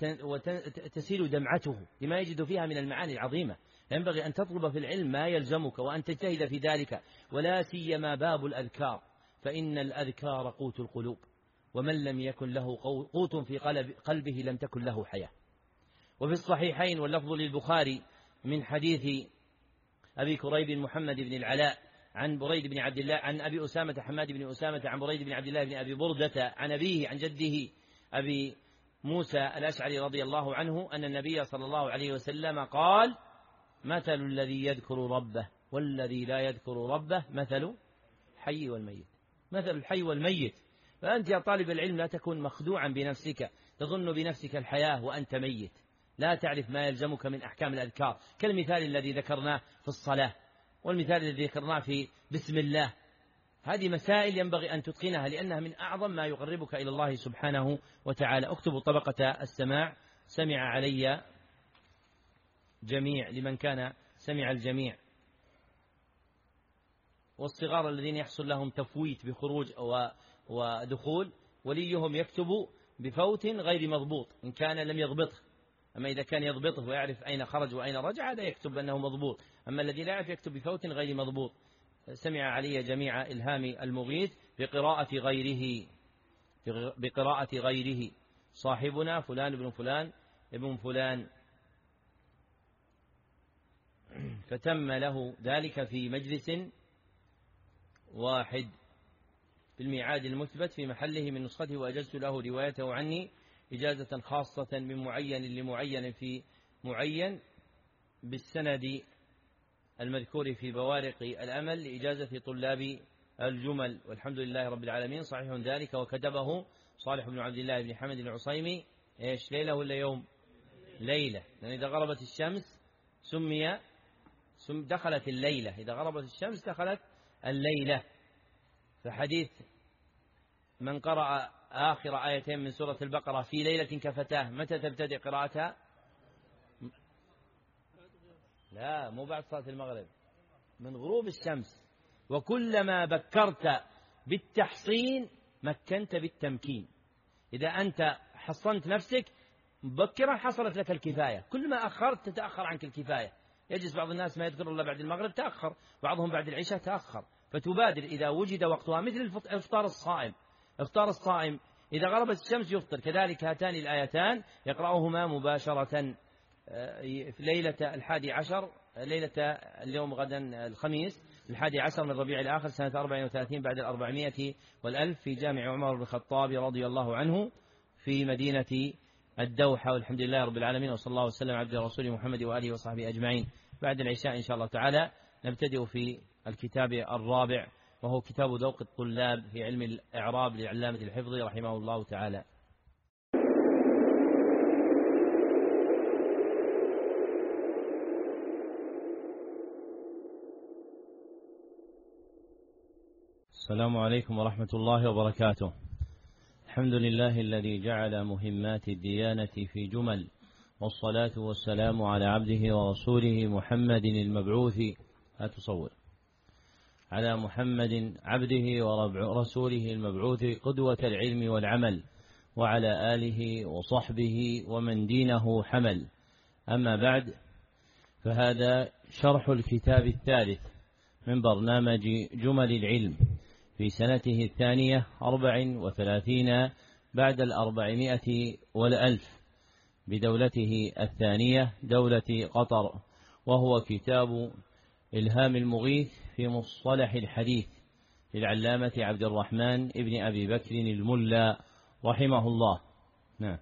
وتسيل دمعته لما يجد فيها من المعاني العظيمة. ينبغي أن تطلب في العلم ما يلزمك وأن تجتهد في ذلك، ولا سيما باب الأذكار، فإن الأذكار قوت القلوب، ومن لم يكن له قوت في قلبه لم تكن له حياة. وفي الصحيحين واللفظ للبخاري من حديث أبي كريب محمد بن العلاء عن بريد بن عبد الله عن أبي أسامة حماد بن أسامة عن بريد بن عبد الله بن أبي بردة عن أبيه عن جده أبي موسى الأشعري رضي الله عنه أن النبي صلى الله عليه وسلم قال: مثل الذي يذكر ربه والذي لا يذكر ربه مثل الحي والميت. مثل الحي والميت. فأنت يا طالب العلم لا تكون مخدوعا بنفسك تظن بنفسك الحياة وأنت ميت، لا تعرف ما يلزمك من أحكام الأذكار، كالمثال الذي ذكرناه في الصلاة والمثال الذي ذكرناه في بسم الله. هذه مسائل ينبغي أن تتقنها لأنها من أعظم ما يقربك إلى الله سبحانه وتعالى. اكتبوا طبقة السماع، سمع علي جميع لمن كان سمع الجميع. والصغار الذين يحصل لهم تفويت بخروج ودخول وليهم يكتب بفوت غير مضبوط إن كان لم يضبطه، أما إذا كان يضبطه ويعرف أين خرج وأين رجع هذا يكتب أنه مضبوط، أما الذي لا يعرف يكتب بفوت غير مضبوط. سمع علي جميع إلهام المغيث بقراءة غيره صاحبنا فلان ابن فلان ابن فلان، فتم له ذلك في مجلس واحد بالميعاد المثبت في محله من نسخته، وأجزت له روايته عني إجازة خاصة من معين لمعين في معين بالسند المذكور في بوارق الأمل لإجازة طلاب الجمل، والحمد لله رب العالمين. صحيح ذلك، وكتبه صالح بن عبد الله بن حمد العصيمي إيش ليلة ولا يوم؟ ليلة، لأن إذا غربت الشمس دخلت الليلة، إذا غربت الشمس دخلت الليلة. فحديث من قرأ آخر آيتين من سورة البقرة في ليلة كفتاه متى تبتدئ قراءتها؟ لا، مو بعد صلاة المغرب، من غروب الشمس. وكلما بكرت بالتحصين مكنت بالتمكين. إذا أنت حصنت نفسك مبكرا حصلت لك الكفاية، كل ما أخرت تتأخر عنك الكفاية. يجلس بعض الناس ما يذكر الله بعد المغرب تأخر، بعضهم بعد العشاء تأخر، فتبادر إذا وجد وقتها، مثل إفطار الصائم. إفطار الصائم إذا غربت الشمس يفطر، كذلك هاتان الآيتان يقرأهما مباشرة في ليلة 11، ليلة اليوم غدا الخميس 11 من ربيع الآخر سنة 34 بعد 400 والألف في جامع عمر بن الخطاب رضي الله عنه في مدينة الدوحة. والحمد لله رب العالمين، وصلى الله وسلم على عبده ورسوله محمد وآله وصحبه أجمعين. بعد العشاء إن شاء الله تعالى نبتدئ في الكتاب الرابع، وهو كتاب ذوق الطلاب في علم الإعراب لعلامة الحفظ رحمه الله تعالى. السلام عليكم ورحمة الله وبركاته. الحمد لله الذي جعل مهمات الديانة في جمل، والصلاة والسلام على عبده ورسوله محمد المبعوث. لا تصور. على محمد عبده ورسوله المبعوث قدوة العلم والعمل، وعلى آله وصحبه ومن دينه حمل. أما بعد، فهذا شرح الكتاب الثالث من برنامج جمل العلم في سنته 32 بعد 400 بدولته 2 دولة قطر، وهو كتاب إلهام المغيث في مصطلح الحديث للعلامة عبد الرحمن ابن أبي بكر الملا رحمه الله. نعم.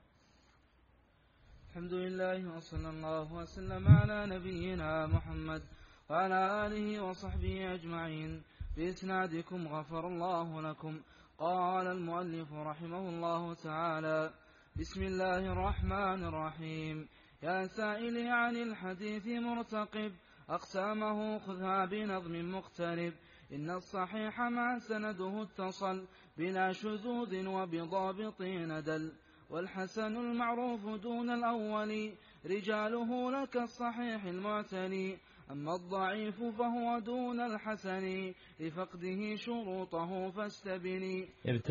الحمد لله وصلى الله وسلم على نبينا محمد وعلى آله وصحبه أجمعين. بإسنادكم غفر الله لكم. قال المؤلف رحمه الله تعالى: بسم الله الرحمن الرحيم. يا سائلي عن الحديث مرتقب، أقسامه خذها بنظم مقترب. إن الصحيح ما سنده اتصل بلا شذوذ وبضابط ندل، والحسن المعروف دون الأول رجاله لك الصحيح المعتني. أما الضعيف فهو دون الحسن لفقده شروطه فاستبني.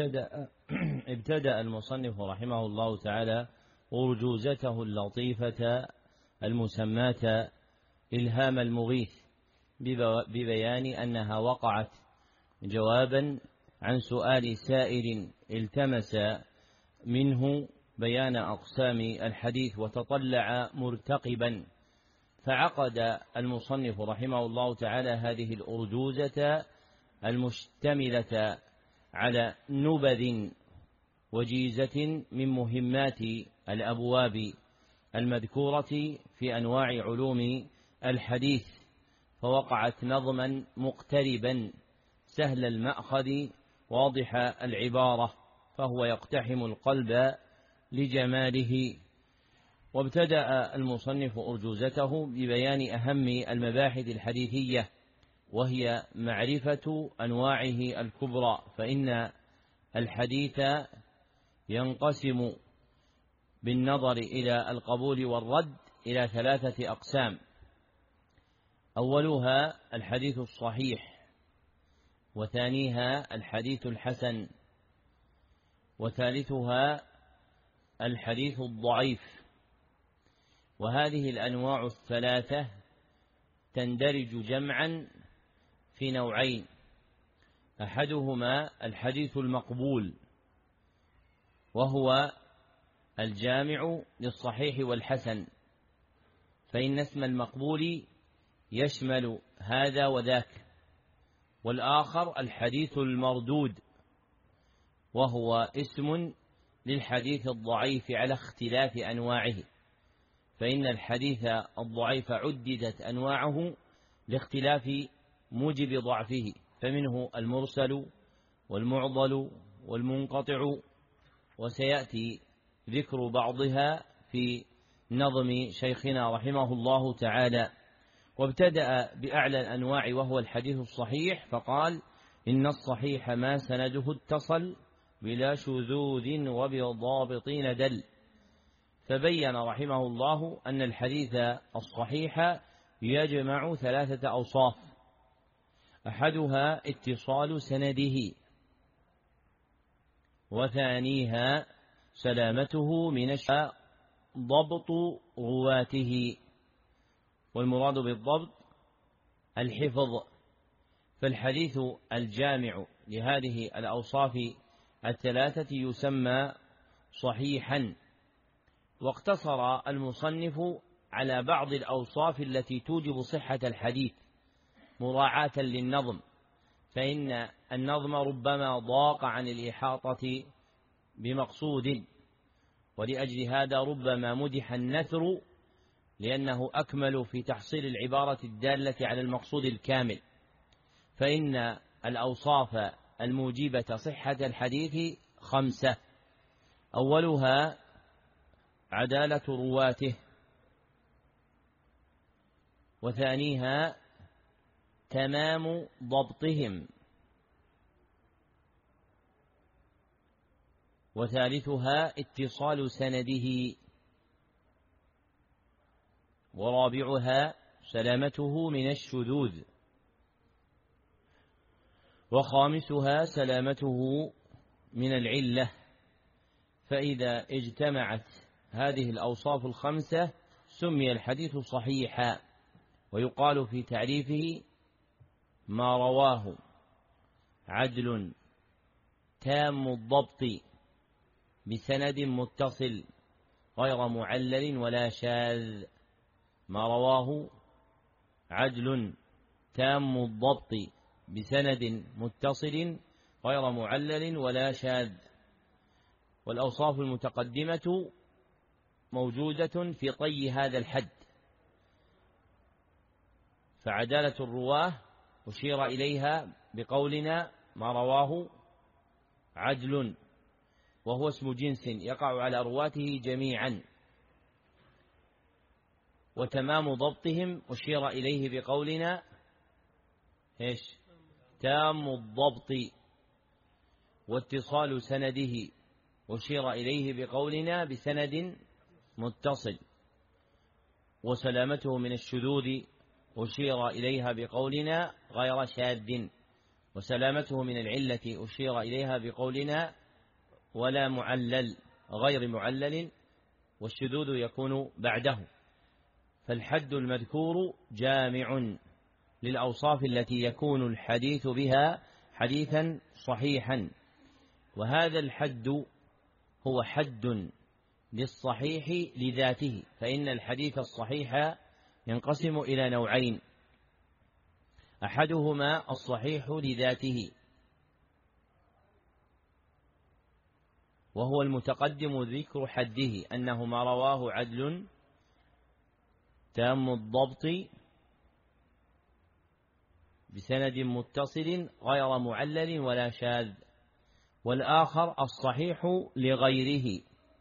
ابتدأ المصنف رحمه الله تعالى أرجوزته اللطيفة المسماة إلهام المغيث ببيان أنها وقعت جوابا عن سؤال سائل التمس منه بيان أقسام الحديث وتطلع مرتقبا، فعقد المصنف رحمه الله تعالى هذه الأرجوزة المشتملة على نبذ وجيزة من مهمات الأبواب المذكورة في أنواع علوم الحديث، فوقعت نظما مقتربا سهل المأخذ واضح العبارة، فهو يقتحم القلب لجماله. وابتدأ المصنف أرجوزته ببيان أهم المباحث الحديثية، وهي معرفة أنواعه الكبرى، فإن الحديث ينقسم بالنظر إلى القبول والرد إلى 3 أقسام: أولها الحديث الصحيح، وثانيها الحديث الحسن، وثالثها الحديث الضعيف. وهذه الأنواع 3 تندرج جمعا في نوعين: أحدهما الحديث المقبول، وهو الجامع للصحيح والحسن، فإن اسم المقبول يشمل هذا وذاك. والآخر الحديث المردود، وهو اسم للحديث الضعيف على اختلاف أنواعه، فإن الحديث الضعيف عددت أنواعه لاختلاف موجب ضعفه، فمنه المرسل والمعضل والمنقطع، وسيأتي ذكر بعضها في نظم شيخنا رحمه الله تعالى. وابتدأ بأعلى الأنواع وهو الحديث الصحيح، فقال: إن الصحيح ما سنده اتصل بلا شذوذ وبضابط ندل. فبين رحمه الله أن الحديث الصحيح يجمع 3 أوصاف: أحدها اتصال سنده، وثانيها سلامته من ضبط رواته، والمراد بالضبط الحفظ. فالحديث الجامع لهذه الأوصاف 3 يسمى صحيحا. واقتصر المصنف على بعض الأوصاف التي توجب صحة الحديث مراعاة للنظم، فإن النظم ربما ضاق عن الإحاطة بمقصود، ولأجل هذا ربما مدح النثر لأنه أكمل في تحصيل العبارة الدالة على المقصود الكامل. فإن الأوصاف الموجبة صحة الحديث 5: أولها عدالة رواته، وثانيها تمام ضبطهم، وثالثها اتصال سنده، ورابعها سلامته من الشذوذ. وخامسها سلامته من العلة، فإذا اجتمعت هذه الأوصاف الخمسة سمي الحديث صحيحا. ويقال في تعريفه ما رواه عدل تام الضبط بسند متصل غير معلل ولا شاذ. ما رواه عدل تام الضبط بسند متصل غير معلل ولا شاذ. والأوصاف المتقدمة موجودة في طي هذا الحد، فعدالة الرواه أشير إليها بقولنا ما رواه عدل، وهو اسم جنس يقع على رواته جميعا. وتمام ضبطهم أشير إليه بقولنا تام الضبط. واتصال سنده أشير إليه بقولنا بسند متصل. وسلامته من الشذوذ أشير إليها بقولنا غير شاذ. وسلامته من العلة أشير إليها بقولنا ولا معلل غير معلل، والشذوذ يكون بعده. فالحد المذكور جامع للأوصاف التي يكون الحديث بها حديثا صحيحا. وهذا الحد هو حد للصحيح لذاته، فإن الحديث الصحيح ينقسم إلى نوعين: أحدهما الصحيح لذاته وهو المتقدم ذكر حده، أنه ما رواه عدل تام الضبط بسند متصل غير معلل ولا شاذ. والآخر الصحيح لغيره،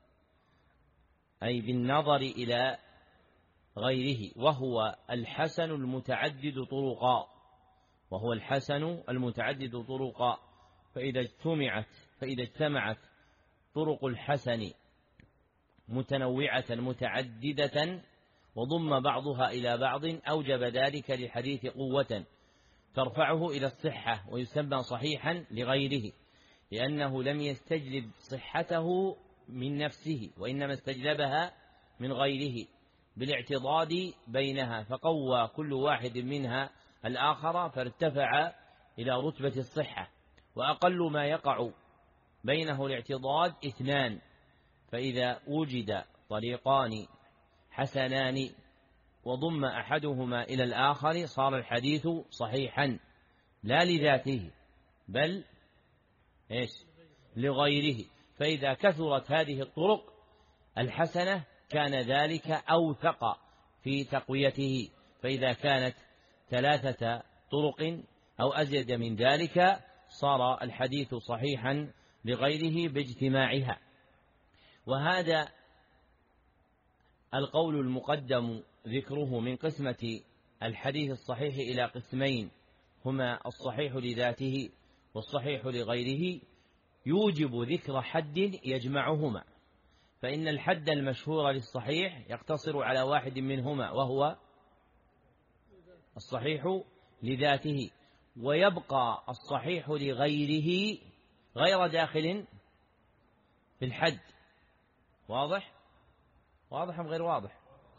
أي بالنظر إلى غيره، وهو الحسن المتعدد طرقا. فإذا اجتمعت طرق الحسن متنوعة متعددة وضم بعضها إلى بعض أوجب ذلك للحديث قوة ترفعه إلى الصحة، ويسمى صحيحا لغيره، لأنه لم يستجلب صحته من نفسه، وإنما استجلبها من غيره بالاعتضاد بينها، فقوى كل واحد منها الآخر فارتفع إلى رتبة الصحة. وأقل ما يقع بينه الاعتضاد 2، فإذا وجد طريقان حسنان وضم أحدهما إلى الآخر صار الحديث صحيحا لا لذاته بل لغيره. فإذا كثرت هذه الطرق الحسنة كان ذلك أوثق في تقويته، فإذا كانت 3 طرق أو أزيد من ذلك صار الحديث صحيحا لغيره باجتماعها. وهذا القول المقدم ذكره من قسمة الحديث الصحيح إلى قسمين، هما الصحيح لذاته والصحيح لغيره، يوجب ذكر حد يجمعهما. فإن الحد المشهور للصحيح يقتصر على واحد منهما وهو الصحيح لذاته، ويبقى الصحيح لغيره غير داخل في الحد. واضح أم غير واضح؟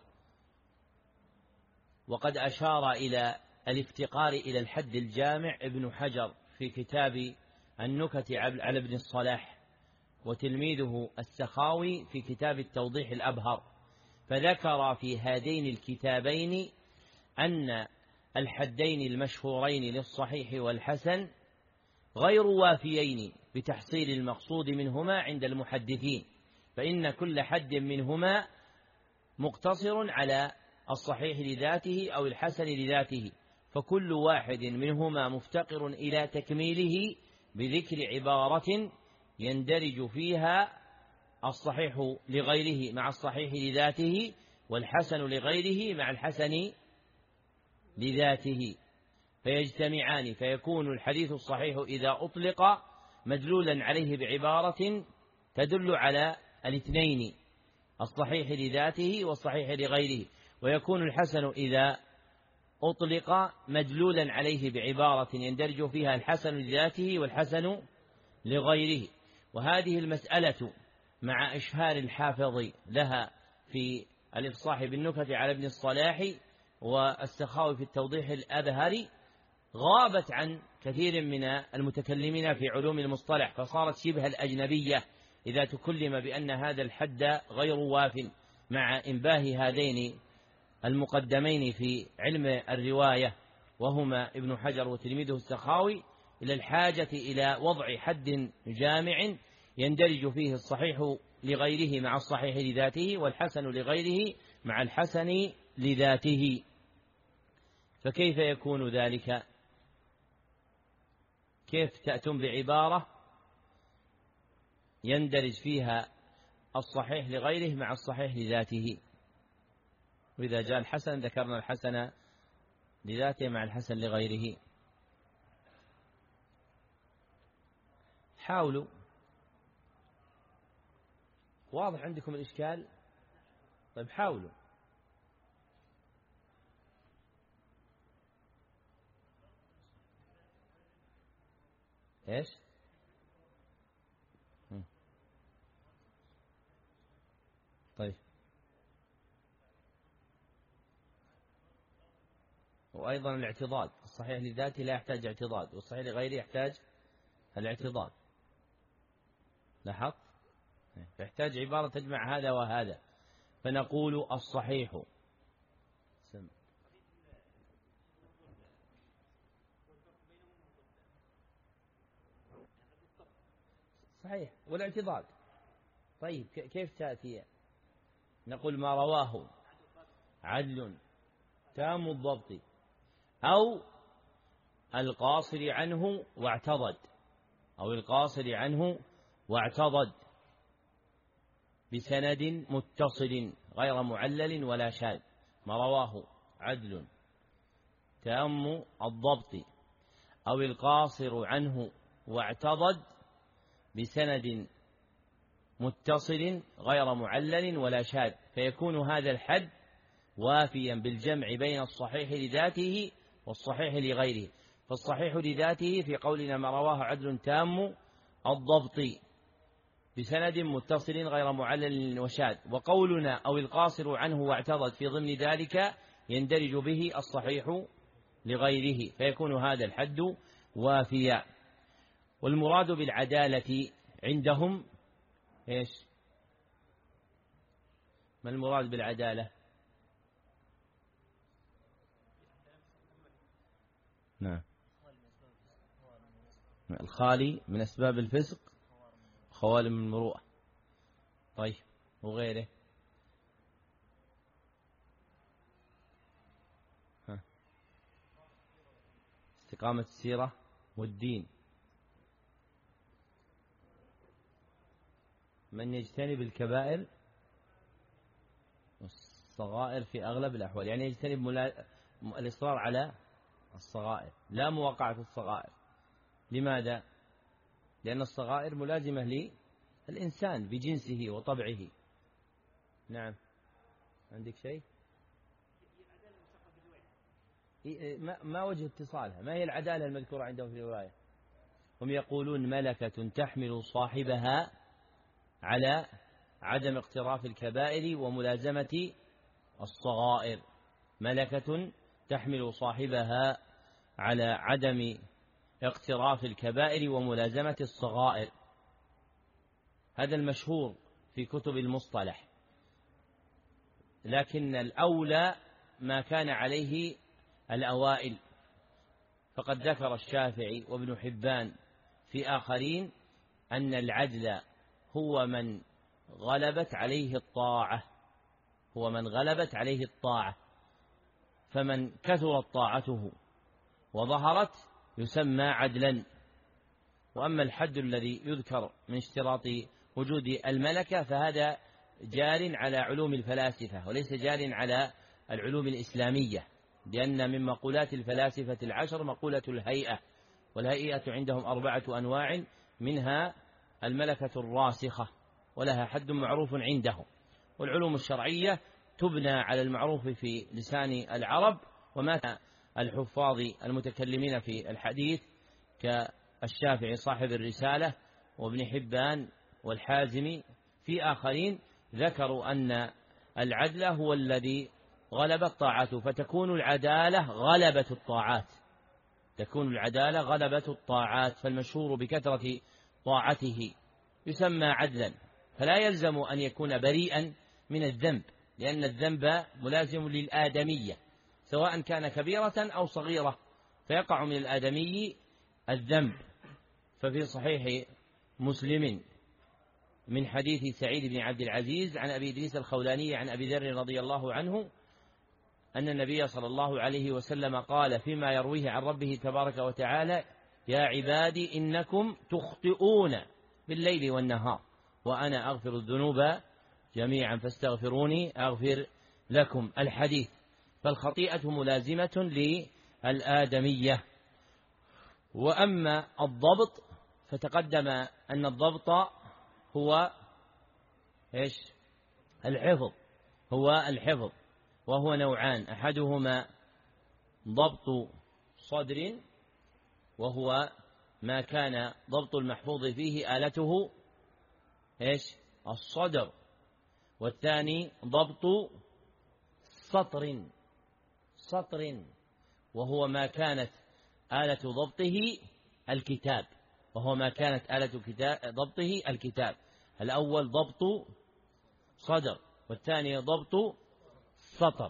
وقد أشار إلى الافتقار إلى الحد الجامع ابن حجر في كتاب النكت على ابن الصلاح، وتلميذه السخاوي في كتاب التوضيح الأبهر، فذكر في هذين الكتابين أن الحدين المشهورين للصحيح والحسن غير وافيين بتحصيل المقصود منهما عند المحدثين، فإن كل حد منهما مقتصر على الصحيح لذاته أو الحسن لذاته، فكل واحد منهما مفتقر إلى تكميله بذكر عبارة يندرج فيها الصحيح لغيره مع الصحيح لذاته، والحسن لغيره مع الحسن لذاته، فيجتمعان، فيكون الحديث الصحيح إذا أطلق مدلولا عليه بعبارة تدل على الاثنين، الصحيح لذاته والصحيح لغيره. ويكون الحسن إذا أطلق مدلولا عليه بعبارة يندرج فيها الحسن لذاته والحسن لغيره. وهذه المسألة مع إشهار الحافظ لها في الإفصاح بالنكت على ابن الصلاح والسخاوي في التوضيح الأبهري غابت عن كثير من المتكلمين في علوم المصطلح، فصارت شبه الأجنبية إذا تكلم بأن هذا الحد غير واف، مع إنباه هذين المقدمين في علم الرواية وهما ابن حجر وتلميذه السخاوي إلى الحاجة إلى وضع حد جامع يندرج فيه الصحيح لغيره مع الصحيح لذاته والحسن لغيره مع الحسن لذاته. فكيف يكون ذلك؟ كيف تأتون بعبارة يندرج فيها الصحيح لغيره مع الصحيح لذاته؟ وإذا جاء الحسن ذكرنا الحسن لذاته مع الحسن لغيره. حاولوا. واضح عندكم الإشكال؟ طيب حاولوا. إيش؟ طيب. وأيضا الاعتضاد، الصحيح لذاته لا يحتاج اعتضاد، والصحيح لغيره يحتاج الاعتضاد. لاحظت؟ يحتاج عبارة تجمع هذا وهذا، فنقول الصحيح صحيح والاعتضاد. طيب كيف تأتي؟ نقول ما رواه عدل تام الضبط أو القاصر عنه واعتضد، أو القاصر عنه واعتضد بسند متصل غير معلل ولا شاذ. ما رواه عدل تام الضبط أو القاصر عنه واعتضد بسند متصل غير معلل ولا شاذ، فيكون هذا الحد وافيا بالجمع بين الصحيح لذاته والصحيح لغيره. فالصحيح لذاته في قولنا ما رواه عدل تام الضبط بسند متصل غير معلل وشاذ، وقولنا أو القاصر عنه واعتضد في ضمن ذلك يندرج به الصحيح لغيره، فيكون هذا الحد وافيا. والمراد بالعدالة عندهم إيش؟ ما المراد بالعدالة؟ نعم، الخالي من أسباب الفسق، خوالي من المروءة. طيب وغيره؟ استقامة السيرة والدين. من يجتنب الكبائر والصغائر في أغلب الأحوال، يعني يجتنب الإصرار على الصغائر لا مواقعة الصغائر. لماذا؟ لأن الصغائر ملازمة للإنسان بجنسه وطبعه. نعم، عندك شيء؟ ما وجه اتصالها؟ ما هي العدالة المذكورة عندهم في الرواية؟ هم يقولون ملكة تحمل صاحبها على عدم اقتراف الكبائر وملازمة الصغائر. ملكة تحمل صاحبها على عدم اقتراف الكبائر وملازمة الصغائر. هذا المشهور في كتب المصطلح، لكن الأولى ما كان عليه الأوائل، فقد ذكر الشافعي وابن حبان في آخرين أن العدل هو من غلبت عليه الطاعة، هو من غلبت عليه الطاعة، فمن كثرت طاعته وظهرت يسمى عدلا. وأما الحد الذي يذكر من اشتراط وجود الملكة فهذا جار على علوم الفلاسفة وليس جار على العلوم الإسلامية، لأن من مقولات الفلاسفة العشر مقولة الهيئة، والهيئة عندهم 4 أنواع، منها الملكة الراسخة ولها حد معروف عندهم. والعلوم الشرعية تبنى على المعروف في لسان العرب، وما الحفاظ المتكلمين في الحديث كالشافعي صاحب الرسالة وابن حبان والحازمي في آخرين ذكروا أن العدل هو الذي غلب الطاعات، فتكون العدالة غلبة الطاعات، تكون العدالة غلبة الطاعات، فالمشهور بكثرة طاعته يسمى عدلا، فلا يلزم أن يكون بريئا من الذنب، لأن الذنب ملازم للآدمية سواء كان كبيرة أو صغيرة، فيقع من الآدمي الذنب. ففي صحيح مسلم من حديث سعيد بن عبد العزيز عن أبي إدريس الخولاني عن أبي ذر رضي الله عنه أن النبي صلى الله عليه وسلم قال فيما يرويه عن ربه تبارك وتعالى: يا عبادي إنكم تخطئون بالليل والنهار وأنا أغفر الذنوب جميعا فاستغفروني أغفر لكم. الحديث، فالخطيئة ملازمة للآدمية. وأما الضبط فتقدم أن الضبط هو الحفظ، وهو نوعان: أحدهما ضبط صدر وهو ما كان ضبط المحفوظ فيه آلته الصدر، والثاني ضبط سطر وهو ما كانت آلة ضبطه الكتاب، الأول ضبط صدر والثاني ضبط سطر.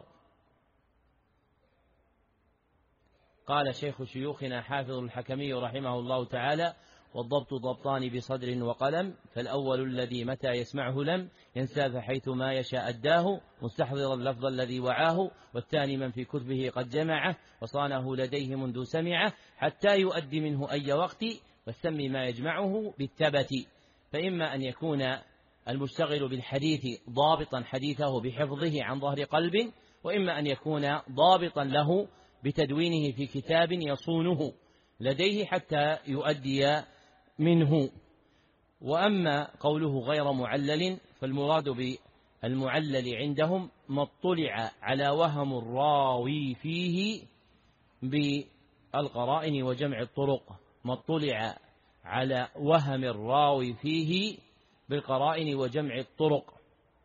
قال شيخ شيوخنا حافظ الحكمي رحمه الله تعالى: والضبط ضبطان بصدر وقلم، فالأول الذي متى يسمعه لم ينسى فحيث ما يشاء أداه مستحضرا اللفظ الذي وعاه، والثاني من في كتبه قد جمعه وصانه لديه منذ سمعه حتى يؤدي منه أي وقت، والسم ما يجمعه بالثبت. فإما أن يكون المشتغل بالحديث ضابطا حديثه بحفظه عن ظهر قلب، وإما أن يكون ضابطا له بتدوينه في كتاب يصونه لديه حتى يؤدي منه. وأما قوله غير معلل فالمراد بالمعلل عندهم ما اطلع على وهم الراوي فيه بالقرائن وجمع الطرق، ما اطلع على وهم الراوي فيه بالقرائن وجمع الطرق.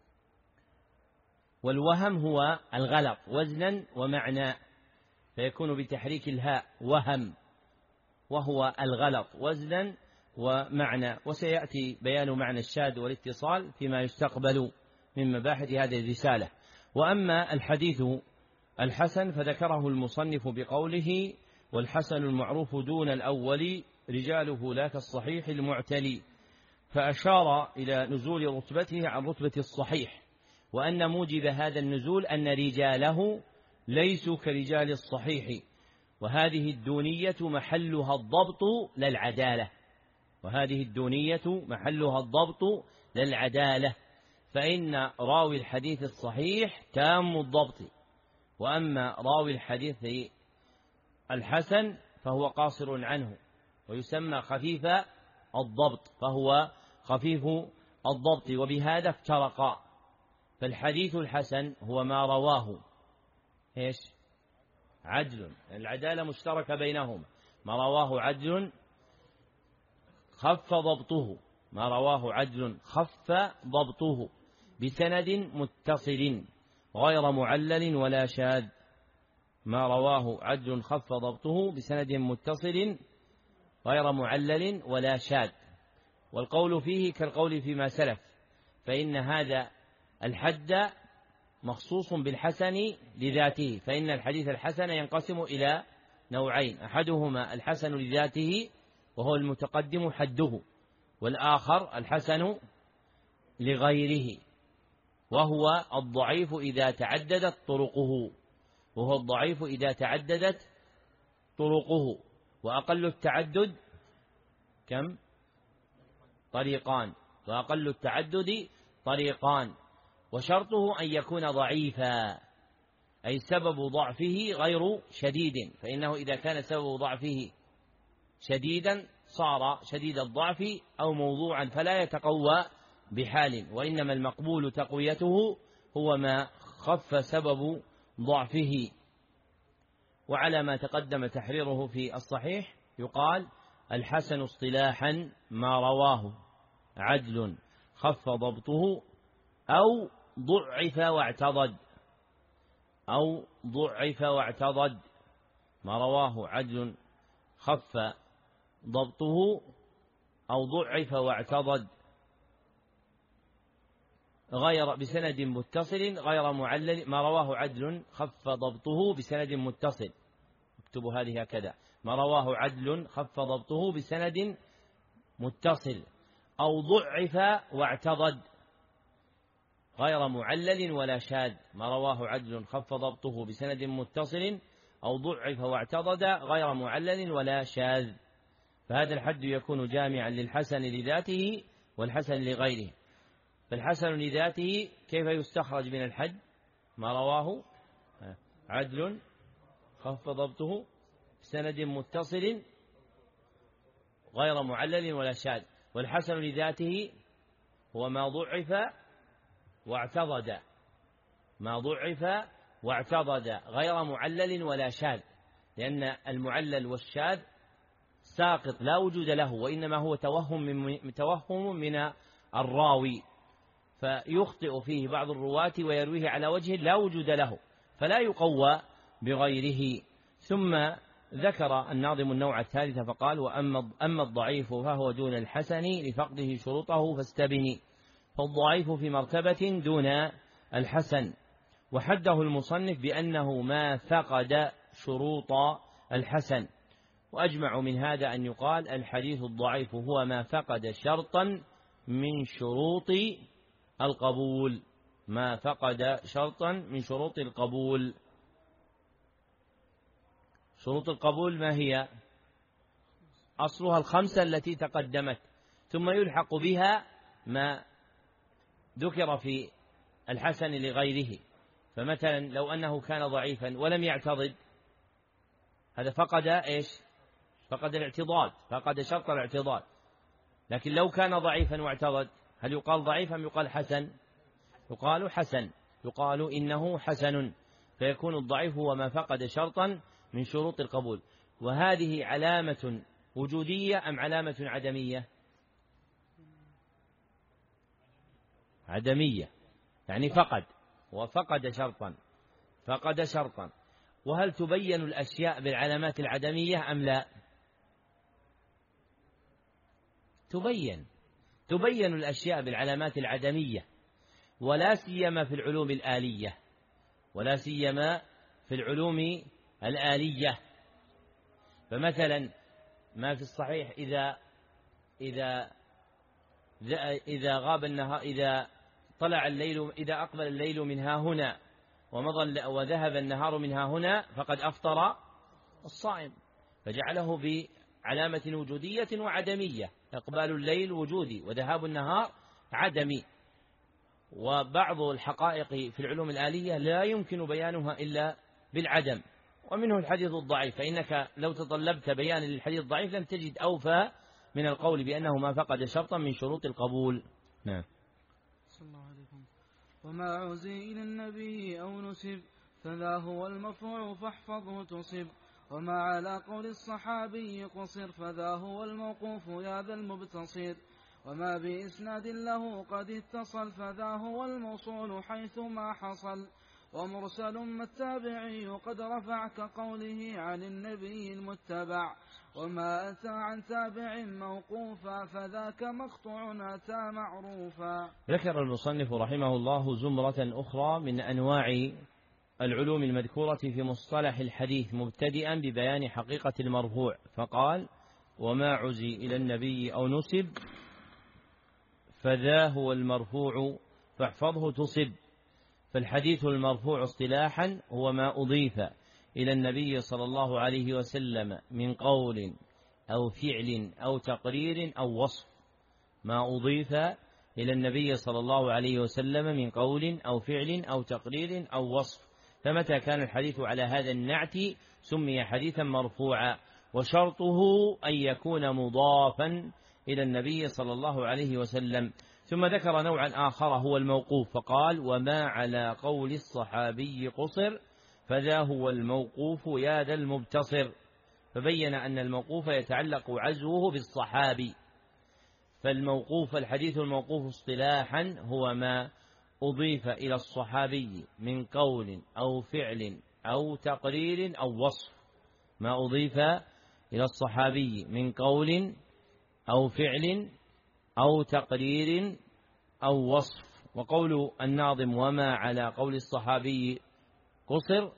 والوهم هو الغلط وزنا ومعنى، فيكون بتحريك الهاء وهم، وهو الغلط وزنا ومعنى، وسيأتي بيان معنى الشاذ والاتصال فيما يستقبل من مباحث هذه الرسالة. وأما الحديث الحسن فذكره المصنف بقوله: والحسن المعروف دون الأول رجاله لا كالصحيح المعتلي، فأشار إلى نزول رتبته عن رتبة الصحيح، وأن موجب هذا النزول أن رجاله ليسوا كرجال الصحيح، وهذه الدونية محلها الضبط للعدالة، فإن راوي الحديث الصحيح تام الضبط، وأما راوي الحديث الحسن فهو قاصر عنه ويسمى خفيف الضبط، وبهذا افترقا. فالحديث الحسن هو ما رواه عدل، العدالة مشتركة بينهم، ما رواه عدل خف ضبطه بسند متصل غير معلل ولا شاذ، ما رواه عدل خف ضبطه بسند متصل غير معلل ولا شاذ. والقول فيه كالقول فيما سلف، فإن هذا الحد مخصوص بالحسن لذاته، فإن الحديث الحسن ينقسم إلى نوعين: أحدهما الحسن لذاته وهو المتقدم حده، والآخر الحسن لغيره وهو الضعيف إذا تعددت طرقه، وأقل التعدد كم؟ طريقان، وشرطه أن يكون ضعيفا، أي سبب ضعفه غير شديد، فإنه إذا كان سبب ضعفه شديدا صار شديد الضعف أو موضوعا فلا يتقوى بحال، وإنما المقبول تقويته هو ما خف سبب ضعفه. وعلى ما تقدم تحريره في الصحيح يقال الحسن اصطلاحا ما رواه عدل خف ضبطه أو ضعف واعتضد، أو ضعف واعتضد، ما رواه عدل خف ضبطه أو ضعف واعتضد غير بسند متصل غير معلل، ما رواه عدل خف ضبطه بسند متصل، اكتبوا هذه هكذا، ما رواه عدل خف ضبطه بسند متصل أو ضعف واعتضد غير معلل ولا شاذ، ما رواه عدل خف ضبطه بسند متصل أو ضعف واعتضد غير معلل ولا شاذ. فهذا الحد يكون جامعا للحسن لذاته والحسن لغيره. فالحسن لذاته كيف يستخرج من الحد؟ ما رواه عدل خف ضبطه بسند متصل غير معلل ولا شاذ. والحسن لذاته هو ما ضعف واعتضد، ما ضعف واعتضد غير معلل ولا شاذ، لأن المعلل والشاذ ساقط لا وجود له، وإنما هو توهم من الراوي، فيخطئ فيه بعض الرواة ويرويه على وجه لا وجود له فلا يقوى بغيره. ثم ذكر الناظم النوع الثالث فقال أما الضعيف فهو دون الحسن لفقده شروطه فاستبني، فالضعيف في مرتبة دون الحسن. وحده المصنف بأنه ما فقد شروط الحسن، وأجمع من هذا أن يقال الحديث الضعيف هو ما فقد شرطا من شروط القبول، ما فقد شرطا من شروط القبول. شروط القبول ما هي؟ أصلها الخمسة التي تقدمت، ثم يلحق بها ما ذكر في الحسن لغيره. فمثلا لو أنه كان ضعيفا ولم يعتضد، هذا فقد إيش؟ فقد الاعتضاد، فقد شرط الاعتضاد. لكن لو كان ضعيفا واعتضد، هل يقال ضعيف أم يقال حسن؟ يقال حسن، يقال إنه حسن. فيكون الضعيف هو ما فقد شرطا من شروط القبول. وهذه علامة وجودية أم علامة عدمية؟ عدمية، يعني فقد، وفقد شرطا، فقد شرطا. وهل تبين الأشياء بالعلامات العدمية أم لا؟ تبين الأشياء بالعلامات العدمية، ولا سيما في العلوم الآلية، ولا سيما في العلوم الآلية. فمثلا ما في الصحيح إذا غاب النهار، إذا طلع الليل، إذا أقبل الليل من ها هنا ومضى وذهب النهار من ها هنا فقد أفطر الصائم، فجعله بعلامة وجودية وعدمية، إقبال الليل وجودي وذهاب النهار عدمي. وبعض الحقائق في العلوم الآلية لا يمكن بيانها إلا بالعدم، ومنه الحديث الضعيف، فإنك لو تطلبت بيانا للحديث الضعيف لم تجد أوفى من القول بأنه ما فقد شرطا من شروط القبول. نعم. صلى الله عليكم. وما عزي إلى النبي أو نسب فذا هو المرفوع فاحفظه تصب، وما على قول الصحابي قصر فذا هو الموقوف يا ذا المبتصر، وما بإسناد له قد اتصل فذا هو الموصول حيث ما حصل، ومرسل ما التابعي قد رفع كقوله عن النبي المتبع، وما أتى عن تابع موقوفا فذاك مقطوع أتى معروفا. ذكر المصنف رحمه الله زمرة أخرى من أنواع العلوم المذكورة في مصطلح الحديث، مبتدئا ببيان حقيقة المرفوع، فقال وما عزي إلى النبي أو نسب فذا هو المرفوع فاحفظه تصب. فالحديث المرفوع اصطلاحا هو ما أضيف إلى النبي صلى الله عليه وسلم من قول أو فعل أو تقرير أو وصف، ما أضيف إلى النبي صلى الله عليه وسلم من قول أو فعل أو تقرير أو وصف. فمتى كان الحديث على هذا النعت سمي حديثا مرفوعا، وشرطه أن يكون مضافا إلى النبي صلى الله عليه وسلم. ثم ذكر نوعا آخر هو الموقوف، فقال وما على قول الصحابي قصر فذا هو الموقوف يا ذا المبتصر. فبين أن الموقوف يتعلق عزوه بالصحابي. فالموقوف الحديث الموقوف اصطلاحا هو ما أضيف إلى الصحابي من قول أو فعل أو تقرير أو وصف. ما أضيف إلى الصحابي من قول أو فعل أو تقرير أو وصف. وقول الناظم وما على قول الصحابي قصر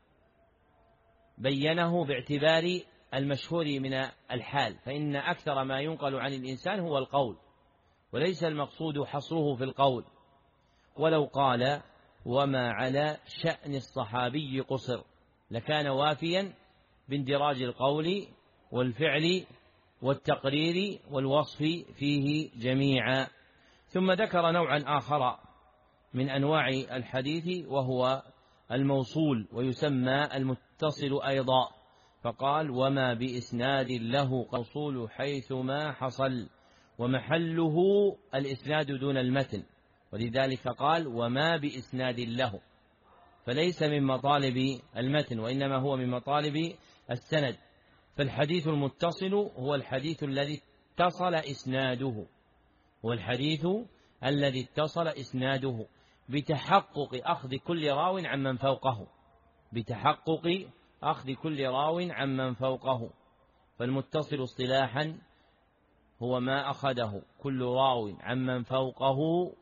بينه باعتبار المشهور من الحال، فإن أكثر ما ينقل عن الإنسان هو القول، وليس المقصود حصره في القول. ولو قال وما على شأن الصحابي قصر لكان وافيا باندراج القول والفعل والتقرير والوصف فيه جميعا. ثم ذكر نوعا آخر من أنواع الحديث وهو الموصول، ويسمى المتصل أيضا، فقال وما بإسناد له موصول حيث ما حصل، ومحله الإسناد دون المتن، ولذلك قال وما بإسناد له، فليس من مطالب المتن وإنما هو من مطالب السند. فالحديث المتصل هو الحديث الذي اتصل إسناده، هو الحديث الذي اتصل إسناده بتحقق أخذ كل راو عمن فوقه، بتحقق أخذ كل راو عمن فوقه. فالمتصل اصطلاحا هو ما أخذه كل راو عمن فوقه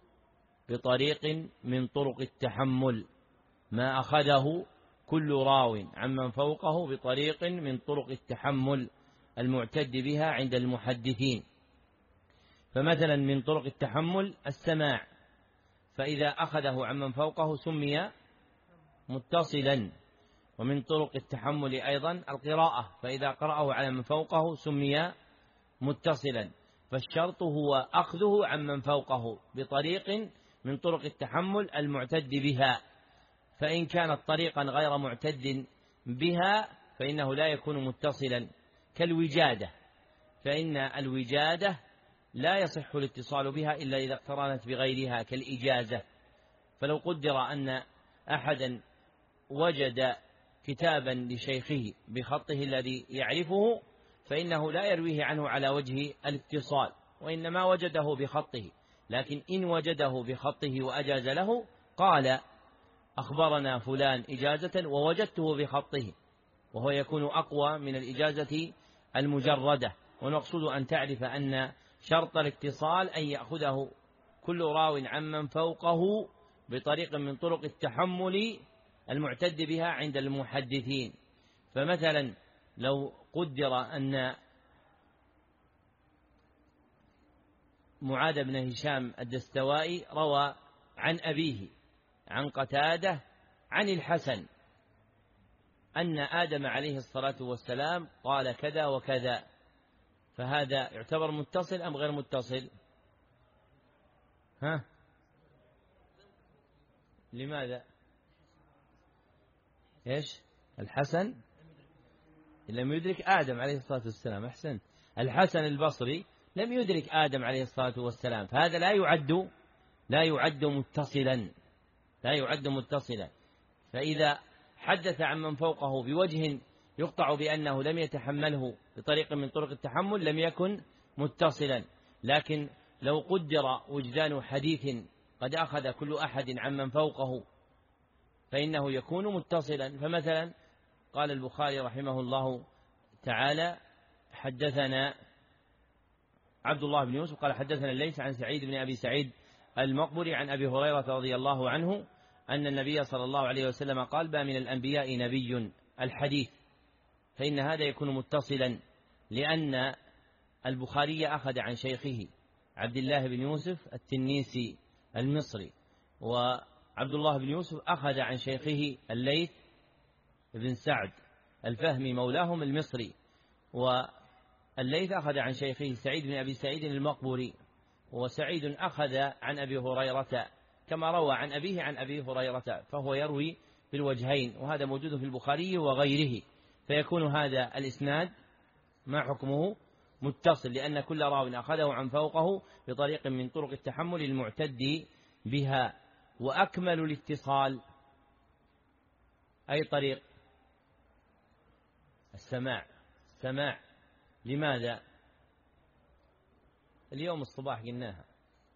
بطريق من طرق التحمل، ما أخذه كل راو عمن فوقه بطريق من طرق التحمل المعتد بها عند المحدثين. فمثلا من طرق التحمل السماع، فإذا أخذه عمن فوقه سمي متصلا. ومن طرق التحمل أيضا القراءة، فإذا قرأه على من فوقه سمي متصلا. فالشرط هو أخذه عمن فوقه بطريق من طرق التحمل المعتد بها، فإن كانت طريقا غير معتد بها فإنه لا يكون متصلا، كالوجادة، فإن الوجادة لا يصح الاتصال بها إلا إذا اقترنت بغيرها كالإجازة. فلو قدر أن أحدا وجد كتابا لشيخه بخطه الذي يعرفه فإنه لا يرويه عنه على وجه الاتصال، وإنما وجده بخطه. لكن إن وجده بخطه وأجاز له قال أخبرنا فلان إجازة ووجدته بخطه، وهو يكون أقوى من الإجازة المجردة. والمقصود أن تعرف أن شرط الاتصال أن يأخذه كل راو عمن فوقه بطريق من طرق التحمل المعتد بها عند المحدثين. فمثلا لو قدر أن معاذ بن هشام الدستوائي روى عن أبيه عن قتادة عن الحسن أن آدم عليه الصلاة والسلام قال كذا وكذا، فهذا يعتبر متصل أم غير متصل؟ لماذا؟ إيش؟ الحسن لم يدرك آدم عليه الصلاة والسلام. أحسن، الحسن البصري لم يدرك آدم عليه الصلاة والسلام، فهذا لا يعد متصلا، لا يعد متصلا. فإذا حدث عن من فوقه بوجه يقطع بأنه لم يتحمله بطريق من طرق التحمل لم يكن متصلا. لكن لو قدر وجدان حديث قد أخذ كل أحد عن من فوقه فإنه يكون متصلا. فمثلا قال البخاري رحمه الله تعالى حدثنا عبد الله بن يوسف قال حدثنا الليث عن سعيد بن أبي سعيد المقبري عن أبي هريرة رضي الله عنه أن النبي صلى الله عليه وسلم قال ما من الأنبياء نبي الحديث، فإن هذا يكون متصلا لأن البخاري أخذ عن شيخه عبد الله بن يوسف التنيسي المصري، وعبد الله بن يوسف أخذ عن شيخه الليث بن سعد الفهمي مولاهم المصري، والليث أخذ عن شيخه سعيد بن أبي سعيد المقبري، وسعيد أخذ عن أبي هريرة كما روى عن أبيه عن أبي هريرة، فهو يروي بالوجهين، وهذا موجود في البخاري وغيره. فيكون هذا الإسناد ما حكمه متصل، لأن كل راو أخذه عن فوقه بطريق من طرق التحمل المعتد بها. وأكمل الاتصال أي طريق؟ السماع. لماذا؟ اليوم الصباح قلناها،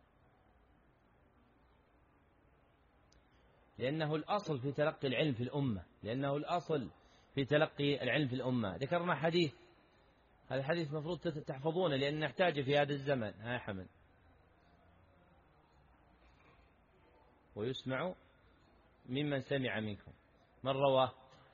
لأنه الأصل في تلقي العلم في الأمة. ذكرنا حديث، هذا الحديث مفروض تحفظونه لأن نحتاجه في هذا الزمن. ها حمد. ويسمع ممن سمع منكم. من رواه؟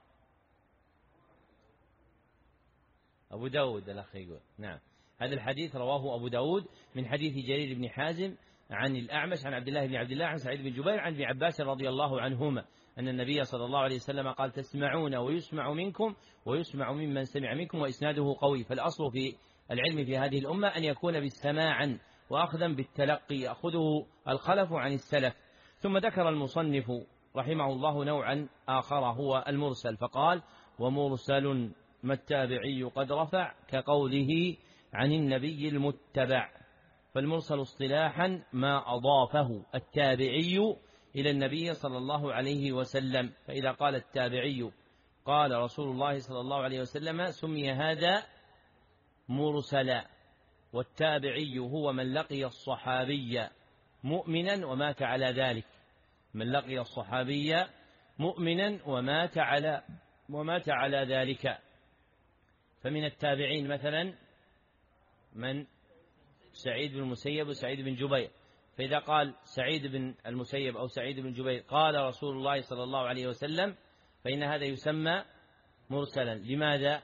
أبو داود. الأخ يقول نعم، هذا الحديث رواه أبو داود من حديث جرير بن حازم عن الأعمش عن عبد الله بن عبد الله عن سعيد بن جبير عن ابن عباس رضي الله عنهما أن النبي صلى الله عليه وسلم قال: تسمعون ويسمع منكم ويسمع ممن سمع منكم، وإسناده قوي. فالأصل في العلم في هذه الأمة أن يكون بالسماع وأخذا بالتلقي، يأخذه الخلف عن السلف. ثم ذكر المصنف رحمه الله نوعا آخر هو المرسل، فقال: ومرسل ما التابعي قد رفع كقوله عن النبي المتبع. فالمرسل اصطلاحا ما أضافه التابعي إلى النبي صلى الله عليه وسلم. فإذا قال التابعي قال رسول الله صلى الله عليه وسلم سمي هذا مرسلا. والتابعي هو من لقي الصحابي مؤمنا ومات على ذلك، من لقي الصحابي مؤمنا ومات على ذلك. فمن التابعين مثلا من سعيد بن المسيب وسعيد بن جبير، فإذا قال سعيد بن المسيب أو سعيد بن جبير قال رسول الله صلى الله عليه وسلم فإن هذا يسمى مرسلا. لماذا؟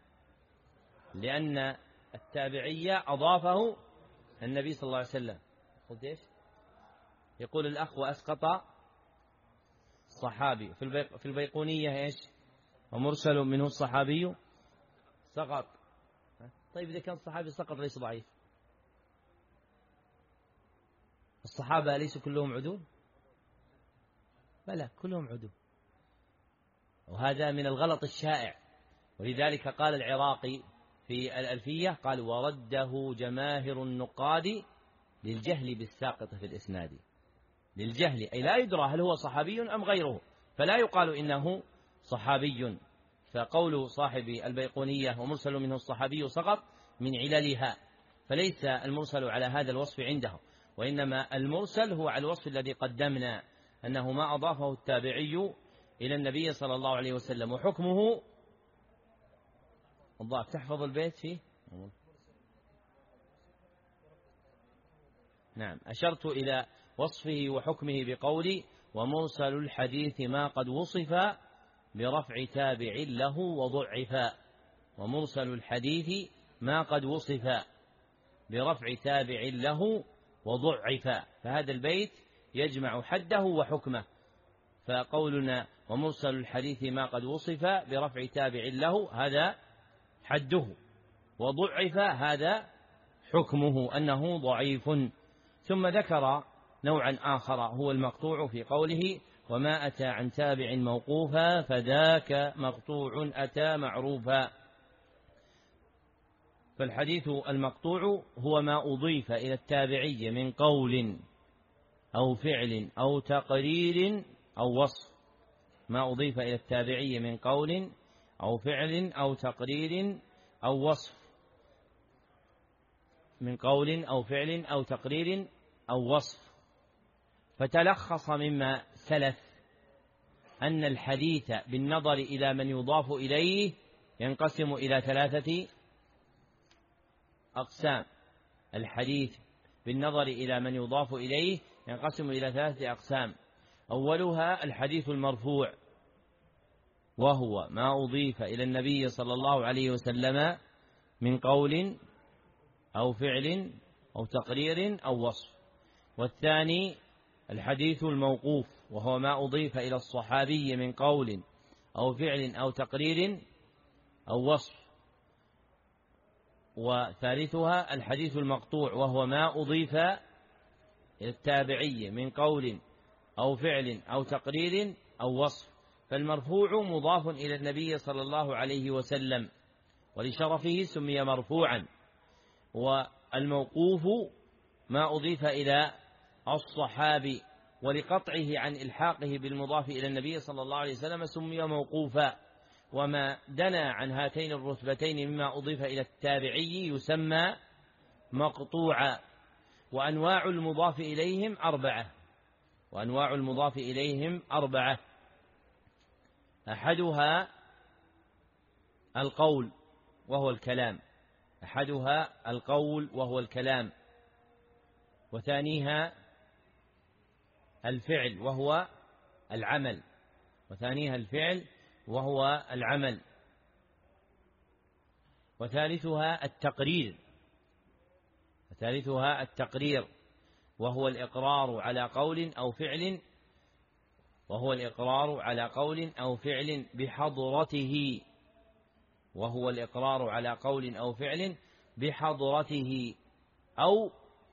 لأن التابعية أضافه النبي صلى الله عليه وسلم. قلت إيش؟ يقول الأخ: وأسقط صحابي. في البيقونية إيش؟ ومرسل منه الصحابي سقط. طيب إذا كان الصحابي سقط ليس ضعيف؟ الصحابة ليسوا كلهم عدول؟ بلى كلهم عدول، وهذا من الغلط الشائع. ولذلك قال العراقي في الألفية قال: ورده جماهر النقاد للجهل بالساقط في الإسناد. للجهل أي لا يدرى هل هو صحابي أم غيره، فلا يقال إنه صحابي. فقول صاحب البيقونية ومرسل منه الصحابي سقط من عللها، فليس المرسل على هذا الوصف عنده، وإنما المرسل هو على الوصف الذي قدمنا، أنه ما أضافه التابعي إلى النبي صلى الله عليه وسلم. وحكمه الضعف. تحفظ البيت فيه؟ نعم. أشرت إلى وصفه وحكمه بقولي: ومرسل الحديث ما قد وصف برفع تابع له وضعف. ومرسل الحديث ما قد وصف برفع تابع له وضعف. فهذا البيت يجمع حده وحكمه. فقولنا ومرسل الحديث ما قد وصف برفع تابع له هذا حده، وضعف هذا حكمه أنه ضعيف. ثم ذكر نوعا آخر هو المقطوع في قوله: وما أتى عن تابع موقوفا فذاك مقطوع أتى معروفا. فالحديث المقطوع هو ما أضيف إلى التابعي من قول أو فعل أو تقرير أو وصف. ما أضيف إلى التابعي من قول أو فعل أو تقرير أو وصف. من قول أو فعل أو تقرير أو وصف. فتلخص مما سلف أن الحديث بالنظر إلى من يضاف إليه ينقسم إلى 3 أقسام. الحديث بالنظر إلى من يضاف إليه ينقسم إلى 3 أقسام. أولها الحديث المرفوع، وهو ما أضيف إلى النبي صلى الله عليه وسلم من قول أو فعل أو تقرير أو وصف. والثاني الحديث الموقوف، وهو ما أضيف إلى الصحابي من قول أو فعل أو تقرير أو وصف. وثالثها الحديث المقطوع، وهو ما أضيف إلى التابعي من قول أو فعل أو تقرير أو وصف. فالمرفوع مضاف إلى النبي صلى الله عليه وسلم ولشرفه سمي مرفوعا. والموقوف ما أضيف إلى الصحابي ولقطعه عن إلحاقه بالمضاف إلى النبي صلى الله عليه وسلم سمي موقوفا، وما دنا عن هاتين الرتبتين مما أضيف إلى التابعي يسمى مقطوعا. وأنواع المضاف إليهم أربعة. أحدها القول وهو الكلام، وثانيها الفعل وهو العمل، وثالثها التقرير وهو الإقرار على قول أو فعل بحضرته أو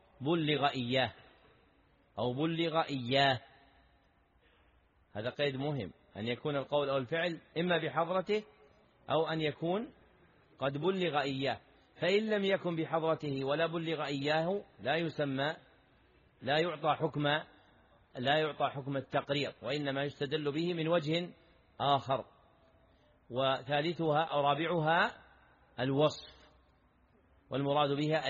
بلغ إياه. هذا قيد مهم، أن يكون القول أو الفعل إما بحضرته أو أن يكون قد بلغ إياه. فإن لم يكن بحضرته ولا بلغ إياه لا يعطى حكم التقرير، وإنما يستدل به من وجه آخر. وثالثها أو رابعها الوصف، والمراد بها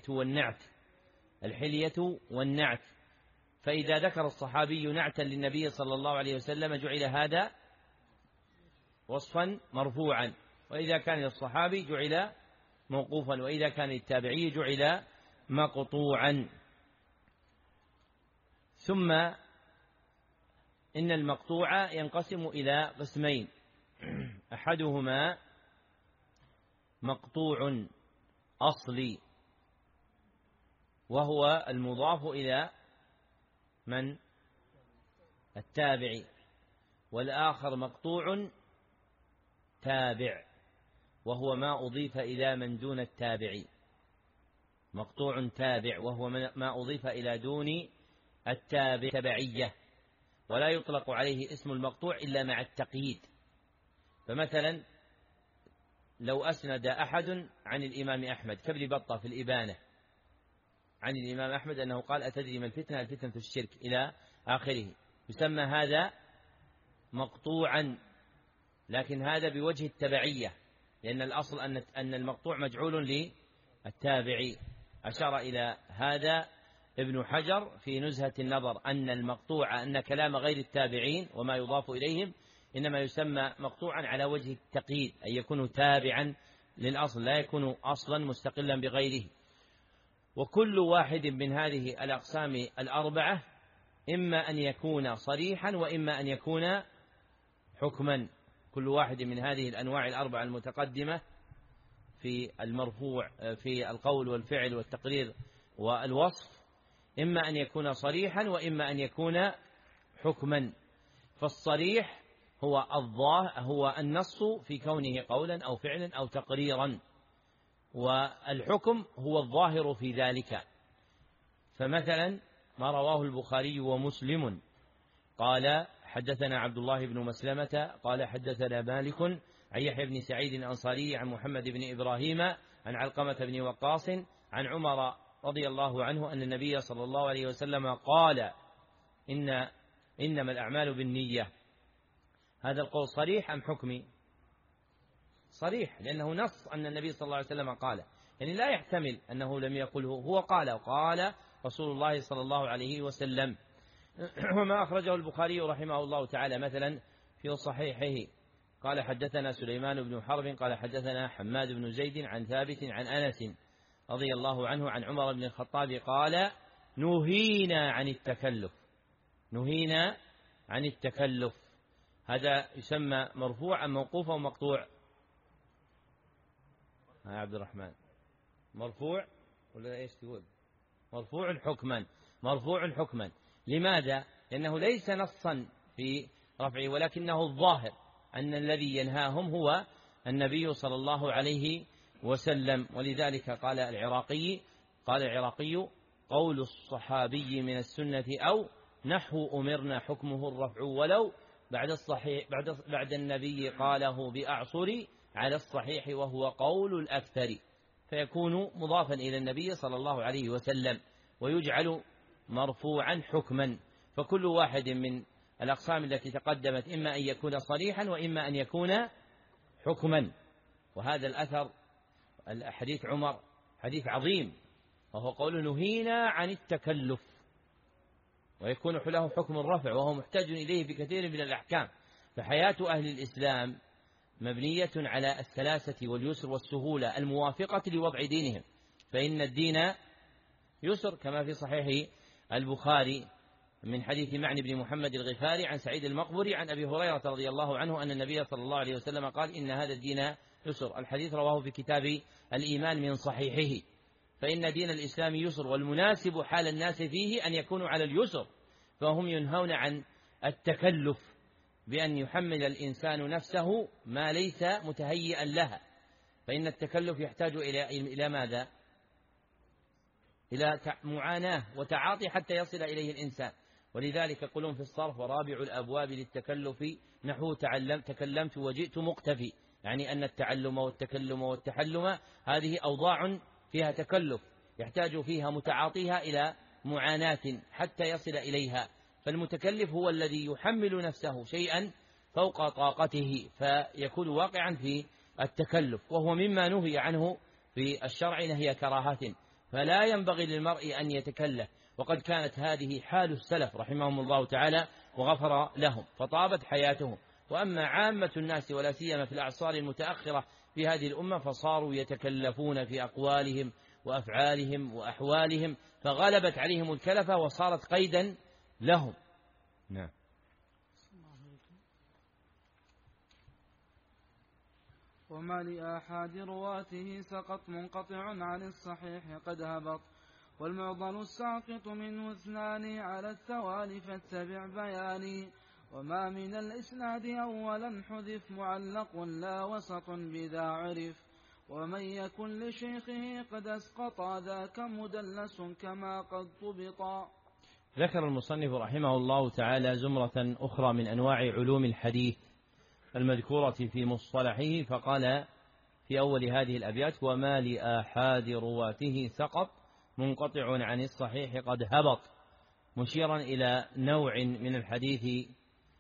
الحلية والنعت. فإذا ذكر الصحابي نعتا للنبي صلى الله عليه وسلم جعل هذا وصفا مرفوعا، وإذا كان للصحابي جعل موقوفا، وإذا كان للتابعي جعل مقطوعا. ثم إن المقطوع ينقسم إلى قسمين: أحدهما مقطوع أصلي وهو المضاف إلى التابع، والآخر مقطوع تابع وهو ما أضيف إلى من دون التابع. مقطوع تابع وهو ما أضيف إلى دون التابع تبعية، ولا يطلق عليه اسم المقطوع إلا مع التقييد. فمثلا لو أسند أحد عن الإمام أحمد كابن بطة في الإبانة عن الإمام أحمد أنه قال: أتدري ما الفتنة؟ الفتنة الشرك، إلى آخره، يسمى هذا مقطوعا، لكن هذا بوجه التبعية، لأن الأصل أن المقطوع مجعول للتابعي. أشار إلى هذا ابن حجر في نزهة النظر أن المقطوع أن كلام غير التابعين وما يضاف إليهم إنما يسمى مقطوعا على وجه التقييد، أن يكون تابعا للأصل، لا يكون أصلا مستقلا بغيره. وكل واحد من هذه الأقسام الأربعة إما أن يكون صريحا وإما أن يكون حكما. كل واحد من هذه الأنواع الأربعة المتقدمة في المرفوع في القول والفعل والتقرير والوصف إما أن يكون صريحا وإما أن يكون حكما. فالصريح هو النص في كونه قولا أو فعلا أو تقريرا، والحكم هو الظاهر في ذلك. فمثلا ما رواه البخاري ومسلم قال: حدثنا عبد الله بن مسلمة قال: حدثنا مالك عن يحيى بن سعيد الأنصاري عن محمد بن إبراهيم عن علقمة بن وقاص عن عمر رضي الله عنه أن النبي صلى الله عليه وسلم قال: إنما الأعمال بالنية. هذا القول صريح أم حكمي؟ صريح، لأنه نص أن النبي صلى الله عليه وسلم قال، يعني لا يحتمل أنه لم يقله، هو قال رسول الله صلى الله عليه وسلم. وما أخرجه البخاري رحمه الله تعالى مثلا في صحيحه قال: حدثنا سليمان بن حرب قال: حدثنا حماد بن زيد عن ثابت عن أنس رضي الله عنه عن عمر بن الخطاب قال: نهينا عن التكلف. هذا يسمى مرفوع أم موقوف أو مقطوع؟ يا عبد الرحمن، مرفوع ولا إيش تقول؟ مرفوع حكما. لماذا؟ لأنه ليس نصا في رفعه، ولكنه الظاهر أن الذي ينهاهم هو النبي صلى الله عليه وسلم. ولذلك قال العراقي: قول الصحابي من السنة أو نحو أمرنا حكمه الرفع، ولو بعد النبي قاله بأعصر على الصحيح وهو قول الأكثر، فيكون مضافا إلى النبي صلى الله عليه وسلم ويجعل مرفوعا حكما. فكل واحد من الأقسام التي تقدمت إما أن يكون صريحا وإما أن يكون حكما. وهذا الأثر الحديث عمر حديث عظيم، وهو قول نهينا عن التكلف، ويكون له حكم الرفع وهو محتاج إليه بكثير من الأحكام. فحياة أهل الإسلام مبنية على السلاسة واليسر والسهولة الموافقة لوضع دينهم، فإن الدين يسر، كما في صحيح البخاري من حديث معن بن محمد الغفاري عن سعيد المقبري عن أبي هريرة رضي الله عنه أن النبي صلى الله عليه وسلم قال إن هذا الدين يسر. الحديث رواه في كتاب الإيمان من صحيحه. فإن دين الإسلام يسر، والمناسب حال الناس فيه أن يكونوا على اليسر، فهم ينهون عن التكلف بأن يحمل الإنسان نفسه ما ليس متهيئا لها، فإن التكلف يحتاج إلى ماذا؟ إلى معاناة وتعاطي حتى يصل إليه الإنسان. ولذلك يقولون في الصرف ورابع الأبواب للتكلف نحو تكلمت وجئت مقتفي، يعني أن التعلم والتكلم والتحلم هذه أوضاع فيها تكلف يحتاج فيها متعاطيها إلى معاناة حتى يصل إليها. فالمتكلف هو الذي يحمل نفسه شيئا فوق طاقته فيكون واقعا في التكلف، وهو مما نهي عنه في الشرع نهي كراهة، فلا ينبغي للمرء أن يتكلف. وقد كانت هذه حال السلف رحمهم الله تعالى وغفر لهم، فطابت حياتهم. وأما عامة الناس ولا سيما في الأعصار المتأخرة في هذه الأمة فصاروا يتكلفون في أقوالهم وأفعالهم وأحوالهم، فغلبت عليهم الكلفة وصارت قيدا لهم. نعم. وما لآحاد رواته سقط منقطع عن الصحيح قد هبط، والمعضل الساقط منه اثنان على التوالي فاتبع بياني. وما من الإسناد أولا حذف معلق لا وسط بذا عرف، ومن يكن لشيخه قد أسقط ذاك مدلس كما قد طبطا. ذكر المصنف رحمه الله تعالى زمرة أخرى من أنواع علوم الحديث المذكورة في مصطلحه، فقال في أول هذه الأبيات: وما لآحاد رواته سقط منقطع عن الصحيح قد هبط، مشيرا إلى نوع من الحديث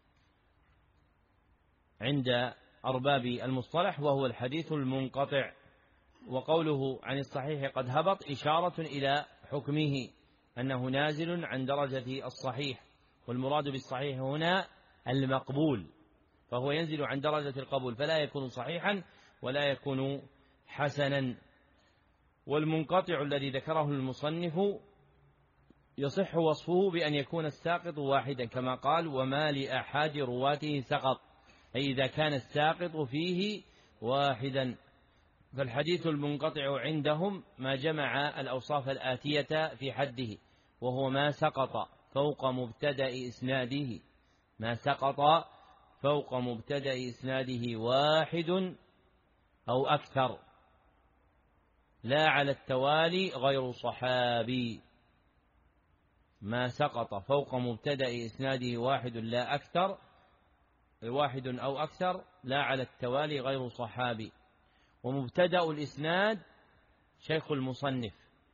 عند أرباب المصطلح وهو الحديث المنقطع. وقوله عن الصحيح قد هبط إشارة إلى حكمه أنه نازل عن درجة الصحيح، والمراد بالصحيح هنا المقبول، فهو ينزل عن درجة القبول فلا يكون صحيحا ولا يكون حسنا. والمنقطع الذي ذكره المصنف يصح وصفه بأن يكون الساقط واحدا، كما قال: وما لأحد رواته سقط، أي إذا كان الساقط فيه واحدا. فالحديث المنقطع عندهم ما جمع الأوصاف الآتية في حده، وهو ما سقط فوق مبتدأ إسناده، ما سقط فوق مبتدأ إسناده واحد أو أكثر، لا على التوالي غير صحابي. ما سقط فوق مبتدأ إسناده واحد لا أكثر، واحد أو أكثر، لا على التوالي غير صحابي. ومبتدأ الإسناد شيخ المصنف،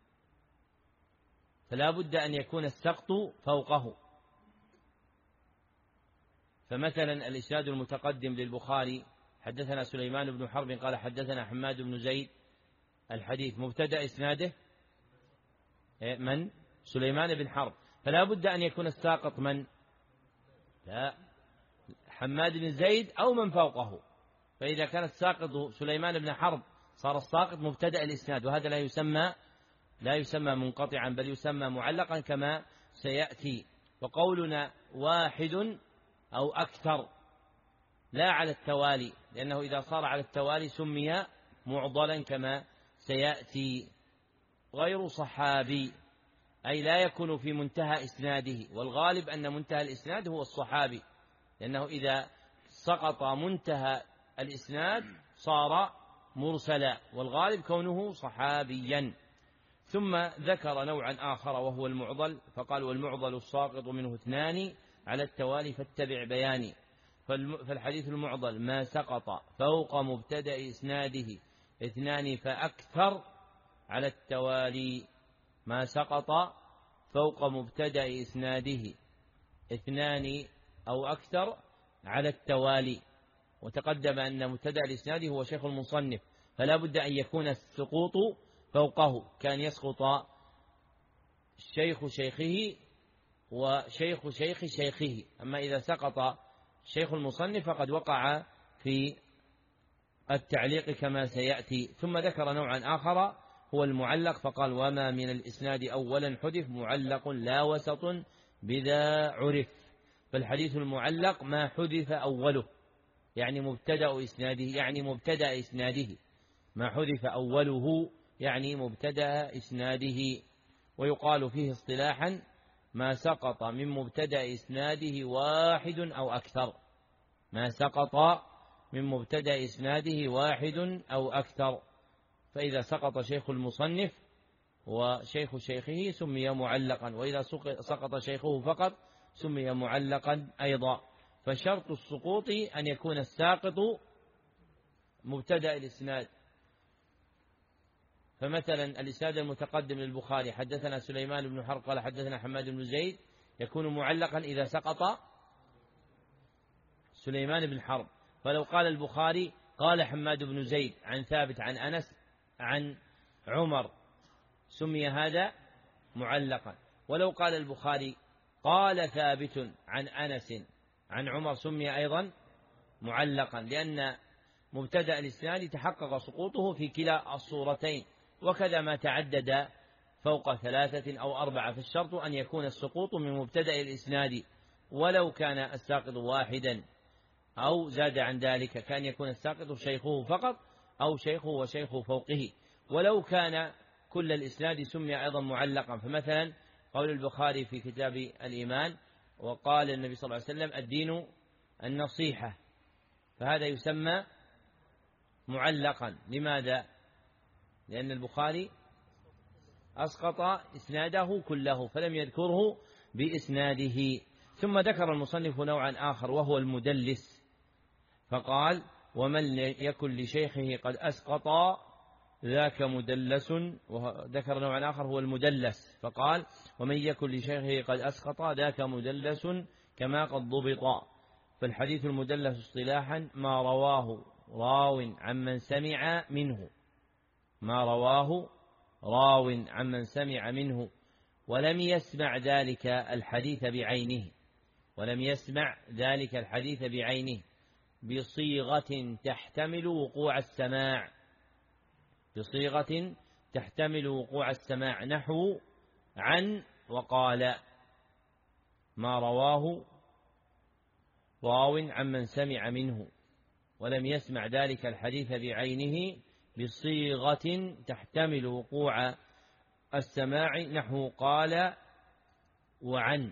فلا بد أن يكون السقط فوقه. فمثلا الإسناد المتقدم للبخاري: حدثنا سليمان بن حرب قال حدثنا حماد بن زيد، الحديث مبتدأ إسناده من؟ سليمان بن حرب، فلا بد أن يكون الساقط من؟ لا، حماد بن زيد أو من فوقه. فإذا كان الساقط سليمان بن حرب صار الساقط مبتدأ الإسناد، وهذا لا يسمى منقطعا بل يسمى معلقا كما سيأتي. وقولنا واحد أو أكثر لا على التوالي، لأنه إذا صار على التوالي سمي معضلا كما سيأتي. غير صحابي أي لا يكون في منتهى إسناده، والغالب أن منتهى الإسناد هو الصحابي، لأنه إذا سقط منتهى الإسناد صار مرسلا، والغالب كونه صحابيا. ثم ذكر نوعا آخر وهو المعضل، فقال: والمعضل الساقط منه اثنان على التوالي فاتبع بياني. فالحديث المعضل ما سقط فوق مبتدأ إسناده اثنان فأكثر على التوالي، ما سقط فوق مبتدأ إسناده اثنان أو أكثر على التوالي. وتقدم أن مبتدأ الإسناد هو شيخ المصنف، فلا بد أن يكون السقوط فوقه، كان يسقط شيخ شيخه وشيخ شيخ شيخه. أما إذا سقط شيخ المصنف فقد وقع في التعليق كما سيأتي. ثم ذكر نوعا آخر هو المعلق، فقال: وما من الإسناد أولا حدث معلق لا وسط بذا عرف. فالحديث المعلق ما حدث أوله، يعني مبتدأ إسناده، يعني مبتدأ إسناده، ما حدث أوله يعني مبتدأ إسناده. ويقال فيه اصطلاحا: ما سقط من مبتدأ إسناده واحد أو أكثر، ما سقط من مبتدأ إسناده واحد أو أكثر. فإذا سقط شيخ المصنف وشيخ شيخه سمي معلقا، وإذا سقط شيخه فقط سمي معلقا أيضا. فشرط السقوط أن يكون الساقط مبتدأ الإسناد. فمثلا الإسناد المتقدم للبخاري: حدثنا سليمان بن حرب قال حدثنا حماد بن زيد، يكون معلقا إذا سقط سليمان بن حرب. فلو قال البخاري: قال حماد بن زيد عن ثابت عن أنس عن عمر، سمي هذا معلقا. ولو قال البخاري: قال ثابت عن أنس عن عمر، سمي أيضا معلقا، لأن مبتدأ الإسناد تحقق سقوطه في كلا الصورتين. وكذا ما تعدد فوق 3 أو 4، فالشرط أن يكون السقوط من مبتدأ الإسناد، ولو كان الساقط واحدا أو زاد عن ذلك، كان يكون الساقط شيخه فقط أو شيخه وشيخ فوقه. ولو كان كل الإسناد سمي أيضا معلقا. فمثلا قول البخاري في كتاب الإيمان: وقال النبي صلى الله عليه وسلم: الدين النصيحة، فهذا يسمى معلقا. لماذا؟ لأن البخاري أسقط إسناده كله فلم يذكره بإسناده. ثم ذكر المصنف نوعا آخر وهو المدلس، فقال: ومن يكن لشيخه قد أسقط ذاك مدلس. وذكر نوعا آخر هو المدلس، فقال: ومن يكن لشيخه قد أسقط ذاك مدلس كما قد ضبط. فالحديث المدلس اصطلاحا ما رواه راو عمن سمع منه، ما رواه راو عمن سمع منه ولم يسمع ذلك الحديث بعينه، ولم يسمع ذلك الحديث بعينه، بصيغة تحتمل وقوع السماع، بصيغة تحتمل وقوع السماع، نحو عن وقال. ما رواه راو عمن سمع منه ولم يسمع ذلك الحديث بعينه بصيغة تحتمل وقوع السماع، نحو قال وعن.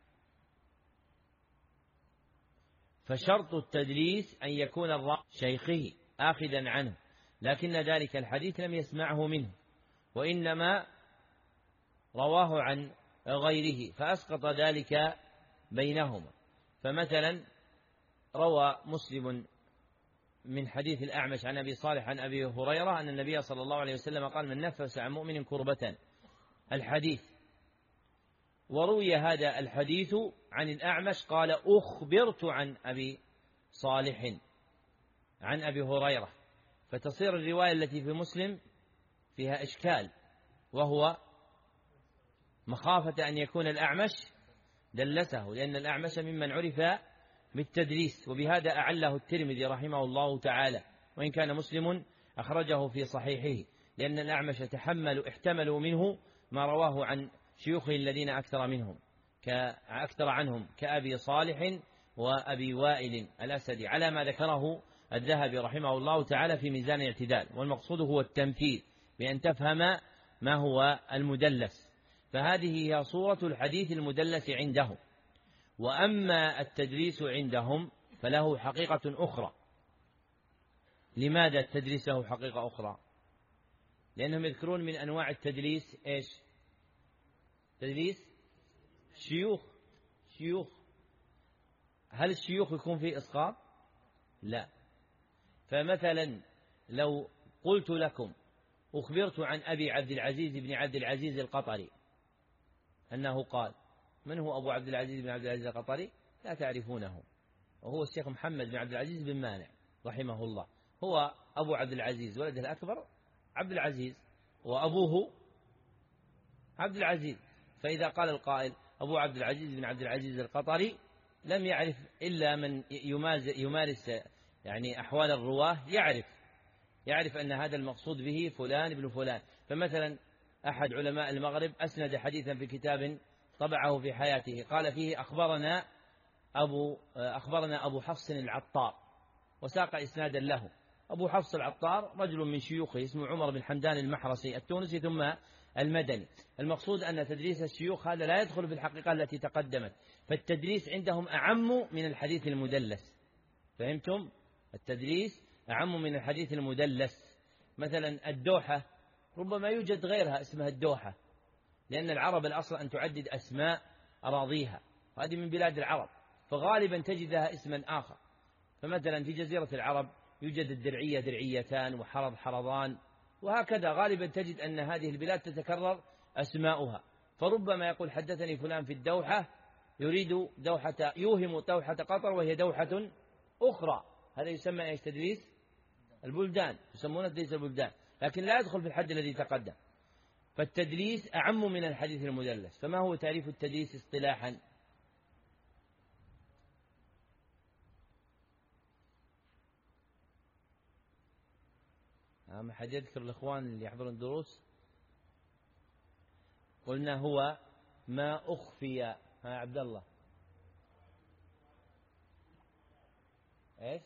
فشرط التدليس أن يكون الراوي شيخه آخذا عنه، لكن ذلك الحديث لم يسمعه منه وإنما رواه عن غيره، فأسقط ذلك بينهما. فمثلا روى مسلم من حديث الأعمش عن أبي صالح عن أبي هريرة أن النبي صلى الله عليه وسلم قال: من نفس عن مؤمن كربة، الحديث. وروي هذا الحديث عن الأعمش قال: أخبرت عن أبي صالح عن أبي هريرة، فتصير الرواية التي في مسلم فيها إشكال، وهو مخافة أن يكون الأعمش دلسه، لأن الأعمش ممن عرف بالتدليس، وبهذا أعله الترمذي رحمه الله تعالى، وإن كان مسلم أخرجه في صحيحه، لأن الأعمش احتملوا منه ما رواه عن شيوخه الذين أكثر عنهم كأبي صالح وأبي وائل الأسدي، على ما ذكره الذهبي رحمه الله تعالى في ميزان الاعتدال. والمقصود هو التمثيل، بأن تفهم ما هو المدلس. فهذه هي صورة الحديث المدلس عندهم. وأما التدليس عندهم فله حقيقة أخرى. لماذا التدليس له حقيقة أخرى؟ لأنهم يذكرون من أنواع التدليس إيش؟ تدليس شيوخ. هل الشيوخ يكون فيه إسقاط؟ لا. فمثلا لو قلت لكم: أخبرت عن أبي عبد العزيز بن عبد العزيز القطري أنه قال، من هو أبو عبد العزيز بن عبد العزيز القطري؟ لا تعرفونه، وهو الشيخ محمد بن عبد العزيز بن مانع رحمه الله، هو أبو عبد العزيز ولده الأكبر عبد العزيز، وأبوه عبد العزيز. فإذا قال القائل أبو عبد العزيز بن عبد العزيز القطري، لم يعرف إلا من يمارس يعني أحوال الرواه، يعرف أن هذا المقصود به فلان ابن فلان. فمثلا أحد علماء المغرب أسند حديثا في كتاب طبعه في حياته، قال فيه أخبرنا أبو حفص العطار، وساق إسنادا له. أبو حفص العطار رجل من شيوخه اسمه عمر بن حمدان المحرسي التونسي ثم المدني. المقصود أن تدريس الشيوخ هذا لا يدخل في الحقيقة التي تقدمت، فالتدريس عندهم أعم من الحديث المدلس. فهمتم؟ التدريس أعم من الحديث المدلس. مثلا الدوحة ربما يوجد غيرها اسمها الدوحة، لأن العرب الأصل أن تعدد أسماء أراضيها، وهذه من بلاد العرب، فغالبا تجد لها اسما آخر. فمثلا في جزيرة العرب يوجد الدرعية درعيتان، وحرض حرضان، وهكذا غالبا تجد أن هذه البلاد تتكرر أسماؤها. فربما يقول حدثني فلان في الدوحة، يريد يوهم دوحة قطر وهي دوحة أخرى. هذا يسمى ايش؟ تدريس البلدان، يسمونه تدريس البلدان، لكن لا يدخل في الحد الذي تقدم. فالتدليس أعم من الحديث المدلس. فما هو تعريف التدليس اصطلاحا؟ ما حد يذكر الإخوان اللي يحضرون الدروس؟ قلنا هو ما أخفي. ها عبد الله ايش؟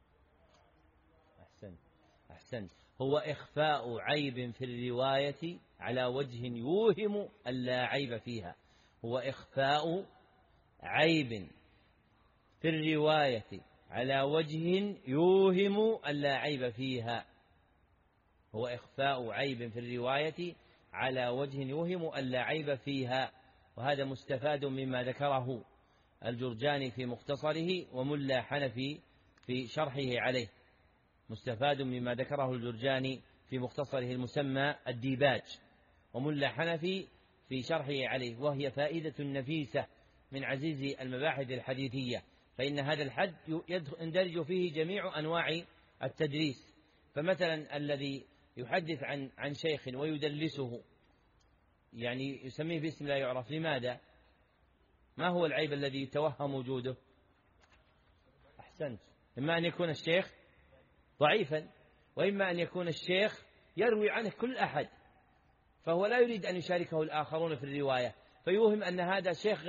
أحسنت. هو إخفاء عيب في الرواية على وجه يوهم ألا عيب فيها. هو إخفاء عيب في الرواية على وجه يوهم ألا عيب فيها. هو إخفاء عيب في الرواية على وجه يوهم ألا عيب فيها. وهذا مستفاد مما ذكره الجرجاني في مختصره وملا حنفي في شرحه عليه. مستفاد مما ذكره الجرجاني في مختصره المسمى الديباج، وملا حنفي في شرحه عليه، وهي فائدة نفيسة من عزيز المباحث الحديثية. فإن هذا الحد يندرج فيه جميع أنواع التدريس. فمثلا الذي يحدث عن شيخ ويدلسه، يعني يسميه باسم لا يعرف، لماذا؟ ما هو العيب الذي يتوهم وجوده؟ أحسنت. إما أن يكون الشيخ ضعيفا، وإما أن يكون الشيخ يروي عنه كل أحد، فهو لا يريد أن يشاركه الآخرون في الرواية، فيوهم أن هذا شيخ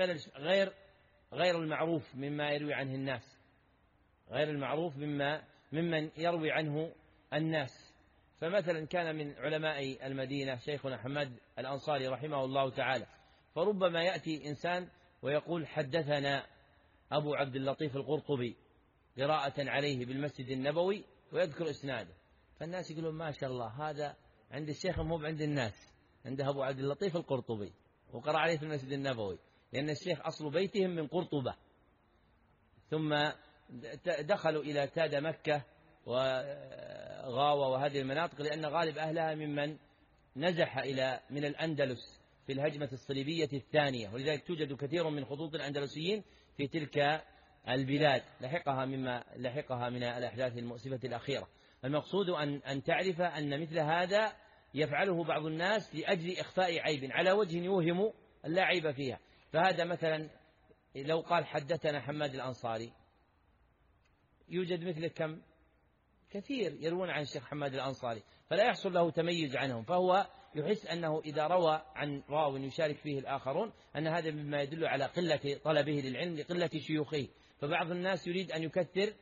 غير المعروف مما يروي عنه الناس، غير المعروف ممن يروي عنه الناس. فمثلا كان من علماء المدينة شيخنا حماد الأنصاري رحمه الله تعالى، فربما يأتي إنسان ويقول حدثنا أبو عبد اللطيف القرطبي قراءة عليه بالمسجد النبوي، ويذكر إسناده، فالناس يقولون ما شاء الله هذا عند الشيخ مو عند الناس، عنده أبو عبد اللطيف القرطبي وقرأ عليه في المسجد النبوي، لأن الشيخ أصل بيتهم من قرطبة، ثم دخلوا إلى تاد مكة وغاوة وهذه المناطق، لأن غالب أهلها ممن نزح من الأندلس في الهجمة الصليبية الثانية، ولذلك توجد كثير من خطوط الأندلسيين في تلك البلاد لحقها من الأحداث المؤسفة الأخيرة. المقصود أن تعرف أن مثل هذا يفعله بعض الناس لأجل إخفاء عيب على وجه يوهم لا عيب فيها. فهذا مثلا لو قال حدثنا حماد الأنصاري، يوجد مثل كم كثير يروون عن الشيخ حماد الأنصاري، فلا يحصل له تميز عنهم، فهو يحس أنه إذا روى عن راو يشارك فيه الآخرون أن هذا مما يدل على قلة طلبه للعلم لقلة شيوخه. فبعض الناس يريد أن يكثر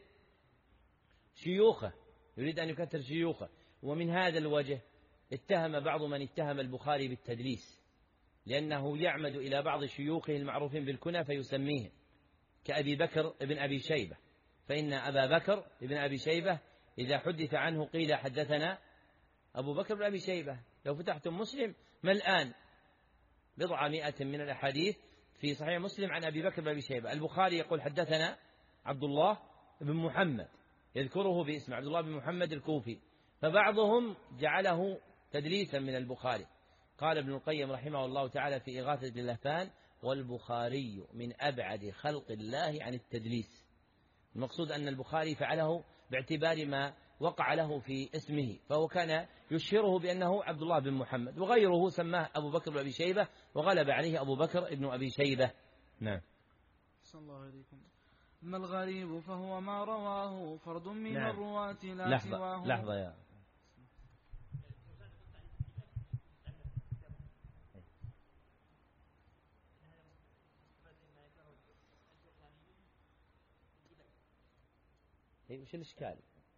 شيوخه، ومن هذا الوجه اتهم بعض من اتهم البخاري بالتدليس، لأنه يعمد إلى بعض شيوخه المعروفين بالكنى فيسميه، كأبي بكر ابن أبي شيبة، فإن أبا بكر ابن أبي شيبة إذا حدث عنه قيل حدثنا أبو بكر بن أبي شيبة. لو فتحتم مسلم ملآن 400 من الأحاديث في صحيح مسلم عن أبي بكر بن أبي شيبة. البخاري يقول حدثنا عبد الله بن محمد، يذكره باسم عبد الله بن محمد الكوفي، فبعضهم جعله تدليسا من البخاري. قال ابن القيم رحمه الله تعالى في إغاثة اللهفان: والبخاري من أبعد خلق الله عن التدليس. المقصود أن البخاري فعله باعتبار ما وقع له في اسمه، فهو كان يشهره بأنه عبد الله بن محمد، وغيره سماه أبو بكر بن أبي شيبة وغلب عليه أبو بكر بن أبي شيبة. نعم. صلى الله عليكم. أما الغريب فهو ما رواه فرد من نعم. الرواة لا سواه. لحظة يا وش الإشكال؟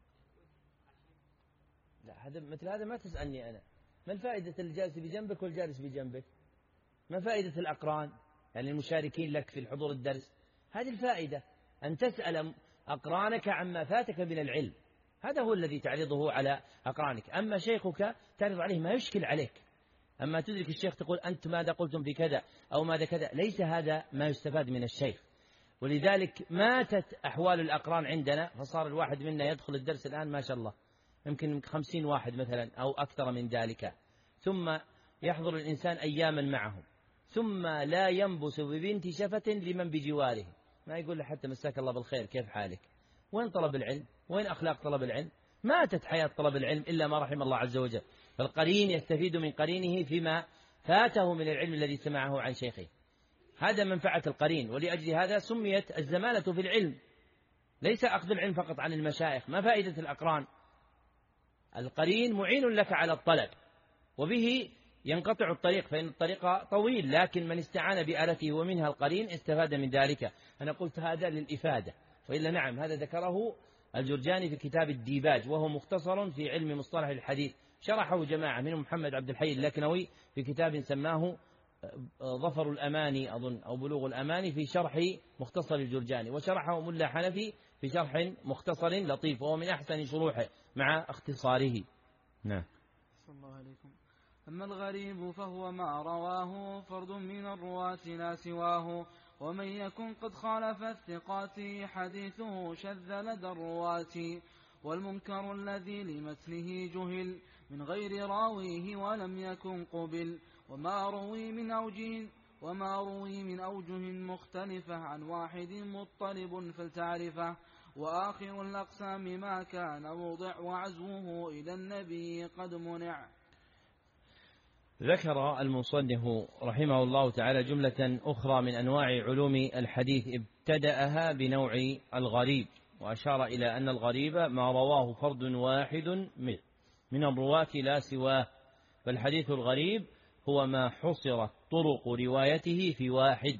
لا، هذا مثل هذا ما تسألني أنا. ما الفائدة الجالس بجنبك والجالس بجنبك؟ ما فائدة الأقران يعني المشاركين لك في الحضور الدرس؟ هذه الفائدة، أن تسأل أقرانك عما فاتك من العلم، هذا هو الذي تعرضه على أقرانك. أما شيخك تعرض عليه ما يشكل عليك، أما تدرك الشيخ تقول أنت ماذا قلتم في كذا أو ماذا كذا، ليس هذا ما يستفاد من الشيخ. ولذلك ماتت أحوال الأقران عندنا، فصار الواحد منا يدخل الدرس الآن ما شاء الله يمكن 50 واحد مثلا أو أكثر من ذلك، ثم يحضر الإنسان أياما معهم، ثم لا ينبس ببنت شفة لمن بجواره، ما يقول له حتى مساك الله بالخير كيف حالك. وين طلب العلم؟ وين أخلاق طلب العلم؟ ماتت حياة طلب العلم إلا ما رحم الله عز وجل. فالقرين يستفيد من قرينه فيما فاته من العلم الذي سمعه عن شيخه، هذا منفعة القرين. ولأجل هذا سميت الزمالة في العلم، ليس أخذ العلم فقط عن المشايخ. ما فائدة الأقران؟ القرين معين لك على الطلب، وبه ينقطع الطريق، فإن الطريق طويل، لكن من استعان بآلته ومنها القرين استفاد من ذلك. أنا قلت هذا للإفادة، وإلا نعم هذا ذكره الجرجاني في كتاب الديباج، وهو مختصر في علم مصطلح الحديث، شرحه جماعة منهم محمد عبد الحي اللكنوي في كتاب سماه ظفر الأماني أظن أو بلوغ الأماني في شرح مختصر الجرجاني، وشرحه ملا حنفي في شرح مختصر لطيف، وهو من أحسن شروحه مع اختصاره. نعم. صلى الله عليكم. أما الغريب فهو ما رواه فرد من الرواة لا سواه، ومن يكن قد خالف الثقات حديثه شذ لدى الرواة، والمنكر الذي لمتنه جهل من غير راويه ولم يكن قبل، وما روي من أوجه مختلفة عن واحد مضطرب فلتعرفه، وآخر الأقسام ما كان موضع وعزوه إلى النبي قد منع. ذكر المصنف رحمه الله تعالى جملة أخرى من أنواع علوم الحديث ابتدأها بنوع الغريب، وأشار إلى أن الغريب ما رواه فرد واحد من الرواة لا سواه. فالحديث الغريب هو ما حصرت طرق روايته في واحد،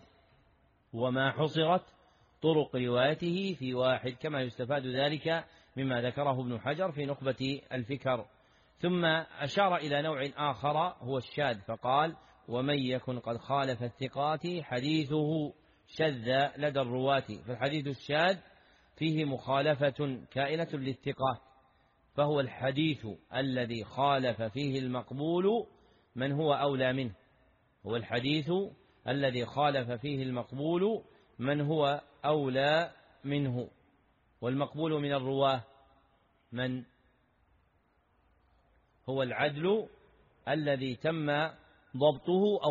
كما يستفاد ذلك مما ذكره ابن حجر في نخبة الفكر. ثم أشار إلى نوع آخر هو الشاذ، فقال ومن يكن قد خالف الثقات حديثه شذ لدى الرواة. فالحديث الشاذ فيه مخالفة كائنة للثقات، فهو الحديث الذي خالف فيه المقبول من هو أولى منه، هو الحديث الذي خالف فيه المقبول من هو أولى منه. والمقبول من الرواه من هو العدل الذي تم ضبطه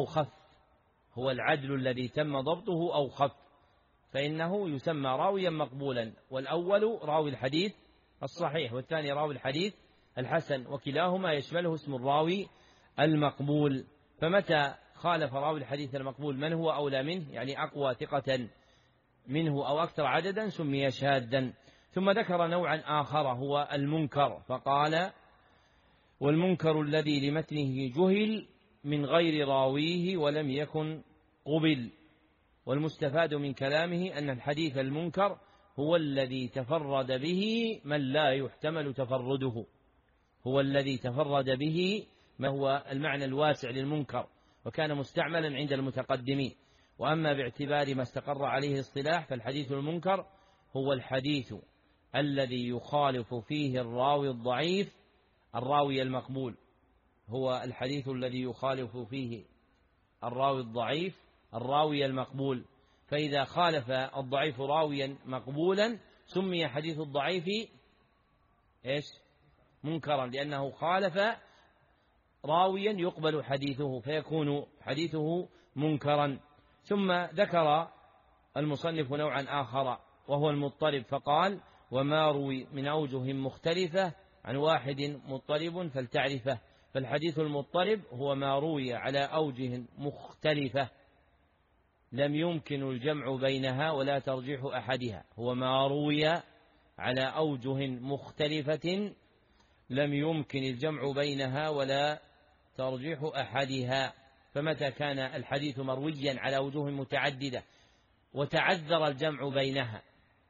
أو خف، فإنه يسمى راويا مقبولا. والأول راوي الحديث الصحيح، والثاني راوي الحديث الحسن، وكلاهما يشمله اسم الراوي المقبول. فمتى خالف راوي الحديث المقبول من هو أولى منه، يعني أقوى ثقة منه أو أكثر عددا، سمي شاذا. ثم ذكر نوعا آخر هو المنكر، فقال والمنكر الذي لمتنه جهل من غير راويه ولم يكن قبل. والمستفاد من كلامه أن الحديث المنكر هو الذي تفرد به من لا يحتمل تفرده، ما هو المعنى الواسع للمنكر، وكان مستعملا عند المتقدمين. وأما باعتبار ما استقر عليه الاصطلاح فالحديث المنكر هو الحديث الذي يخالف فيه الراوي الضعيف الراوي المقبول، الراوي المقبول. فإذا خالف الضعيف راويا مقبولا سمي حديث الضعيف منكرا، لأنه خالف راويا يقبل حديثه، فيكون حديثه منكرا. ثم ذكر المصنف نوعا آخر وهو المضطرب، فقال: وما روي من أوجه مختلفة عن واحد مضطرب فلتعرفه. فالحديث المضطرب هو ما روي على أوجه مختلفة لم يمكن الجمع بينها ولا ترجيح أحدها. هو ما روي على أوجه مختلفة لم يمكن الجمع بينها ولا ترجيح أحدها. فمتى كان الحديث مرويا على أوجه متعددة وتعذر الجمع بينها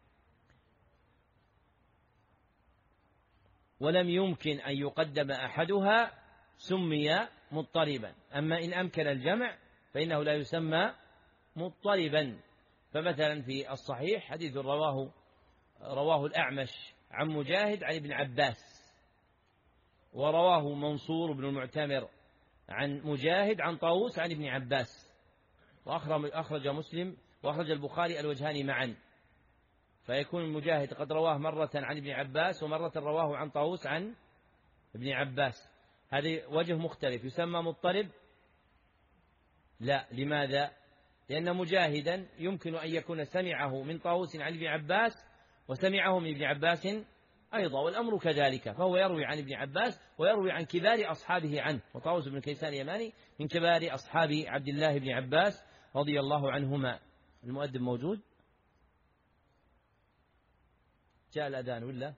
ولم يمكن أن يقدم أحدها سمي مضطربا. أما إن أمكن الجمع فإنه لا يسمى مضطربا. فمثلا في الصحيح حديث رواه الأعمش عن مجاهد عن ابن عباس، ورواه منصور بن المعتمر عن مجاهد عن طاووس عن ابن عباس، وأخرج مسلم وأخرج البخاري الوجهان معا، فيكون المجاهد قد رواه مرة عن ابن عباس ومرة رواه عن طاووس عن ابن عباس. هذا وجه مختلف يسمى مضطرب؟ لا. لماذا؟ لأن مجاهدا يمكن أن يكون سمعه من طاووس عن ابن عباس وسمعه من ابن عباس أيضا، والأمر كذلك، فهو يروي عن ابن عباس ويروي عن كبار أصحابه عنه، وطاووس بن كيسان اليماني من كبار أصحاب عبد الله بن عباس رضي الله عنهما. المؤذن موجود؟ جاء الأذان ولا؟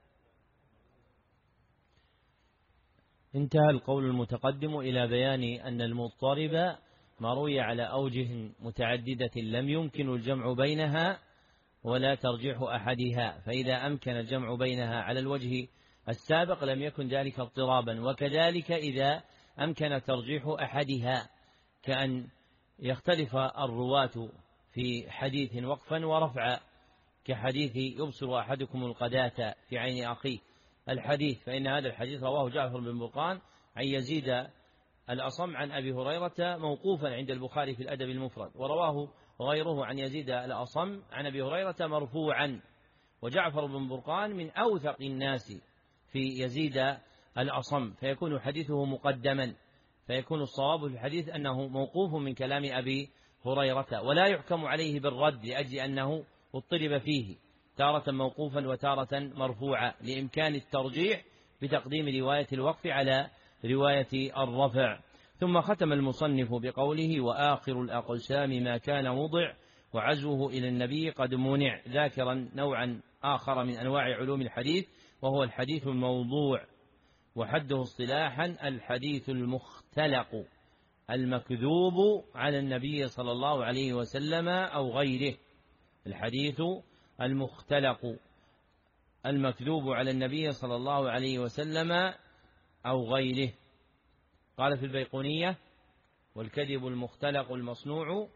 انتهى القول المتقدم إلى بيان أن المضطرب ما روي على أوجه متعددة لم يمكن الجمع بينها ولا ترجيح أحدها، فإذا أمكن الجمع بينها على الوجه السابق لم يكن ذلك اضطرابا. وكذلك إذا أمكن ترجيح أحدها، كأن يختلف الرواة في حديث وقفا ورفعا، كحديث يبصر أحدكم القداة في عين أخيه الحديث، فإن هذا الحديث رواه جعفر بن برقان عن يزيد الأصم عن أبي هريرة موقوفا عند البخاري في الأدب المفرد، ورواه غيره عن يزيد الأصم عن أبي هريرة مرفوعا. وجعفر بن برقان من أوثق الناس في يزيد الأصم، فيكون حديثه مقدما، فيكون الصواب في الحديث أنه موقوف من كلام أبي هريرة، ولا يحكم عليه بالرد لأجل أنه اضطرب فيه، تارة موقوفا وتارة مرفوعا، لإمكان الترجيح بتقديم رواية الوقف على رواية الرفع. ثم ختم المصنف بقوله: وآخر الأقسام ما كان وضع وعزوه إلى النبي قد منع، ذاكرا نوعا آخر من أنواع علوم الحديث وهو الحديث الموضوع، وحده اصطلاحا الحديث المختلق المكذوب على النبي صلى الله عليه وسلم أو غيره. الحديث المختلق المكذوب على النبي صلى الله عليه وسلم أو غيره. قال في البيقونية: والكذب المختلق المصنوع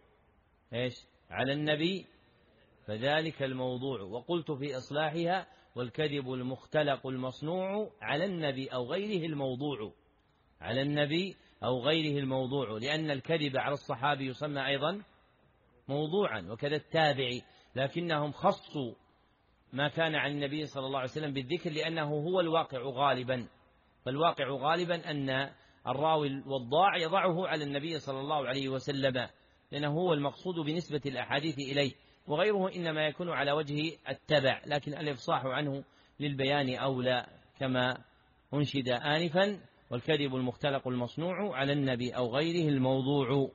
على النبي فذلك الموضوع. وقلت في إصلاحها: والكذب المختلق المصنوع على النبي أو غيره الموضوع، على النبي أو غيره الموضوع، لأن الكذب على الصحابي يسمى أيضا موضوعا، وكذا التابعي، لكنهم خصوا ما كان عن النبي صلى الله عليه وسلم بالذكر لأنه هو الواقع غالبا. فالواقع غالبا أن الراوي الوضاع يضعه على النبي صلى الله عليه وسلم، لأنه هو المقصود بنسبة الأحاديث إليه، وغيره إنما يكون على وجه التبع، لكن الإفصاح عنه للبيان أولى كما أنشد آنفا: والكذب المختلق المصنوع على النبي أو غيره الموضوع.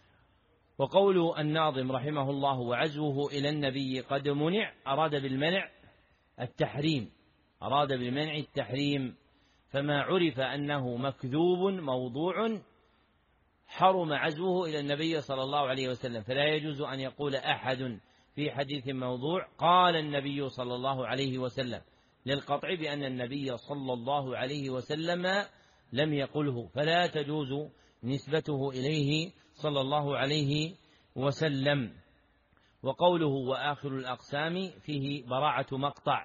وقول الناظم رحمه الله: وعزوه إلى النبي قد منع، أراد بالمنع التحريم، أراد بالمنع التحريم، فما عرف أنه مكذوب موضوع حرم عزوه إلى النبي صلى الله عليه وسلم. فلا يجوز أن يقول أحد في حديث موضوع قال النبي صلى الله عليه وسلم، للقطع بأن النبي صلى الله عليه وسلم لم يقله، فلا تجوز نسبته إليه صلى الله عليه وسلم. وقوله: وآخر الأقسام فيه براعة مقطع،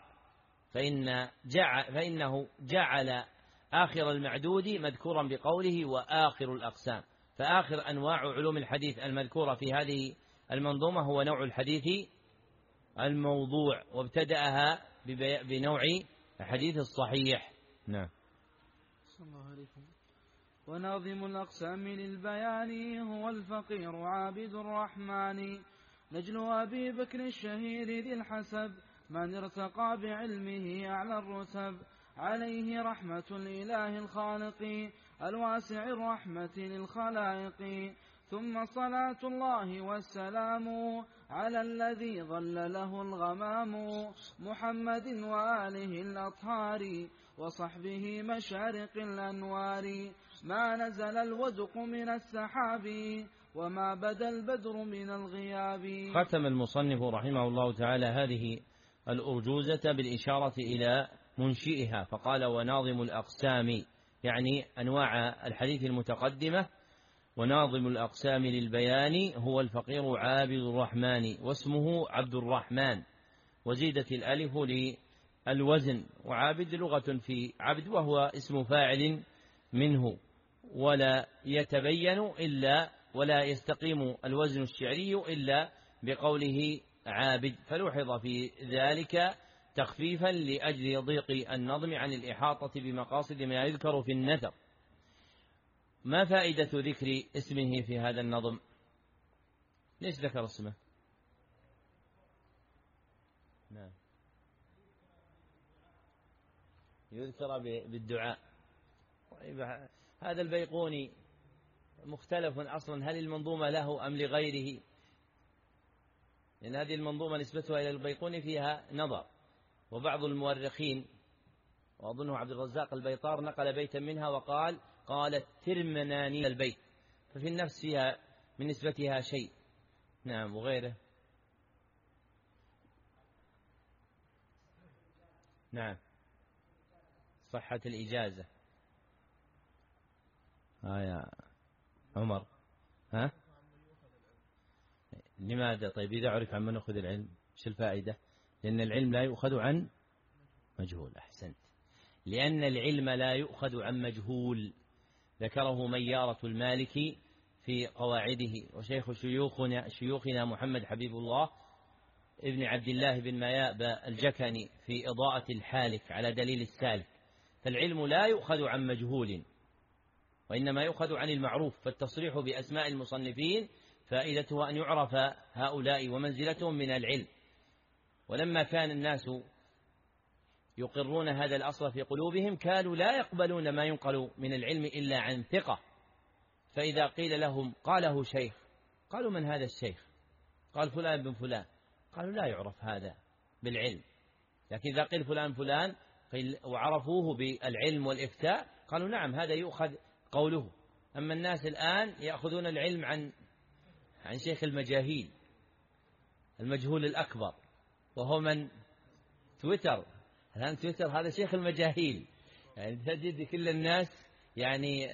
فإنه جعل آخر المعدود مذكورا بقوله: وآخر الأقسام، فآخر أنواع علوم الحديث المذكورة في هذه المنظومة هو نوع الحديث الموضوع، وابتدأها بنوع الحديث الصحيح. نعم. صلى الله عليكم. وناظم الأقسام للبيان هو الفقير عابد الرحمن. نجل أبي بكر الشهير ذي الحسب من ارتقى بعلمه أعلى الرتب. عليه رحمة الإله الخالق الواسع الرحمة للخلائق. ثم صلاة الله والسلام على الذي ظل له الغمام محمد وآله الأطهار وصحبه مشارق الأنوار. ما نزل الودق من السحاب وما بدا البدر من الغياب. ختم المصنف رحمه الله تعالى هذه الأرجوزة بالإشارة إلى منشئها فقال وناظم الأقسام، يعني أنواع الحديث المتقدمة. وناظم الأقسام للبيان هو الفقير عابد الرحمن، واسمه عبد الرحمن، وزيدت الألف للوزن. وعابد لغة في عبد وهو اسم فاعل منه، ولا يتبين إلا ولا يستقيم الوزن الشعري إلا بقوله عابد، فلوحظ في ذلك تخفيفا لأجل ضيق النظم عن الإحاطة بمقاصد ما يذكر في النثر. ما فائدة ذكر اسمه في هذا النظم؟ ليش ذكر اسمه؟ نعم، يذكر بالدعاء. هذا البيقوني مختلف أصلا، هل المنظومة له أم لغيره؟ لأن هذه المنظومة نسبتها إلى البيقوني فيها نظر، وبعض المؤرخين وأظنه عبد الرزاق البيطار نقل بيتا منها وقال قالت ترمناني البيت، ففي النفس فيها من نسبتها شيء. نعم، وغيره. نعم، صحة الإجازة. يا عمر، ها؟ لماذا؟ طيب إذا عرف عن من يأخذ العلم شو الفائدة؟ لأن العلم لا يؤخذ عن مجهول. أحسنت، لأن العلم لا يؤخذ عن مجهول، ذكره ميارة المالكي في قواعده. وشيخ شيوخنا محمد حبيب الله ابن عبد الله بن مياب الجكني في إضاءة الحالك على دليل السالك. فالعلم لا يؤخذ عن مجهول، وإنما يؤخذ عن المعروف. فالتصريح بأسماء المصنفين فائدته أن يعرف هؤلاء ومنزلتهم من العلم. ولما كان الناس يقرون هذا الأصل في قلوبهم كانوا لا يقبلون ما ينقل من العلم إلا عن ثقة. فإذا قيل لهم قاله شيخ قالوا من هذا الشيخ؟ قال فلان بن فلان، قالوا لا يعرف هذا بالعلم. لكن إذا قيل فلان فلان وعرفوه بالعلم والإفتاء قالوا نعم هذا يؤخذ قوله. أما الناس الآن يأخذون العلم عن شيخ المجاهيل، المجهول الأكبر، وهو من تويتر. الآن تويتر هذا شيخ المجاهيل، يعني تجد كل الناس يعني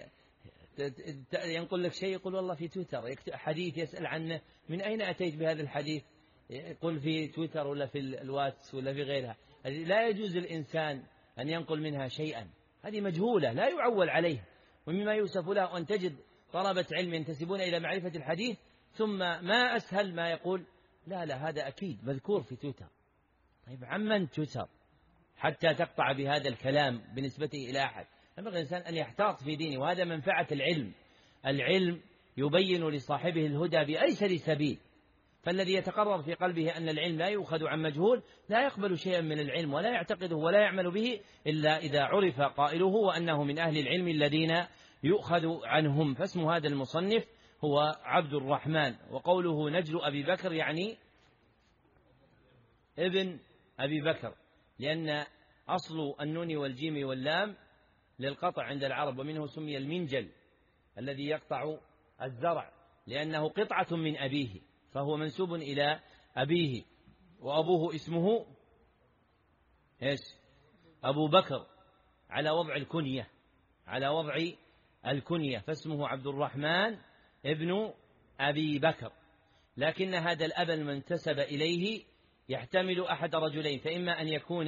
ينقل لك شيء يقول والله في تويتر، حديث يسأل عنه من أين أتيت بهذا الحديث، يقول في تويتر ولا في الواتس ولا في غيرها. لا يجوز الإنسان أن ينقل منها شيئا، هذه مجهولة لا يعول عليها. ومما يوصف له أن تجد طلبة علم ينتسبون إلى معرفة الحديث ثم ما أسهل ما يقول لا هذا أكيد مذكور في تويتر. طيب عمن تويتر حتى تقطع بهذا الكلام بنسبته إلى أحد؟ ينبغي الإنسان أن يحتاط في دينه، وهذا منفعة العلم. العلم يبين لصاحبه الهدى بأيسر سبيل. فالذي يتقرر في قلبه أن العلم لا يؤخذ عن مجهول لا يقبل شيئا من العلم ولا يعتقده ولا يعمل به إلا إذا عرف قائله وأنه من أهل العلم الذين يؤخذ عنهم. فاسم هذا المصنف هو عبد الرحمن. وقوله نجل أبي بكر يعني ابن أبي بكر، لأن أصل النون والجيم واللام للقطع عند العرب، ومنه سمي المنجل الذي يقطع الزرع لأنه قطعة من أبيه، فهو منسوب إلى أبيه. وأبوه اسمه إيش؟ أبو بكر، على وضع الكنية، فاسمه عبد الرحمن ابن أبي بكر. لكن هذا الأب المنتسب إليه يحتمل أحد رجلين، فإما أن يكون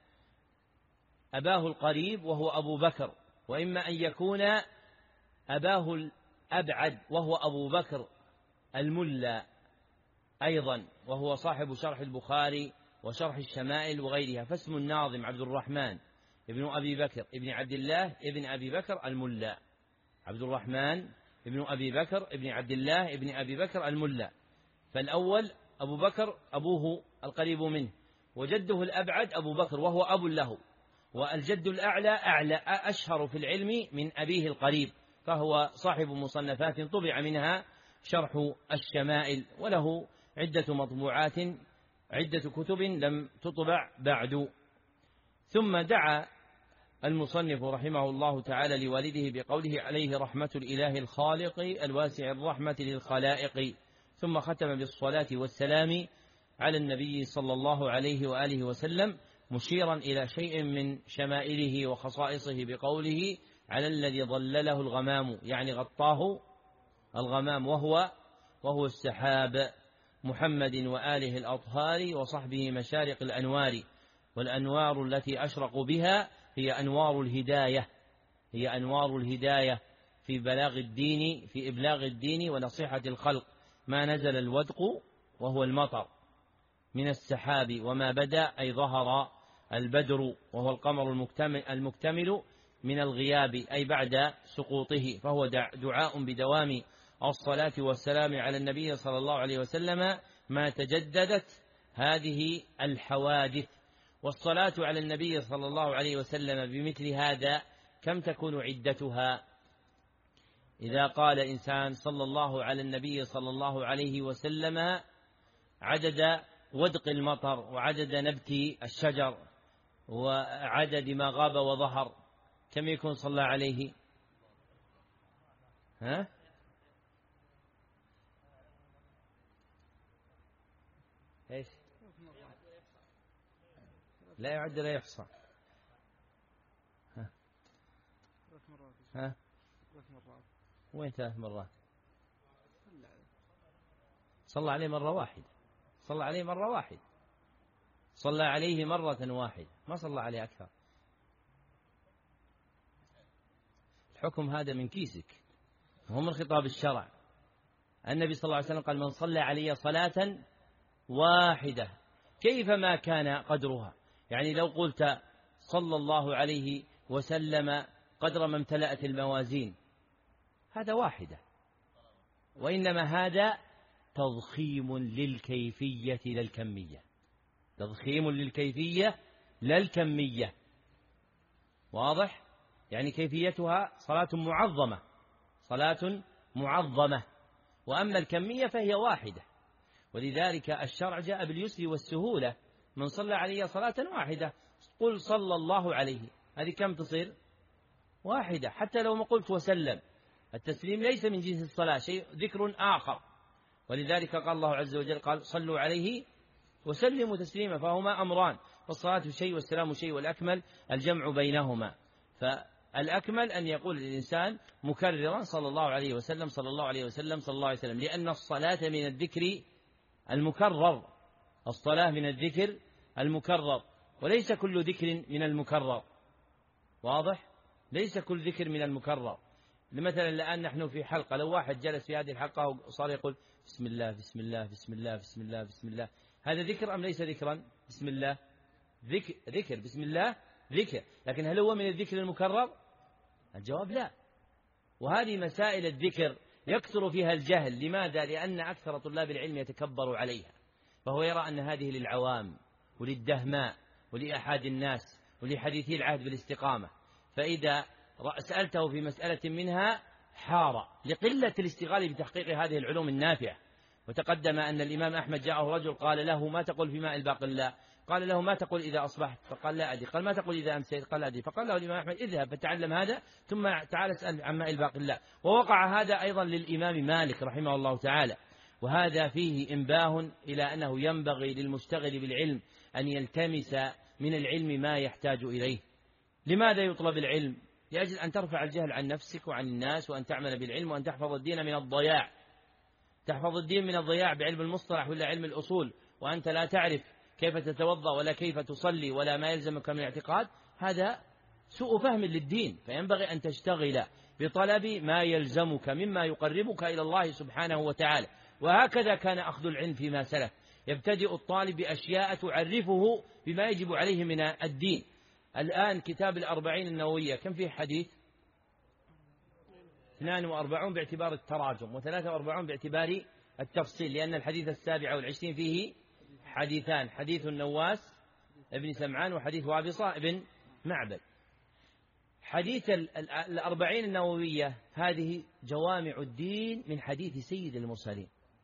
أباه القريب وهو أبو بكر، وإما أن يكون أباه الأبعد وهو أبو بكر الملا أيضا، وهو صاحب شرح البخاري وشرح الشمائل وغيرها. فاسم الناظم عبد الرحمن ابن أبي بكر ابن عبد الله ابن أبي بكر الملا، عبد الرحمن ابن أبي بكر ابن عبد الله ابن أبي بكر الملا. فالأول أبو بكر أبوه القريب منه، وجده الأبعد أبو بكر وهو أب له، والجد الأعلى أشهر في العلم من أبيه القريب، فهو صاحب مصنفات طبع منها شرح الشمائل، وله عدة مطبوعات، عدة كتب لم تطبع بعد. ثم دعا المصنف رحمه الله تعالى لوالده بقوله عليه رحمة الإله الخالق الواسع الرحمة للخلائق، ثم ختم بالصلاة والسلام على النبي صلى الله عليه وآله وسلم، مشيرا إلى شيء من شمائله وخصائصه بقوله على الذي ظلله الغمام، يعني غطاه الغمام، وهو السحاب، محمد وآله الأطهار وصحبه مشارق الأنوار، والأنوار التي أشرقوا بها هي أنوار الهداية في بلاغ الدين، في إبلاغ الدين ونصيحة الخلق. ما نزل الودق وهو المطر من السحاب، وما بدأ أي ظهر البدر وهو القمر المكتمل من الغياب أي بعد سقوطه، فهو دعاء بدوام الصلاة والسلام على النبي صلى الله عليه وسلم ما تجددت هذه الحوادث. والصلاة على النبي صلى الله عليه وسلم بمثل هذا كم تكون عدتها؟ إذا قال إنسان صلى الله على النبي صلى الله عليه وسلم عدد ودق المطر، وعدد نبت الشجر، وعدد ما غاب وظهر، كم يكون صلى عليه؟ ها؟ ايش؟ لا يعد لا يحصى. ها؟ وين 3 مرات؟ صلى عليه مرة واحدة، صلى عليه مرة واحدة، صلى عليه مرة واحدة، ما صلى عليه أكثر. الحكم هذا من كيسك، هو من خطاب الشرع. النبي صلى الله عليه وسلم قال من صلى علي صلاة واحدة كيفما كان قدرها، يعني لو قلت صلى الله عليه وسلم قدر ما امتلأت الموازين، هذا واحدة، وإنما هذا تضخيم للكيفية لا الكمية، تضخيم للكيفية لا الكمية، واضح؟ يعني كيفيتها صلاة معظمة، وأما الكمية فهي واحدة. ولذلك الشرع جاء باليسر والسهولة، من صلى عليه صلاة واحدة قل صلى الله عليه، هذه كم تصير؟ واحدة. حتى لو ما قلت وسلم، التسليم ليس من جنس الصلاة، شيء ذكر آخر، ولذلك قال الله عز وجل قال صلوا عليه وسلموا تسليما، فهما أمران، والصلاة شيء والسلام شيء، والأكمل الجمع بينهما. فالأكمل أن يقول الإنسان مكررا صلى الله عليه وسلم صلى الله عليه وسلم صلى الله عليه وسلم، لأن الصلاة من الذكر المكرر، الصلاة من الذكر المكرر، وليس كل ذكر من المكرر، واضح؟ ليس كل ذكر من المكرر. مثلا الآن نحن في حلقة، لو واحد جلس في هذه الحلقة وصار يقول بسم الله بسم الله بسم الله بسم الله بسم الله، هذا ذكر أم ليس ذكرا؟ بسم الله ذكر، بسم الله ذكر، لكن هل هو من الذكر المكرر؟ الجواب لا. وهذه مسائل الذكر يكثر فيها الجهل. لماذا؟ لأن أكثر طلاب العلم يتكبر عليها، فهو يرى أن هذه للعوام وللدهماء ولأحد الناس ولحديثي العهد بالاستقامة، فإذا سألته في مسألة منها حار لقلة الاشتغال بتحقيق هذه العلوم النافعة. وتقدم أن الإمام أحمد جاءه رجل قال له ما تقول في ماء الباقلاء؟ قال له ما تقول إذا أصبحت؟ فقال لا أدري. قال ما تقول إذا أمسيت؟ قال لا أدري. فقال له الإمام أحمد اذهب فتعلم هذا ثم تعال اسأل عن ماء الباقلاء. ووقع هذا أيضا للإمام مالك رحمه الله تعالى. وهذا فيه إنباه إلى أنه ينبغي للمشتغل بالعلم أن يلتمس من العلم ما يحتاج إليه. لماذا يطلب العلم؟ لأجل أن ترفع الجهل عن نفسك وعن الناس، وأن تعمل بالعلم، وأن تحفظ الدين من الضياع. تحفظ الدين من الضياع بعلم المصطلح ولا علم الأصول، وأنت لا تعرف كيف تتوضأ ولا كيف تصلي ولا ما يلزمك من الاعتقاد، هذا سوء فهم للدين. فينبغي أن تشتغل بطلب ما يلزمك مما يقربك إلى الله سبحانه وتعالى. وهكذا كان أخذ العلم فيما سلف، يبتدئ الطالب بأشياء تعرفه بما يجب عليه من الدين. الآن كتاب 40 النووية كم فيه حديث؟ 42 باعتبار التراجم، و43 باعتبار التفصيل، لأن الحديث 27 فيه حديثان: حديث النواس ابن سمعان وحديث وابصة ابن معبد. حديث 40 النووية هذه جوامع الدين من حديث سيد المرسلين،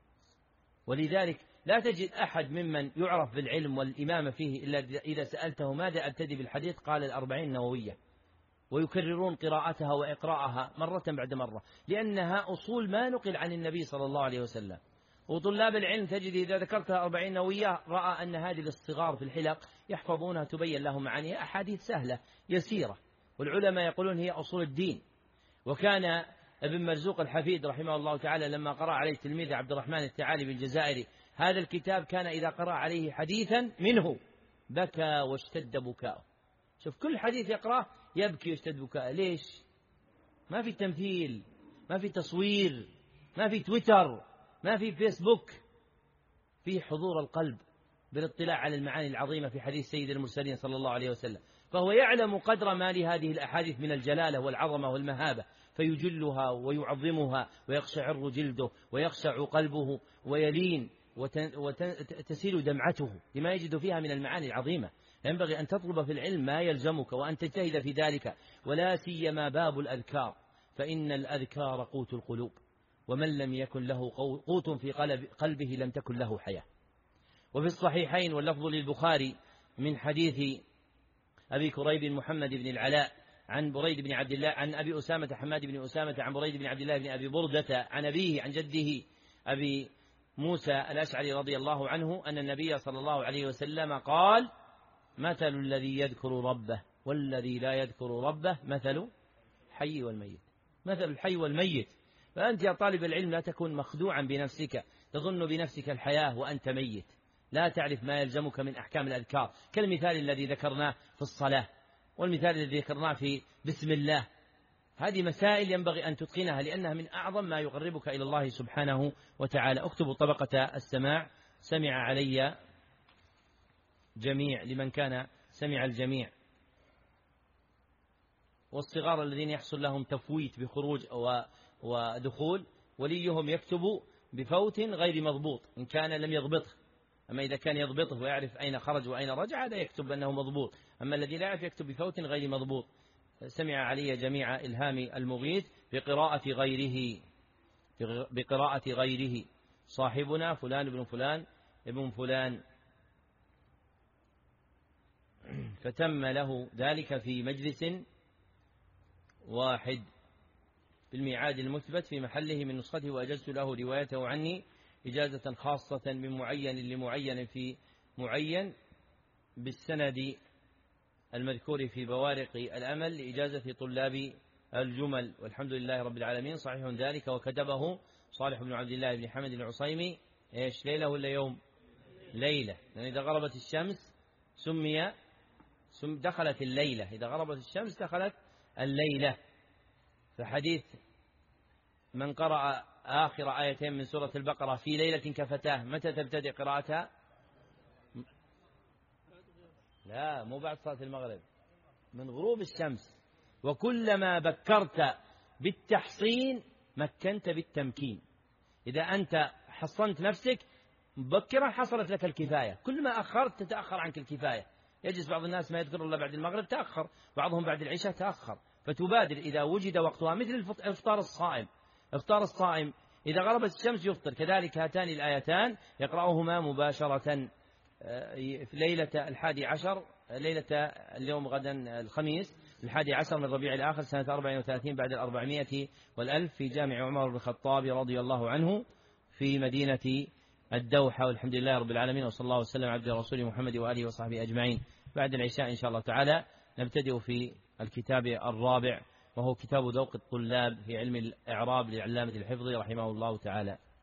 ولذلك لا تجد أحد ممن يعرف بالعلم والإمامة فيه إلا إذا سألته ماذا أبتدي بالحديث قال 40 النووية، ويكررون قراءتها وإقراءها مرة بعد مرة، لأنها أصول ما نقل عن النبي صلى الله عليه وسلم. وطلاب العلم تجد إذا ذكرتها 40 نووية رأى أن هذه الصغار في الحلق يحفظونها تبين لهم معانيها، أحاديث سهلة يسيرة، والعلماء يقولون هي أصول الدين. وكان ابن مرزوق الحفيد رحمه الله تعالى لما قرأ عليه تلميذ عبد الرحمن الثعالبي الجزائري هذا الكتاب كان إذا قرأ عليه حديثا منه بكى واشتد بكاؤه. شوف كل حديث يقرأه يبكي واشتد بكاؤه. ليش؟ ما في تمثيل، ما في تصوير، ما في تويتر، ما في فيسبوك، في حضور القلب بالاطلاع على المعاني العظيمة في حديث سيد المرسلين صلى الله عليه وسلم. فهو يعلم قدر ما لهذه الأحاديث من الجلالة والعظمة والمهابة، فيجلها ويعظمها ويقشعر جلده ويخشع قلبه ويلين وتسيل دمعته لما يجد فيها من المعاني العظيمة. ينبغي أن تطلب في العلم ما يلزمك وأن تجتهد في ذلك، ولا سيما باب الأذكار، فإن الأذكار قوت القلوب، ومن لم يكن له قوت في قلبه لم تكن له حياة. وفي الصحيحين واللفظ للبخاري من حديث أبي كريب محمد بن العلاء عن بريد بن عبد الله عن أبي أسامة حماد بن أسامة عن بريد بن عبد الله بن أبي بردة عن أبيه عن جده أبي موسى الأشعري رضي الله عنه أن النبي صلى الله عليه وسلم قال: مثل الذي يذكر ربه والذي لا يذكر ربه مثل الحي والميت. مثل الحي والميت. فأنت يا طالب العلم لا تكون مخدوعا بنفسك تظن بنفسك الحياة وأنت ميت، لا تعرف ما يلزمك من أحكام الأذكار، كالمثال الذي ذكرناه في الصلاة، والمثال الذي ذكرناه في بسم الله. هذه مسائل ينبغي أن تتقنها لأنها من أعظم ما يقربك إلى الله سبحانه وتعالى. اكتبوا طبقة السماع، سمع علي جميع لمن كان سمع الجميع. والصغار الذين يحصل لهم تفويت بخروج ودخول وليهم يكتب بفوت غير مضبوط إن كان لم يضبطه، أما إذا كان يضبطه ويعرف أين خرج وأين رجع هذا يكتب أنه مضبوط، أما الذي لا يعرف يكتب بفوت غير مضبوط. سمع علي جميع إلهام المغيث بقراءة غيره صاحبنا فلان ابن فلان ابن فلان، فتم له ذلك في مجلس واحد بالميعاد المثبت في محله من نسخته، وأجزت له روايته عني إجازة خاصة من معين لمعين في معين بالسند المذكور في بوارق الأمل لإجازة طلاب الجمل، والحمد لله رب العالمين. صحيح ذلك، وكتبه صالح بن عبد الله بن حمد العصيمي إيش ليلة ولا يوم؟ ليلة، لأن إذا غربت الشمس دخلت الليلة، إذا غربت الشمس دخلت الليلة. فحديث من قرأ آخر آيتين من سورة البقرة في ليلة كفتاه متى تبتدئ قراءتها؟ لا، مو بعد صلاة المغرب، من غروب الشمس. وكلما بكرت بالتحصين مكنت بالتمكين. إذا أنت حصنت نفسك مبكرا حصلت لك الكفاية، كل ما أخرت تتأخر عنك الكفاية. يجلس بعض الناس ما يذكر الله بعد المغرب تأخر، بعضهم بعد العشاء تأخر، فتبادر إذا وجد وقتها، مثل إفطار الصائم. إفطار الصائم إذا غربت الشمس يفطر، كذلك هاتان الآيتان يقرأهما مباشرة في ليلة 11، ليلة اليوم غدا الخميس 11 من ربيع الآخر سنة 34 بعد 400 والألف في جامع عمر بن الخطاب رضي الله عنه في مدينة الدوحة. والحمد لله رب العالمين، وصلى الله وسلم على عبده ورسوله محمد وآله وصحبه أجمعين. بعد العشاء إن شاء الله تعالى نبتدئ في الكتاب الرابع، وهو كتاب ذوق الطلاب في علم الإعراب لعلامة الحفظ رحمه الله تعالى.